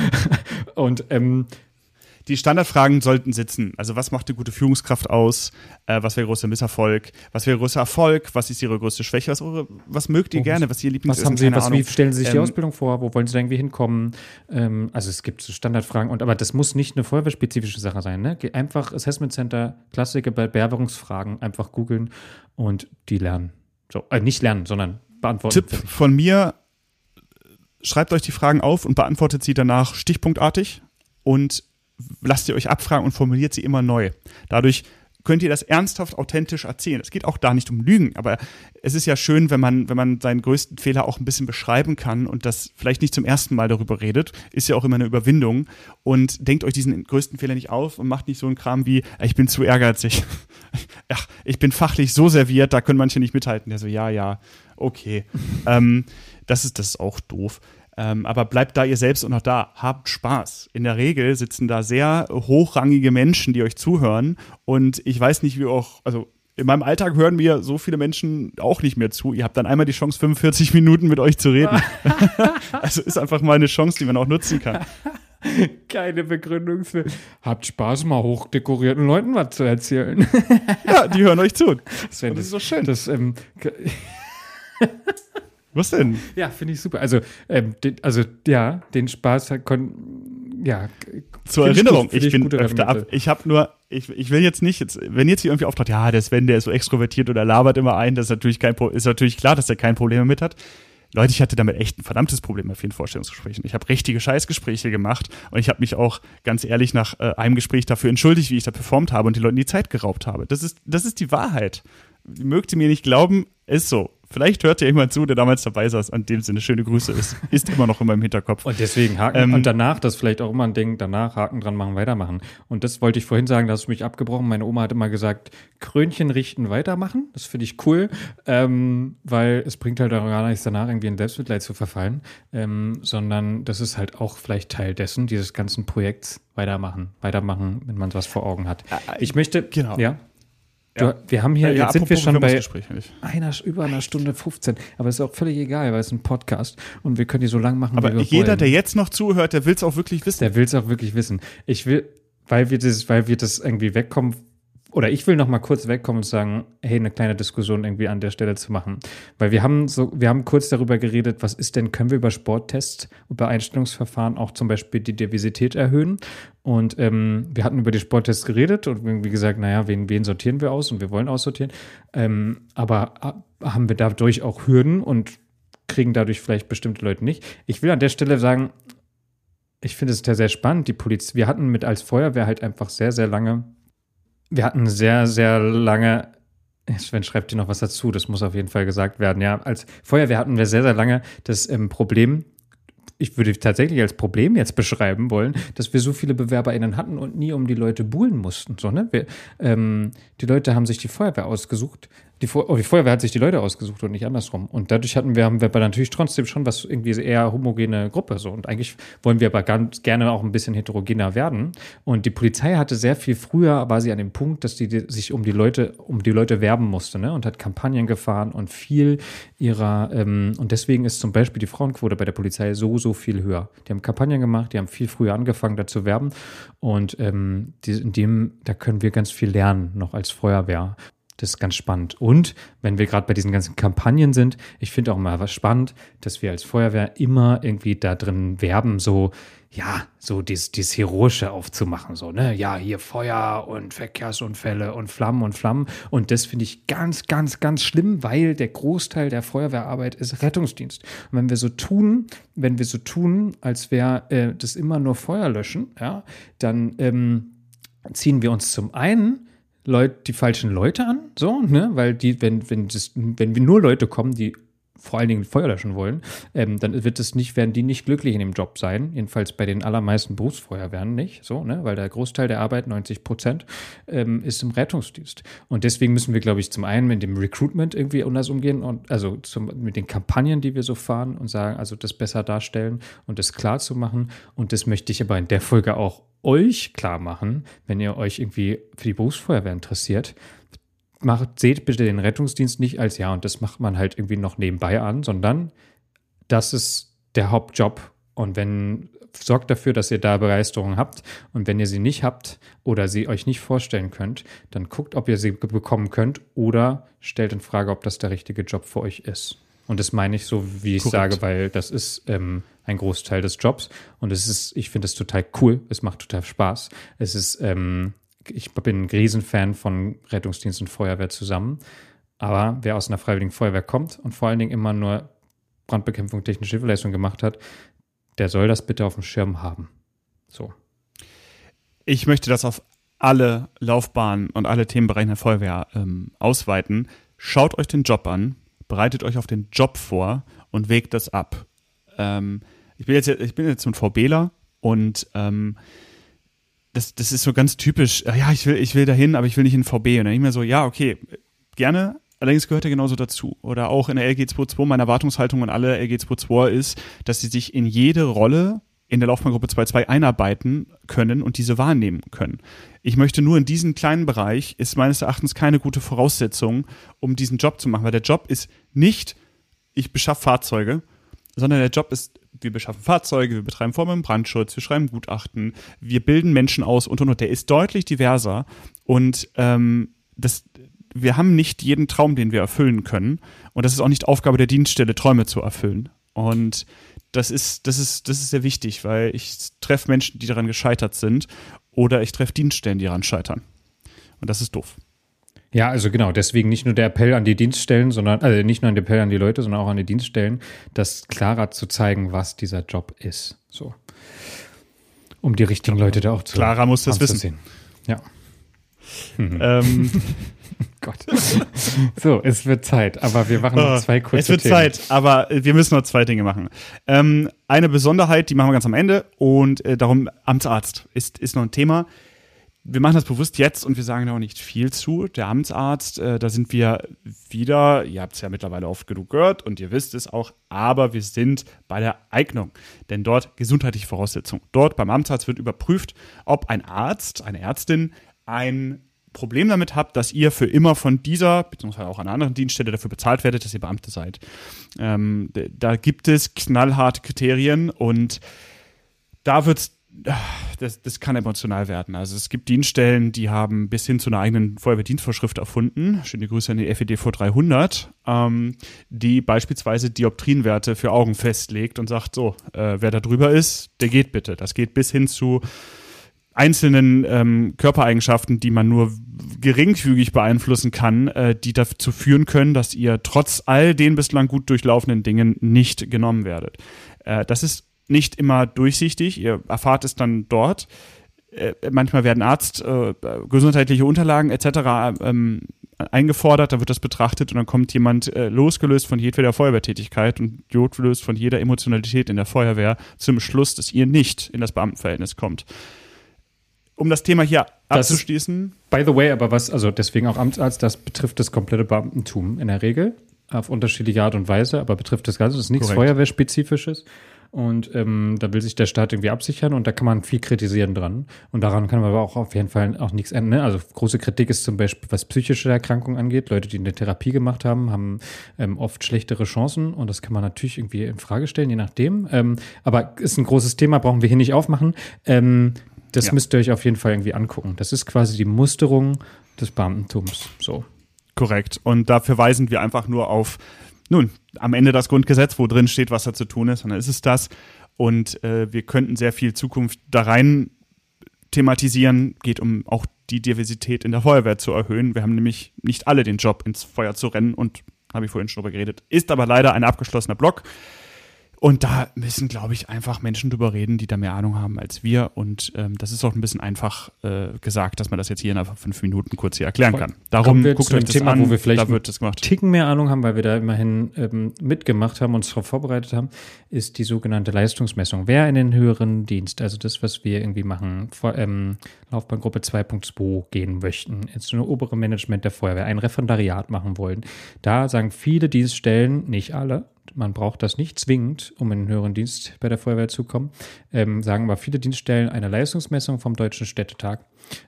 Und ähm, die Standardfragen sollten sitzen. Also was macht eine gute Führungskraft aus? Äh, was wäre größter Misserfolg? Was wäre größter Erfolg? Was ist ihre größte Schwäche? Was, eure, was mögt ihr Oh, gerne? Was ist ihr Lieblings was haben Sie, was, wie Ahnung. stellen Sie sich die Ähm, Ausbildung vor? Wo wollen Sie da irgendwie hinkommen? Ähm, also es gibt so Standardfragen, und aber das muss nicht eine feuerwehrspezifische Sache sein. Ne? Geh einfach Assessment Center, Klassiker bei Bewerbungsfragen, einfach googeln und die lernen. So, äh, nicht lernen, sondern beantworten. Tipp von mir, schreibt euch die Fragen auf und beantwortet sie danach stichpunktartig und lasst ihr euch abfragen und formuliert sie immer neu. Dadurch könnt ihr das ernsthaft authentisch erzählen. Es geht auch da nicht um Lügen, aber es ist ja schön, wenn man, wenn man seinen größten Fehler auch ein bisschen beschreiben kann und das vielleicht nicht zum ersten Mal darüber redet, ist ja auch immer eine Überwindung, und denkt euch diesen größten Fehler nicht auf und macht nicht so einen Kram wie, ich bin zu ehrgeizig. Ach, ich bin fachlich so serviert, da können manche nicht mithalten. Der so, ja, ja, okay. ähm, das ist, das ist auch doof. Ähm, aber bleibt da ihr selbst und auch da, habt Spaß. In der Regel sitzen da sehr hochrangige Menschen, die euch zuhören, und ich weiß nicht, wie auch, also in meinem Alltag hören mir so viele Menschen auch nicht mehr zu. Ihr habt dann einmal die Chance, fünfundvierzig Minuten mit euch zu reden. Also ist einfach mal eine Chance, die man auch nutzen kann. Keine Begründung für. Habt Spaß, mal hochdekorierten Leuten was zu erzählen. Ja, die hören euch zu. Das, wär, das ist so schön. Das, ähm, Was denn? ja, finde ich super. Also, ähm, den, also ja, den Spaß hat kon, ja. Zur find Erinnerung, gut, find ich bin gute öfter ab. Argumente. Ich habe nur, ich, ich will jetzt nicht, jetzt, wenn jetzt hier irgendwie auftaucht, ja, der Sven, der ist so extrovertiert oder labert immer ein, das ist natürlich kein, ist natürlich klar, dass er kein Problem damit hat. Leute, ich hatte damit echt ein verdammtes Problem bei vielen Vorstellungsgesprächen. Ich habe richtige Scheißgespräche gemacht und ich habe mich auch ganz ehrlich nach äh, einem Gespräch dafür entschuldigt, wie ich da performt habe und die Leuten die Zeit geraubt habe. Das ist, das ist die Wahrheit. Mögt ihr mir nicht glauben, ist so. Vielleicht hört ja jemand zu, der damals dabei saß, an dem Sinne schöne Grüße ist. Ist immer noch in meinem Hinterkopf. Und deswegen Haken, Ähm, und danach, das ist vielleicht auch immer ein Ding, danach Haken dran machen, weitermachen. Und das wollte ich vorhin sagen, da hast du mich abgebrochen. Meine Oma hat immer gesagt, Krönchen richten, weitermachen. Das finde ich cool, ähm, weil es bringt halt auch gar nichts danach, irgendwie in Selbstmitleid zu verfallen, ähm, sondern das ist halt auch vielleicht Teil dessen, dieses ganzen Projekts, weitermachen, weitermachen, wenn man was vor Augen hat. Ich möchte, Genau. ja. Du, Ja. wir haben hier, Ja, jetzt sind wir apropos schon bei Bewerbungsgespräch, nicht? einer, über einer Stunde fünfzehn. Aber es ist auch völlig egal, weil es ist ein Podcast und wir können die so lang machen, Aber wie wir jeder, wollen. der jetzt noch zuhört, der will es auch wirklich wissen. Der will es auch wirklich wissen. Ich will, weil wir das, weil wir das irgendwie wegkommen, oder ich will noch mal kurz wegkommen und sagen, hey, eine kleine Diskussion irgendwie an der Stelle zu machen. Weil wir haben so, wir haben kurz darüber geredet, was ist denn, können wir über Sporttests, über Einstellungsverfahren auch zum Beispiel die Diversität erhöhen? Und ähm, wir hatten über die Sporttests geredet und irgendwie gesagt, naja, wen, wen sortieren wir aus und wir wollen aussortieren. Ähm, aber haben wir dadurch auch Hürden und kriegen dadurch vielleicht bestimmte Leute nicht? Ich will an der Stelle sagen, ich finde es sehr, sehr spannend, die Polizei. Wir hatten mit als Feuerwehr halt einfach sehr, sehr lange Wir hatten sehr, sehr lange, Sven schreibt dir noch was dazu, das muss auf jeden Fall gesagt werden, ja, als Feuerwehr hatten wir sehr, sehr lange das ähm, Problem, ich würde tatsächlich als Problem jetzt beschreiben wollen, dass wir so viele BewerberInnen hatten und nie um die Leute buhlen mussten, so, ne? Wir, ähm, die Leute haben sich die Feuerwehr ausgesucht, die, Fe- oh, die Feuerwehr hat sich die Leute ausgesucht und nicht andersrum. Und dadurch hatten wir, haben wir aber natürlich trotzdem schon was irgendwie eher homogene Gruppe so. Und eigentlich wollen wir aber ganz gerne auch ein bisschen heterogener werden. Und die Polizei hatte sehr viel früher, war sie an dem Punkt, dass die sich um die Leute, um die Leute werben musste, ne? Und hat Kampagnen gefahren und viel ihrer, ähm, und deswegen ist zum Beispiel die Frauenquote bei der Polizei so, so viel höher. Die haben Kampagnen gemacht, die haben viel früher angefangen, da zu werben. Und ähm, die, in dem, da können wir ganz viel lernen, noch als Feuerwehr. Das ist ganz spannend. Und wenn wir gerade bei diesen ganzen Kampagnen sind, ich finde auch mal was spannend, dass wir als Feuerwehr immer irgendwie da drin werben, so, ja, so dieses, dieses Heroische aufzumachen, so, ne, ja, hier Feuer und Verkehrsunfälle und Flammen und Flammen. Und das finde ich ganz, ganz, ganz schlimm, weil der Großteil der Feuerwehrarbeit ist Rettungsdienst. Und wenn wir so tun, wenn wir so tun, als wäre äh, das immer nur Feuer löschen, ja, dann ähm, ziehen wir uns zum einen Leute, die falschen Leute an, so, ne, weil die, wenn, wenn das, wenn wir nur Leute kommen, die vor allen Dingen Feuer löschen wollen, ähm, dann wird es nicht, werden die nicht glücklich in dem Job sein, jedenfalls bei den allermeisten Berufsfeuerwehren nicht, so, ne, weil der Großteil der Arbeit, neunzig Prozent, ähm, ist im Rettungsdienst. Und deswegen müssen wir, glaube ich, zum einen mit dem Recruitment irgendwie anders umgehen und also zum, mit den Kampagnen, die wir so fahren und sagen, also das besser darstellen und das klar zu machen. Und das möchte ich aber in der Folge auch euch klar machen, wenn ihr euch irgendwie für die Berufsfeuerwehr interessiert. Macht, seht bitte den Rettungsdienst nicht als, ja, und das macht man halt irgendwie noch nebenbei an, sondern das ist der Hauptjob. Und wenn, sorgt dafür, dass ihr da Begeisterung habt. Und wenn ihr sie nicht habt oder sie euch nicht vorstellen könnt, dann guckt, ob ihr sie bekommen könnt oder stellt in Frage, ob das der richtige Job für euch ist. Und das meine ich so, wie ich Korrekt. sage, weil das ist ähm, ein Großteil des Jobs. Und es ist, ich finde es total cool. Es macht total Spaß. Es ist, ähm, ich bin ein Riesenfan von Rettungsdienst und Feuerwehr zusammen. Aber wer aus einer freiwilligen Feuerwehr kommt und vor allen Dingen immer nur Brandbekämpfung, technische Hilfeleistung gemacht hat, der soll das bitte auf dem Schirm haben. So. Ich möchte das auf alle Laufbahnen und alle Themenbereiche der Feuerwehr ähm, ausweiten. Schaut euch den Job an, bereitet euch auf den Job vor und wägt das ab. Ähm, ich bin jetzt, ich bin jetzt ein VBler und ähm, das, das ist so ganz typisch, ja, ich will, ich will dahin, aber ich will nicht in den V B. Und dann nicht mehr so, ja, okay, gerne, allerdings gehört er genauso dazu. Oder auch in der L G zweiundzwanzig, meine Erwartungshaltung an alle L G zweiundzwanzig ist, dass sie sich in jede Rolle in der Laufbahngruppe zwei Punkt zwei einarbeiten können und diese wahrnehmen können. Ich möchte nur in diesem kleinen Bereich, ist meines Erachtens keine gute Voraussetzung, um diesen Job zu machen, weil der Job ist nicht, ich beschaffe Fahrzeuge, sondern der Job ist, wir beschaffen Fahrzeuge, wir betreiben Formen im Brandschutz, wir schreiben Gutachten, wir bilden Menschen aus und und und. Der ist deutlich diverser und ähm, das, wir haben nicht jeden Traum, den wir erfüllen können und das ist auch nicht Aufgabe der Dienststelle, Träume zu erfüllen. Und das ist, das ist, das ist sehr wichtig, weil ich treffe Menschen, die daran gescheitert sind oder ich treffe Dienststellen, die daran scheitern. Und das ist doof. Ja, also genau, deswegen nicht nur der Appell an die Dienststellen, sondern, also nicht nur der Appell an die Leute, sondern auch an die Dienststellen, das klarer zu zeigen, was dieser Job ist. So. Um die richtigen Leute da auch zu Klarer muss das wissen. Ja. Mhm. Ähm. Gott. So, es wird Zeit, aber wir machen noch zwei kurze Es wird Themen. Zeit, aber wir müssen noch zwei Dinge machen. Ähm, eine Besonderheit, die machen wir ganz am Ende und äh, darum Amtsarzt ist, ist noch ein Thema. Wir machen das bewusst jetzt und wir sagen da auch nicht viel zu. Der Amtsarzt, äh, da sind wir wieder, ihr habt es ja mittlerweile oft genug gehört und ihr wisst es auch, aber wir sind bei der Eignung. Denn dort gesundheitliche Voraussetzungen. Dort beim Amtsarzt wird überprüft, ob ein Arzt, eine Ärztin ein Problem damit habt, dass ihr für immer von dieser, beziehungsweise auch einer anderen Dienststelle dafür bezahlt werdet, dass ihr Beamte seid. Ähm, da gibt es knallharte Kriterien und da wird es Das, das kann emotional werden. Also es gibt Dienststellen, die haben bis hin zu einer eigenen Feuerwehrdienstvorschrift erfunden. Schöne Grüße an die F E D V dreihundert, ähm, die beispielsweise Dioptrienwerte für Augen festlegt und sagt, so, äh, wer da drüber ist, der geht bitte. Das geht bis hin zu einzelnen ähm, Körpereigenschaften, die man nur geringfügig beeinflussen kann, äh, die dazu führen können, dass ihr trotz all den bislang gut durchlaufenden Dingen nicht genommen werdet. Äh, das ist nicht immer durchsichtig, ihr erfahrt es dann dort. Äh, manchmal werden Arzt, äh, gesundheitliche Unterlagen et cetera ähm, eingefordert, da wird das betrachtet und dann kommt jemand äh, losgelöst von jedweder Feuerwehrtätigkeit und losgelöst von jeder Emotionalität in der Feuerwehr zum Schluss, dass ihr nicht in das Beamtenverhältnis kommt. Um das Thema hier das abzuschließen. Ist, by the way, aber was, also deswegen auch Amtsarzt, das betrifft das komplette Beamtentum in der Regel, auf unterschiedliche Art und Weise, aber betrifft das Ganze, das ist nichts Korrekt. Feuerwehrspezifisches. Und ähm, da will sich der Staat irgendwie absichern und da kann man viel kritisieren dran. Und daran kann man aber auch auf jeden Fall auch nichts ändern. Also große Kritik ist zum Beispiel, was psychische Erkrankungen angeht. Leute, die eine Therapie gemacht haben, haben ähm, oft schlechtere Chancen und das kann man natürlich irgendwie in Frage stellen, je nachdem. Ähm, aber ist ein großes Thema, brauchen wir hier nicht aufmachen. Ähm, das ja. müsst ihr euch auf jeden Fall irgendwie angucken. Das ist quasi die Musterung des Beamtentums. So. Korrekt. Und da verweisen wir einfach nur auf Nun, am Ende das Grundgesetz, wo drin steht, was da zu tun ist, und dann ist es das. Und äh, wir könnten sehr viel Zukunft da rein thematisieren. Geht um auch die Diversität in der Feuerwehr zu erhöhen. Wir haben nämlich nicht alle den Job, ins Feuer zu rennen und, habe ich vorhin schon drüber geredet, ist aber leider ein abgeschlossener Block. Und da müssen, glaube ich, einfach Menschen drüber reden, die da mehr Ahnung haben als wir. Und ähm, das ist auch ein bisschen einfach äh, gesagt, dass man das jetzt hier in einfach fünf Minuten kurz hier erklären kann. Darum guckt euch das Thema, an, wo wir vielleicht da wird das gemacht. einen Ticken mehr Ahnung haben, weil wir da immerhin ähm, mitgemacht haben, uns darauf vorbereitet haben, ist die sogenannte Leistungsmessung. Wer in den höheren Dienst, also das, was wir irgendwie machen, vor, ähm, Laufbahngruppe zwei Punkt zwei gehen möchten, ins obere Management der Feuerwehr, ein Referendariat machen wollen, da sagen viele Dienststellen, nicht alle, man braucht das nicht zwingend, um in den höheren Dienst bei der Feuerwehr zu kommen, ähm, sagen aber viele Dienststellen, eine Leistungsmessung vom Deutschen Städtetag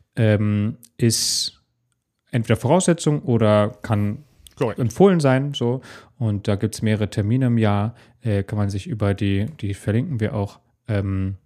ähm, ist entweder Voraussetzung oder kann Correct. empfohlen sein. So. Und da gibt es mehrere Termine im Jahr, äh, kann man sich über die, die verlinken wir auch, ähm,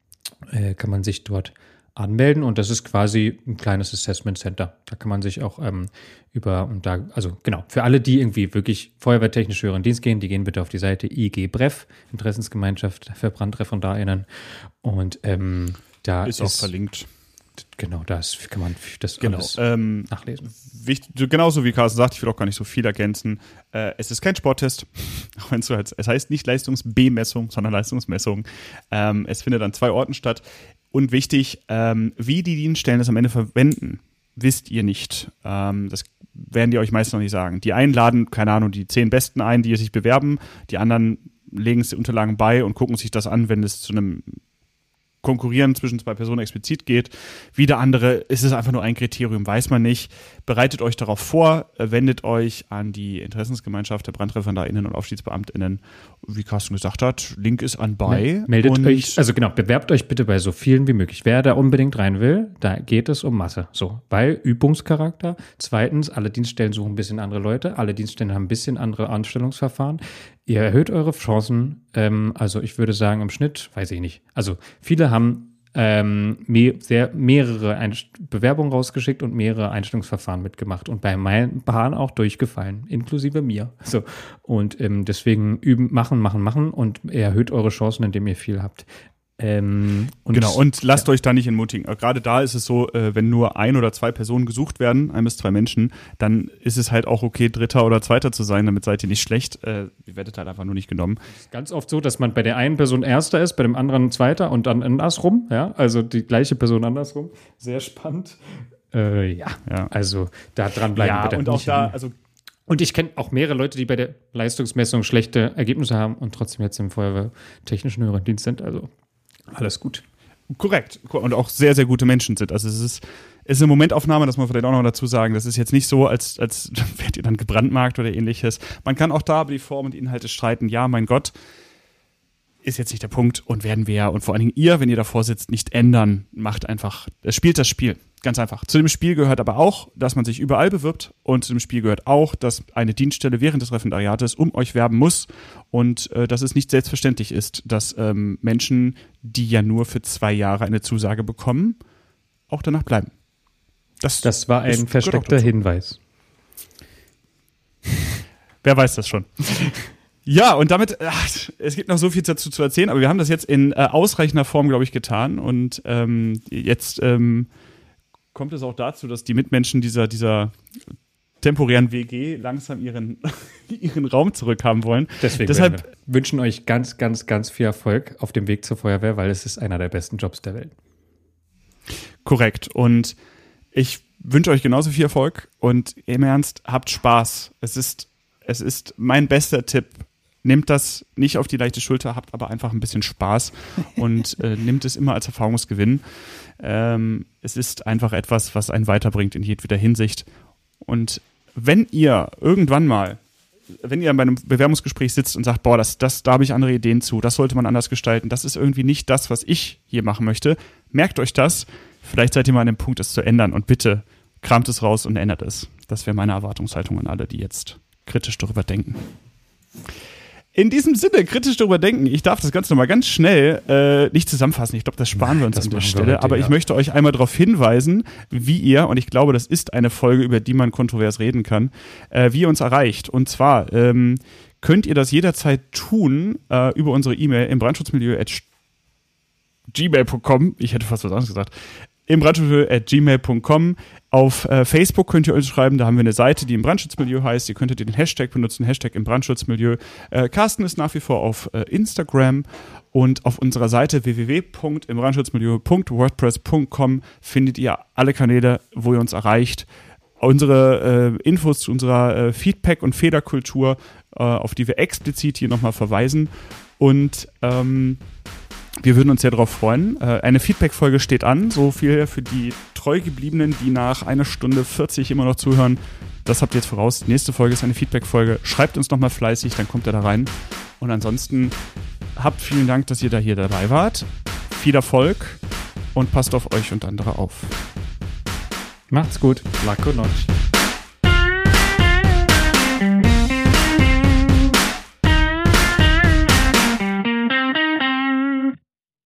äh, kann man sich dort anmelden und das ist quasi ein kleines Assessment Center. Da kann man sich auch ähm, über, und da, also genau, für alle, die irgendwie wirklich feuerwehrtechnisch höheren Dienst gehen, die gehen bitte auf die Seite I G B R E F, Interessensgemeinschaft für BrandreferendarInnen und ähm, da ist, ist auch verlinkt. Genau, das kann man das genau. alles ähm, nachlesen. Wichtig, genauso wie Carsten sagt, ich will auch gar nicht so viel ergänzen. Äh, es ist kein Sporttest, auch wenn es so heißt. Es heißt nicht Leistungsbemessung, sondern Leistungsmessung. Ähm, es findet an zwei Orten statt. Und wichtig, ähm, wie die Dienststellen das am Ende verwenden, wisst ihr nicht. Ähm, das werden die euch meist noch nicht sagen. Die einen laden, keine Ahnung, die zehn Besten ein, die sich bewerben. Die anderen legen es die Unterlagen bei und gucken sich das an, wenn es zu einem Konkurrieren zwischen zwei Personen explizit geht. Wieder andere ist es einfach nur ein Kriterium, weiß man nicht. Bereitet euch darauf vor, wendet euch an die Interessensgemeinschaft der BrandreferendarInnen und AufsichtsbeamtInnen. Wie Carsten gesagt hat, Link ist anbei. Meldet und euch, also genau, bewerbt euch bitte bei so vielen wie möglich. Wer da unbedingt rein will, da geht es um Masse. So, weil Übungscharakter. Zweitens, alle Dienststellen suchen ein bisschen andere Leute. Alle Dienststellen haben ein bisschen andere Anstellungsverfahren. Ihr erhöht eure Chancen. Ähm, also ich würde sagen, im Schnitt, weiß ich nicht. Also viele haben ähm, mehr, sehr, mehrere Einst- Bewerbungen rausgeschickt und mehrere Einstellungsverfahren mitgemacht und bei meinen Paaren auch durchgefallen, inklusive mir. So. Und ähm, deswegen üben, machen, machen, machen und ihr erhöht eure Chancen, indem ihr viel habt. Ähm, und genau, und lasst ja. euch da nicht entmutigen. Gerade da ist es so, äh, wenn nur ein oder zwei Personen gesucht werden, ein bis zwei Menschen, dann ist es halt auch okay, Dritter oder Zweiter zu sein, damit seid ihr nicht schlecht. Äh, ihr werdet halt einfach nur nicht genommen. Es ist ganz oft so, dass man bei der einen Person Erster ist, bei dem anderen Zweiter und dann andersrum, ja, also die gleiche Person andersrum. Sehr spannend. Äh, ja. ja, also da dranbleiben ja, bitte. Und auch nicht da, hin. also Und ich kenne auch mehrere Leute, die bei der Leistungsmessung schlechte Ergebnisse haben und trotzdem jetzt im Feuerwehrtechnischen höheren Dienst sind. Also alles gut. Korrekt. Und auch sehr, sehr gute Menschen sind. Also es ist, es ist eine Momentaufnahme, das muss man vielleicht auch noch dazu sagen. Das ist jetzt nicht so, als, als werdet ihr dann gebrandmarkt oder ähnliches. Man kann auch da über die Form und Inhalte streiten. Ja, mein Gott, ist jetzt nicht der Punkt und werden wir, und vor allen Dingen ihr, wenn ihr davor sitzt, nicht ändern. Macht einfach, spielt das Spiel. Ganz einfach. Zu dem Spiel gehört aber auch, dass man sich überall bewirbt und zu dem Spiel gehört auch, dass eine Dienststelle während des Referendariates um euch werben muss und äh, dass es nicht selbstverständlich ist, dass ähm, Menschen, die ja nur für zwei Jahre eine Zusage bekommen, auch danach bleiben. Das, das war ein versteckter Hinweis. Wer weiß das schon. Ja, und damit, ach, es gibt noch so viel dazu zu erzählen, aber wir haben das jetzt in äh, ausreichender Form, glaube ich, getan. Und ähm, jetzt ähm, kommt es auch dazu, dass die Mitmenschen dieser, dieser temporären W G langsam ihren, ihren Raum zurückhaben wollen. Deswegen Deshalb wir wünschen euch ganz, ganz, ganz viel Erfolg auf dem Weg zur Feuerwehr, weil es ist einer der besten Jobs der Welt. Korrekt. Und ich wünsche euch genauso viel Erfolg und im Ernst, habt Spaß. Es ist, es ist mein bester Tipp. Nehmt das nicht auf die leichte Schulter, habt aber einfach ein bisschen Spaß und äh, nehmt es immer als Erfahrungsgewinn. Ähm, es ist einfach etwas, was einen weiterbringt in jedweder Hinsicht. Und wenn ihr irgendwann mal, wenn ihr bei einem Bewerbungsgespräch sitzt und sagt, boah, das, das, da habe ich andere Ideen zu, das sollte man anders gestalten, das ist irgendwie nicht das, was ich hier machen möchte, merkt euch das. Vielleicht seid ihr mal an dem Punkt, es zu ändern und bitte kramt es raus und ändert es. Das wäre meine Erwartungshaltung an alle, die jetzt kritisch darüber denken. In diesem Sinne, kritisch darüber denken, ich darf das Ganze nochmal ganz schnell äh, nicht zusammenfassen. Ich glaube, das sparen wir uns an der Stelle. Aber ich möchte euch einmal darauf hinweisen, wie ihr, und ich glaube, das ist eine Folge, über die man kontrovers reden kann, äh, wie ihr uns erreicht. Und zwar ähm, könnt ihr das jederzeit tun äh, über unsere E-Mail im brandschutzmilieu at gmail punkt com. Ich hätte fast was anderes gesagt. Im brandschutzmilieu at gmail punkt com. Auf äh, Facebook könnt ihr uns schreiben, da haben wir eine Seite, die im Brandschutzmilieu heißt. Ihr könntet den Hashtag benutzen, Hashtag im Brandschutzmilieu. Äh, Carsten ist nach wie vor auf äh, Instagram und auf unserer Seite w w w punkt im brandschutzmilieu punkt wordpress punkt com findet ihr alle Kanäle, wo ihr uns erreicht. Unsere äh, Infos zu unserer äh, Feedback- und Fehlerkultur, äh, auf die wir explizit hier nochmal verweisen. Und ähm, wir würden uns sehr darauf freuen. Äh, eine Feedback-Folge steht an, so viel für die Treugebliebenen, die nach einer Stunde vierzig immer noch zuhören. Das habt ihr jetzt voraus. Die nächste Folge ist eine Feedback-Folge. Schreibt uns nochmal fleißig, dann kommt ihr da rein. Und ansonsten habt vielen Dank, dass ihr da hier dabei wart. Viel Erfolg und passt auf euch und andere auf. Macht's gut. Lacco Nocci.